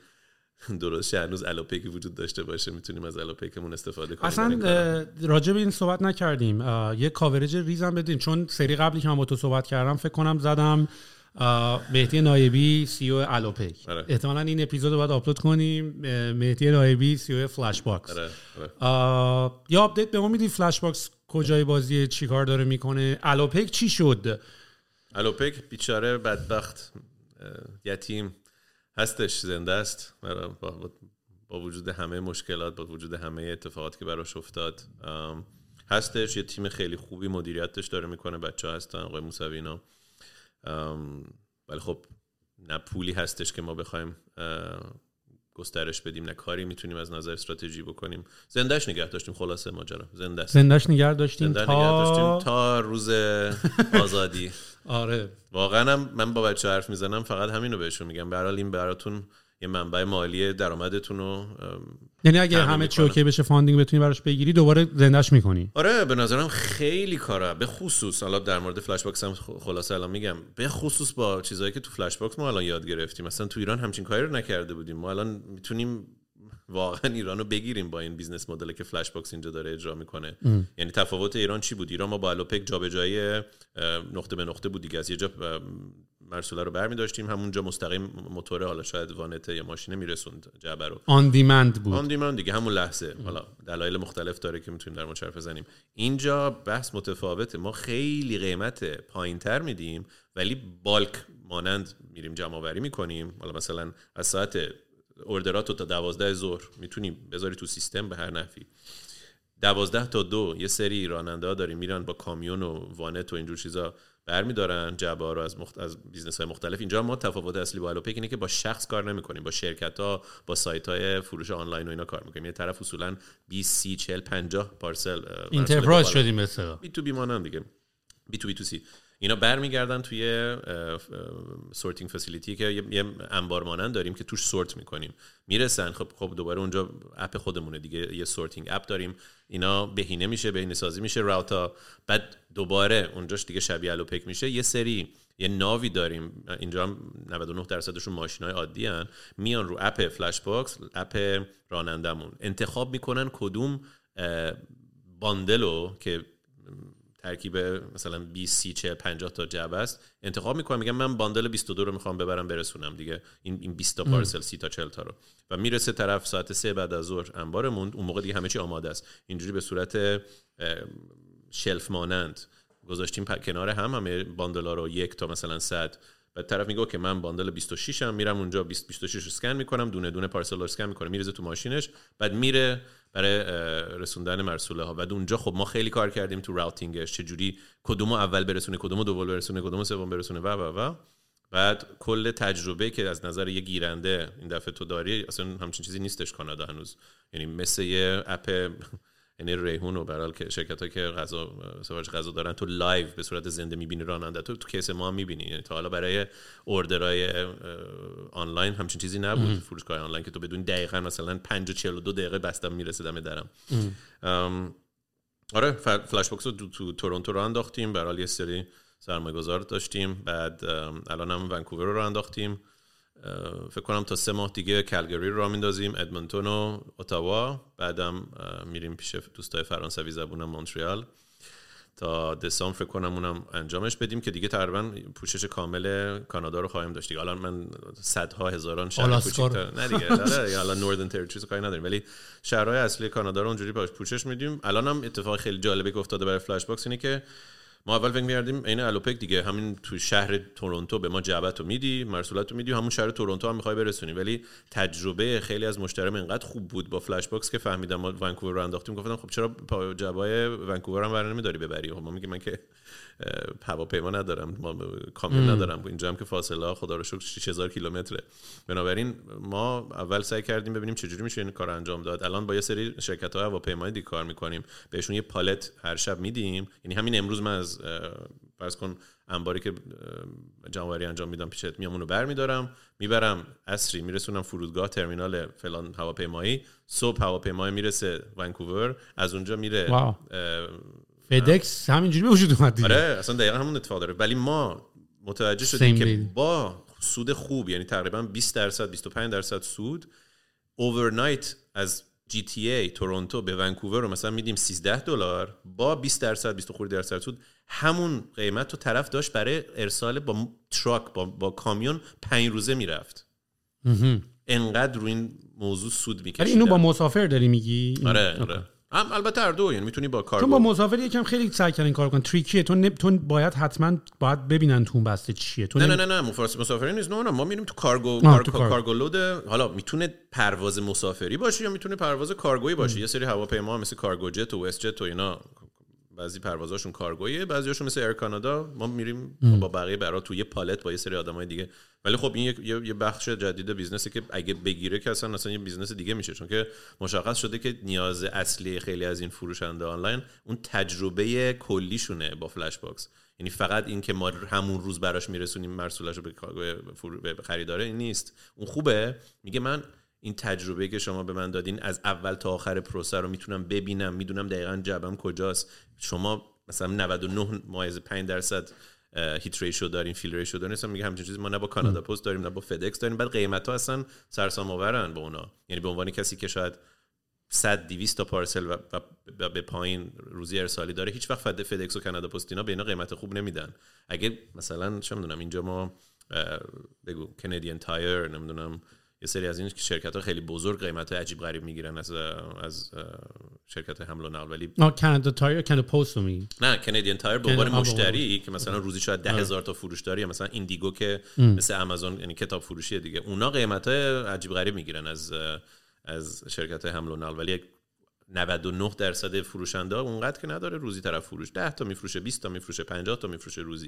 درست هنوز الوپیک وجود داشته باشه میتونیم از الوپیکمون استفاده کنیم. اصلا راجع به این صحبت نکردیم، یه کاورج ریزم بدیم، چون سری قبلی که من با تو صحبت کردم فکر کنم زدم مهدی نایبی سی او الوپیک. احتمالاً این اپیزودو باید آپلود کنیم. مهدی نایبی سی او فلش باکس. اره. اره. یا آپدیت به ما میدی فلش باکس کجای بازی چیکار داره میکنه؟ الوپیک چی شد؟ الوپیک بیچاره بدبخت یتیم هستش، زنده است با, با وجود همه مشکلات، با وجود همه اتفاقاتی که براش افتاد. هستش، یه تیم خیلی خوبی مدیریتش داره میکنه، بچه‌ها هستن، آقای موسوی اینا. ولی خب نه پولی هستش که ما بخوایم گسترش بدیم، نه کاری میتونیم از نظر استراتژی بکنیم. زندهش نگه داشتیم، خلاصه ماجرا زنده زندهش نگه داشتیم زنده تا... نگه داشتیم تا روز آزادی. آره واقعا من با بچه حرف میزنم فقط همینو بهشون میگم، به هر حال این براتون یه منبع مالی درآمدتون رو، یعنی اگه همه چی اوکی بشه فاندینگ بتونی براش بگیری دوباره زندهش میکنی. آره به نظرم خیلی کاره، به خصوص حالا در مورد فلش باکس هم خلاصه الان میگم، به خصوص با چیزایی که تو فلش باکس ما الان یاد گرفتیم. مثلا تو ایران همچین کاری رو نکرده بودیم، ما الان میتونیم واقعا ایرانو بگیریم با این بیزنس مدلی که فلش باکس اینجا داره اجرا میکنه. ام. یعنی تفاوت ایران چی بود؟ ایران ما با الوپک جابجایی نقطه به نقطه بود دیگه، از یه جا مرسوله رو برمی داشتیم همونجا مستقیم موتور، حالا شاید وانته یا ماشینه میرسوند جعبه رو، آن دیمند بود، آن دیمند دیگه همون لحظه. حالا دلایل مختلف داره که میتونیم در مورد حرف بزنیم. اینجا بحث متفاوته، ما خیلی قیمت پایینتر میدیم ولی بالک مانند میریم جمع آوری میکنیم. حالا مثلا از ساعت اوردراتو تا دوازده ظهر میتونی بذاری تو سیستم به هر نحوی، دوازده تا دو یه سری راننده ها داریم میرن با کامیون و وانت و اینجور چیزا برمیدارن جعبه ها رو از مخت... از بیزنس های مختلف. اینجا ما تفاوت اصلی با الوپک اینه که با شخص کار نمی‌کنیم، با شرکت ها، با سایت های فروش آنلاین و اینا کار می‌کنیم. یه طرف اصولاً بیست سی چهل پنجاه پارسل اینترپرایز شدیم مثلا بی تو بی مانند دیگه، بی تو بی تو سی اینا برمیگردن توی سورتینگ فسیلیتی که یه انبار مانند داریم که توش سورت میکنیم، میرسن خب خب دوباره اونجا اپ خودمونه دیگه، یه سورتینگ اپ داریم، اینا بهینه میشه، بهینه سازی میشه راوتا، بعد دوباره اونجاش دیگه شبیه الوپک میشه. یه سری یه ناوی داریم اینجا هم نود و نه درصدشون ماشینای عادی ان، میان رو اپ فلش باکس، اپ رانندمون انتخاب میکنن کدوم باندلو که ترکیب مثلا بیست سی چهل پنجاه تا جعبه است انتخاب میکنم، میگم من باندل بیست و دو رو میخوام ببرم برسونم دیگه، این این بیست تا پارسل سی تا چهل تا رو، و میرسه طرف ساعت سه بعد از ظهر انبارمون، اون موقع دیگه همه چی آماده است. اینجوری به صورت شلف مانند گذاشتیم کنار هم همه باندلا رو، یک تا مثلا صد. بعد طرف میگه که من باندل بیست و شش ام، میرم اونجا بیست بیست و شش رو اسکن میکنم، دونه دونه پارسل رو اسکن میکنم، میرزه تو ماشینش، بعد میره برای رسوندن مرسوله ها. بعد اونجا خب ما خیلی کار کردیم تو راوتینگش، چجوری کدومو اول برسونه، کدومو دوم برسونه، کدومو سوم برسونه و و و بعد کل تجربه که از نظر یه گیرنده این دفعه تو داری، اصلا همچین چیزی نیستش کانادا هنوز. یعنی مثل یه اپ یعنی ریحون و برال که شرکت‌ها که غذا سفارش غذا دارن، تو لایو به صورت زنده می‌بینی راننده، تو تو کیس ما هم می‌بینی. یعنی تا حالا برای اوردرای آنلاین همچین چیزی نبود، فروشگاه آنلاین که تو بدون دقیقاً مثلا پنج و چهل و دو دقیقه بستم میرسه دم درم. آره فلش باکس رو تو, تو تورنتو رو انداختیم، برال یه سری سرمایه‌گذار داشتیم، بعد الان هم ونکوور رو انداختیم، فکر کنم تا سه ماه دیگه کلگری رو راه میندازیم، ادمونتون و اتاوا، بعدم میریم پیش دوستای فرانسوی زبون مونترال تا دسامبر فکر کنم اونم انجامش بدیم که دیگه تقریبا پوشش کامل کانادا رو خواهیم داشت دیگه. الان من صدها هزاران شهر کوچیک‌تر نه دیگه نه الان نوردن تریتوریز کاری نداریم، ولی شهرهای اصلی کانادا رو اونجوری باش پوشش میدیم. الان هم اتفاق خیلی جالبی که افتاده برای فلش باکس اینه که ما اول فکر می‌کردیم عین الوپک دیگه، همین تو شهر تورنتو به ما جعبه‌تو میدی، مرسولاتو میدی، همون شهر تورنتو هم می‌خوای برسونی. ولی تجربه خیلی از مشتریان اینقدر خوب بود با فلش باکس که فهمیدم ما ونکوور رو انداختیم، گفتم خب چرا جعبه‌های ونکوور هم برنامه داری ببری؟ خب ما میگیم من که هواپیما ندارم، ما کامیون ندارم، اینجا هم که فاصله خدا رو شکر شش هزار کیلومتره. بنابراین ما اول سعی کردیم ببینیم چجوری میشه این کار انجام داد. الان با یه سری شرکت‌های هواپیمایی دیگه کار می‌کنیم، بهشون یه پالت هر شب میدیم. یعنی همین امروز من از فرض کن انباری که جمع‌آوری انجام میدم پیشت میام اونو برمی‌دارم، میبرم عصری میرسونم فرودگاه ترمینال فلان هواپیمایی، صبح هواپیمای میرسه ونکوور، از اونجا میره فدکس، همینجوری به وجود اومد دیگه. آره اصلا دقیقاً همون اتفاق داره. ولی ما متوجه شدیم که با سود خوب، یعنی تقریبا بیست درصد بیست و پنج درصد سود اوورنایت از جی تی ای تورنتو به ونکوور رو مثلا میدیم سیزده دلار، با بیست درصد بیست و خورده درصد سود همون قیمت رو طرف داشت برای ارسال با تراک با, با کامیون پنج روزه میرفت. انقدر رو این موضوع سود میکشید. اینو با مسافر داری میگی؟ آره آره. هم البته هر دو، یعنی میتونی با کارگو، چون با مسافر یکم خیلی سعی کردن این کارو کنن، تریکیه، تو نب... تو باید حتما باید ببینن تو اون بسته چیه. تو نه نمی... نه نه نه مسافری نیست، نه نه ما میریم تو کارگو کار... کار... کارگو لود. حالا میتونه پرواز مسافری باشه یا میتونه پرواز کارگویی باشه. ام. یه سری هواپیما مثل کارگو جت و وست جت و اینا بعضی پروازاشون کارگویه، بعضیاشون مثل ایر کانادا ما میریم با بقیه برا توی یه پالت با یه سری آدمای دیگه. ولی خب این یه یه بخش جدید بیزنسی که اگه بگیره که اصلا اصلا یه بیزنس دیگه میشه، چون که مشخص شده که نیاز اصلی خیلی از این فروشنده آنلاین اون تجربه کلیشونه با فلش باکس. یعنی فقط این که ما همون روز براش میرسونیم مرسولاشو به خریداره این نیست. اون خوبه، میگه من این تجربه که شما به من دادین از اول تا آخر پروسه رو میتونم ببینم، میدونم دقیقاً جعبم کجاست. شما مثلا نود و نه ممیز پنج درصد هیت ریشو دارین، فیل ریشو دارین، مثلا میگه همچین چیزی ما نه با کانادا پست داریم نه با فدکس داریم. بعد قیمتا اصلا سرسام آورن با اونا. یعنی به عنوان کسی که شاید صد دویست تا پارسل و, و به پایین روزی ارسالی داره، هیچ وقت فدکس و کانادا پست اینا به اینا قیمت خوب نمیدن. اگه مثلا چه میدونم اینجا ما بگو کانادین تایر، نمیدونم یه سری از این شرکت‌ها خیلی بزرگ قیمت عجیب غریب میگیرن از از شرکت حمل و نقل، ولی نه کانادا تایر کانادا پست می نه کانادین تایر به عنوان مشتری که مثلا روزی شاید ده هزار تا فروش داره، یا مثلا ایندیگو که مثل آمازون یعنی کتاب فروشی دیگه، اونا قیمت عجیب غریب میگیرن از از شرکت حمل و نقل. ولی نود و نه درصد فروشنده اونقدر که نداره روزی طرف فروش ده تا میفروشه، بیست تا میفروشه، پنجاه تا میفروشه روزی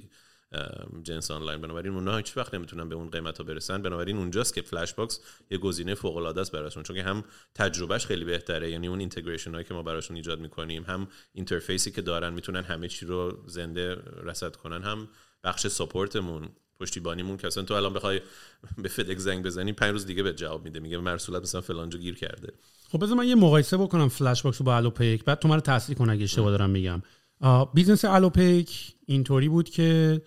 جنس آنلاین. بنابراین اونها هیچ وقت نمیتونن به اون قیمتا برسن. بنابراین اونجاست که فلش باکس یه گزینه فوق العاده است براشون، چون که هم تجربهش خیلی بهتره، یعنی اون اینتگریشن هایی که ما براشون ایجاد میکنیم، هم اینترفیسی که دارن میتونن همه چی رو زنده رصد کنن، هم بخش ساپورتمون، پشتیبانیمون که اصلا تو الان بخوای به فدک زنگ بزنی پنج روز دیگه بهت جواب میده، میگه مرسولت مثلا فلانجا گیر کرده. خب بذار من یه مقایسه بکنم فلش باکس رو با الوپیک، بعد تو منو تصحیح کن اگه اشتباه دارم میگم. بیزنس الوپیک اینطوری بود که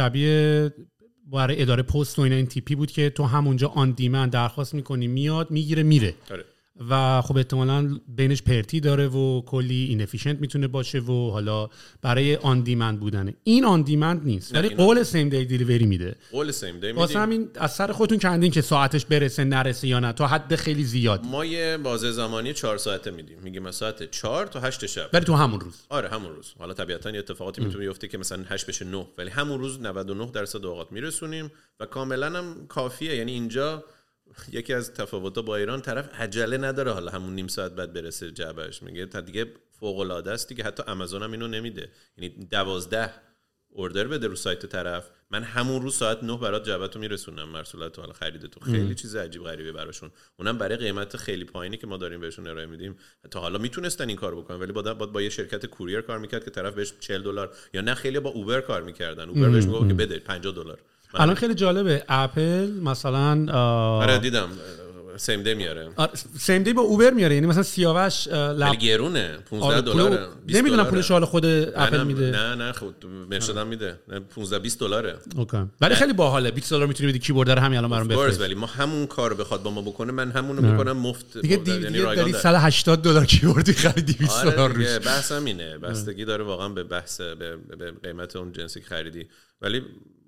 شبیه برای اداره پست و اینا این تیپی بود که تو همونجا آن دیمند درخواست میکنی میاد میگیره میره. آره. و خب احتمالاً بینش پرتی داره و کلی اینفیشنت میتونه باشه و حالا برای آن دیمند بودنه. این آن دیمند نیست، ولی قول سیم دی دیلیوری میده. قول سیم دی میدیم. واسه همین از سر خودتون کندین که ساعتش برسه نرسه یا نه تا حد خیلی زیاد. ما یه بازه زمانی چهار ساعته میدیم، میگیم ساعت چهار تا هشت شب. ولی تو همون روز. آره همون روز. حالا طبیعتاً یه اتفاقاتی میتونه بیفته که مثلا هشت بشه نه، ولی همون روز نود و نه درصد اوقات میرسونیم و کاملاً هم کافیه. یعنی اینجا یکی از تفاوت‌ها با ایران، طرف عجله نداره حالا همون نیم ساعت بعد برسه جعبهش، میگه تا دیگه فوق‌العاده است دیگه. حتی آمازون هم اینو نمیده، یعنی دوازده اوردر بده رو سایت طرف، من همون روز ساعت نه برات جعبه‌تو میرسونم مرسولت حالا خرید تو. خیلی چیز عجیب غریبه براشون، اونم برای قیمت خیلی پایینی که ما داریم بهشون ارائه میدیم. تا حالا میتونستن این کارو بکنن، ولی بعد با, با یه شرکت کوریر کار میکرد که طرف بهش چهل دلار، یا نه خیلی با اوبر کار میکردن، اوبر بهش میگفت که بده پنجاه دلار. الان خیلی جالبه اپل مثلا آره دیدم سیم دی میاره، سیم دی با اوبر میاره، یعنی مثلا سیاوش خیلی گرونه پانزده دلاره. نمیدونم پولش حالا خود اپل میده. نه نه خود مرشدم میده، پانزده بیست دلاره. اوکی. ولی خیلی باحاله، بیست دلار میتونی بدی کیبورد رو همین الان برام بفرست. ولی ما همون کارو بخواد با ما بکنه من همونو میکنم مفت. دیگه یعنی رایگان صد و هشتاد دلار کیبوردی خریدی بیست دلار روش. بحث همینه، بستگی داره واقعا به بحث به قیمت اون جنسی که خریدی. ولی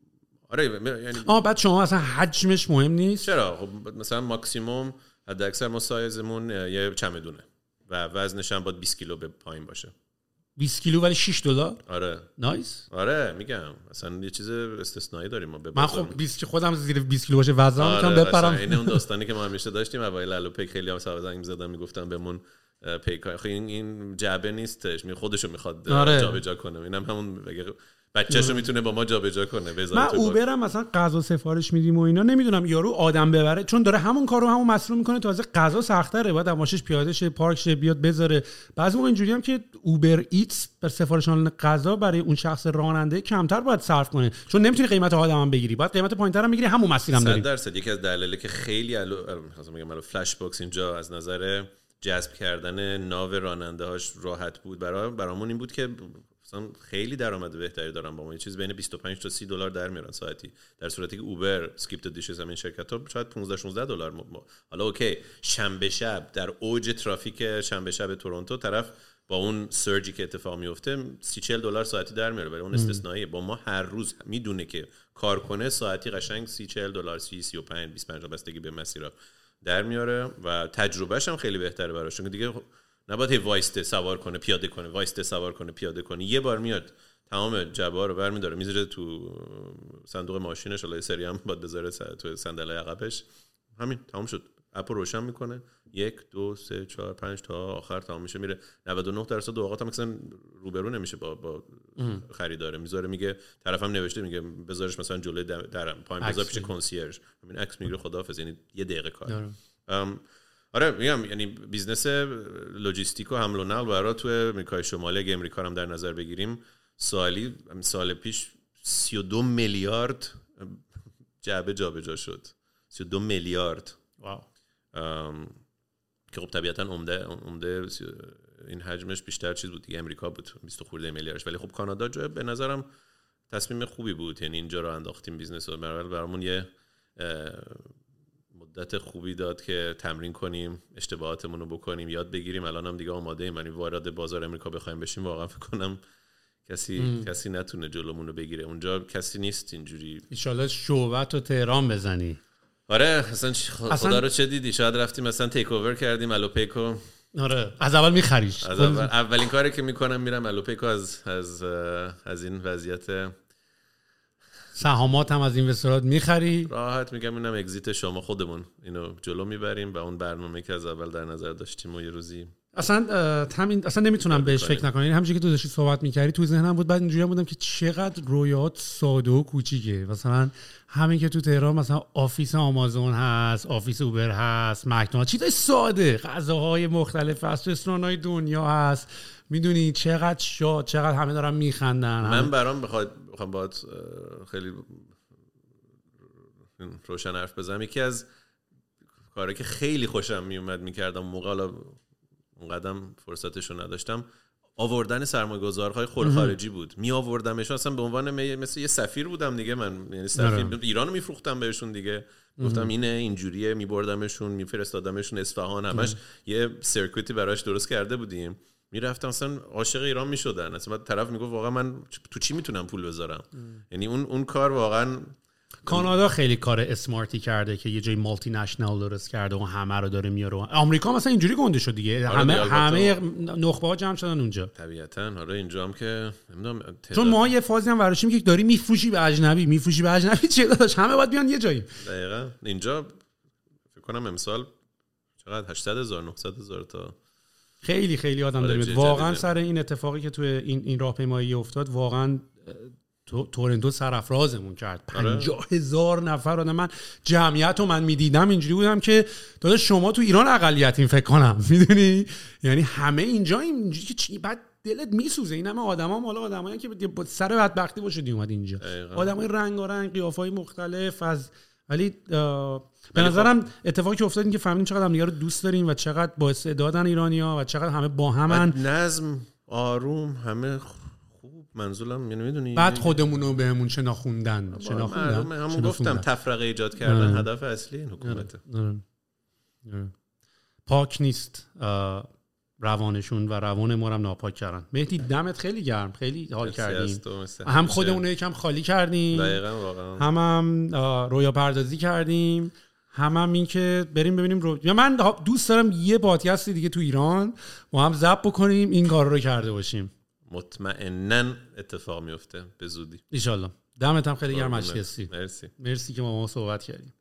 آره یعنی آه بعد شما اصلا حجمش مهم نیست. چرا؟ خب مثلا ماکسیموم حد اکثر ما سایزمون یه چمدونه و وزنش هم باید بیست کیلو به پایین باشه. بیست کیلو ولی شش دلار. آره نایس. آره میگم مثلا یه چیز استثنایی داریم ما. من خب بیست که خودم زیر بیست کیلو باشه وزنم آره میتونم بپرم. این اون داستانی که ما همیشه داشتیم اوایل الوپیک، خیلی هم سوال زنگ می‌زدن میگفتن بهمون پیکای خب این این جعبه نیستش، می خودشو میخواد آره. جابجا کنه. اینم همون بچه‌شو میتونه با ما جابجا کنه. من اوبرم مثلا غذا سفارش میدیم و اینا، نمیدونم یارو آدم ببره چون داره همون کارو همون مسئول میکنه، تازه غذا سخت‌تره، باید ماشینش پیاده شه، پارک شه، بیاد بذاره. بعضی موقع اینجوری هم که اوبر ایتس بر سفارش دادن غذا برای اون شخص راننده کمتر باید صرف کنه، چون نمیتونی قیمت آدمم بگیری، باید قیمت پایین‌تر هم بگیری، همون مسیرم داری. صد درصد یکی از دلایلی که خیلی الو مثلا میگم الو فلش باکس اینجا از نظر جذب کردن ناو راننده هاش راحت بود برای برامون این بود که مثلا خیلی درآمد بهتری دارن با ما، یه چیز بین بیست و پنج تا سی دلار در میارن ساعتی، در صورتی که اوبر اسکیپت دیشز همین شرکت‌ها شاید پانزده شانزده دلار م... حالا اوکی شنبه شب در اوج ترافیک شنبه شب تورنتو طرف با اون سرجی که اتفاق میفته سی چهل دلار ساعتی در میاره، ولی اون استثنائیه. با ما هر روز میدونه که کار کنه ساعتی قشنگ سی چهل دلار سی سی و پنج بیست و پنج بستگی به مسیرها در میاره و تجربهش هم خیلی بهتره براش، چون دیگه نباید وایسته سوار کنه پیاده کنه، وایسته سوار کنه پیاده کنه. یه بار میاد تمام جبار رو برمی‌داره میذاره تو صندوق ماشینش، حالا یه سری هم باید بذاره تو صندلی عقبش، همین تمام شد. اپو روشن میکنه، یک دو سه چهار پنج تا آخر تمام میشه، میره. نود و نه درصد اوقات هم مثلا روبرو نمیشه با با خریداره، میذاره میگه طرفم نوشته میگه بذارش مثلا جلوی درم پایین، بذار پیش کنسیرژ، همین عکس میگیره خداحافظ، یعنی یه دقیقه کار. آره میگم یعنی بیزنس لوجستیک و حمل و نقل برای تو امریکای شمالی اگه امریکا هم در نظر بگیریم سالی سال پیش سی و دو میلیارد جعبه جابجا شد. سی و دو میلیارد. واو. که خب طبیعتا عمده عمده این حجمش بیشتر چیز بود دیگه، امریکا بود بیست خورده میلیاردش، ولی خب کانادا جای به نظرم تصمیم خوبی بود، یعنی اینجا رو انداختیم بیزنس رو، برامون یه مدت خوبی داد که تمرین کنیم، اشتباهاتمون رو بکنیم، یاد بگیریم. الان هم دیگه آماده ایم، یعنی وارد بازار امریکا بخوایم بشیم واقعا فکر کنم کسی ام. کسی نتونه جلومون رو بگیره، اونجا کسی نیست اینجوری. ان شاءالله شعبت و تهران بزنی. آره اصلا خدا اصلا... رو چه دیدی، شاید رفتیم مثلا تیک اوور کردیم الوپیکو. آره از اول میخریش. از اول اولین کاری که میکنم میرم الوپیکو از از از این وضعیت سهامات هم از اینوسترات میخری، راحت میگم اینم اگزیت شما، خودمون اینو جلو میبریم و اون برنامه که از اول در نظر داشتیم و یه روزی اصلا همین اصلا نمیتونم بهش فکر نکنم. یعنی همونجوری که تو داشتی صحبت میکردی تو ذهنم بود، بعد اینجوری هم بودم که چقدر رویات ساده و کوچیکه. مثلا همین که تو تهران مثلا آفیس آمازون هست، آفیس اوبر هست، مکدونالد، چیزای ساده، غذاهای مختلف هست، رستوران‌های دنیا هست، میدونی چقدر شاد، چقدر همه دارن میخندن. من برام بخواد بخوام باهات خیلی روشن حرف بزنم، یکی از کاری که خیلی خوشم میومد میکردم موقع، حالا اونقدم فرصتشو نداشتم، آوردن سرمایه‌گذارهای خارجی بود. می آوردمش اصلا به عنوان مثل یه سفیر بودم دیگه، من یعنی سفیر ایرانو میفروختم بهشون دیگه، گفتم اینه اینجوریه، میبردمشون میفرستادمشون اصفهان، همش یه سرکیتی براش درست کرده بودیم. میرفتم اصلا عاشق ایران میشدن، اصلا طرف میگفت واقعا من تو چی میتونم پول بذارم. یعنی اون اون کار واقعا کانادا خیلی کار اسمارتی کرده که یه جای مالتی نشنال درست کرده و همه رو داره میاره. آمریکا مثلا اینجوری گنده شد دیگه، همه همه نخبه ها جمع شدن اونجا طبیعتاً. آره اینجا هم که نمیدونم، چون ما یه فازی هم ورشیم که داری میفروشی به اجنبی، میفروشی به اجنبی، چه داداش همه باید بیان یه جایی. دقیقاً اینجا فکر کنم امسال چقدر هشتصد هزار نهصد هزار تا خیلی خیلی آدم داره میاد واقعا سر این اتفاقی که تو این این راهپیمایی افتاد. واقعا تورنتو سرافرازمون کرد، پنجاه هزار نفر آدم. من جمعیت رو من میدیدم اینجوری بودم که داداش شما تو ایران اقلیتین فکر کنم، میدونی یعنی همه اینجا اینجوری که چی بعد دلت میسوزه. این همه آدما مالا آدمایی که سر بدبختی باشه اومد اینجا، آدمای رنگارنگ، قیافای مختلف، از ولی به نظرم اتفاقی که افتاد این که فهمیدیم چقدر هم دیگه رو دوست داریم و چقدر با استعدادن ایرانی‌ها و چقدر همه با همن، نظم، آروم، همه خوب. منظورم یعنی میدونی بعد خودمونو بهمون شناخوندن شناخوندن همون گفتم تفرقه ایجاد کردن هدف اصلی این حکومته. پاک نیست روانشون و روان ما هم ناپاک کردن. مهدی دمت خیلی گرم، خیلی حال کردیم، هم خودمون یکم خالی کردیم، دقیقاً واقعا هم هم رویا پردازی کردیم، هم هم این که بریم ببینیم رو... یا من دوست دارم یه پادکست دیگه تو ایران ما هم ضبط بکنیم، این کار رو کرده باشیم. مطمئناً اتفاق میفته به زودی ان شاء الله. دمت هم خیلی گرم هستی. مرسی مرسی که ما ما صحبت کردیم.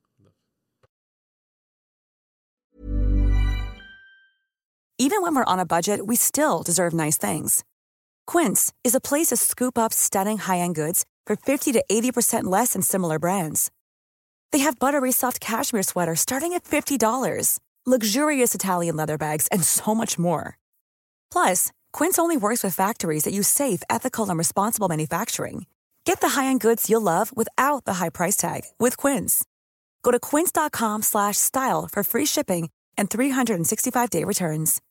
Even when we're on a budget, we still deserve nice things. Quince is a place to scoop up stunning high-end goods for fifty to eighty percent less than similar brands. They have buttery soft cashmere sweaters starting at fifty dollars, luxurious Italian leather bags, and so much more. Plus, Quince only works with factories that use safe, ethical, and responsible manufacturing. Get the high-end goods you'll love without the high price tag with Quince. Go to quince dot com slash style for free shipping and three sixty-five day returns.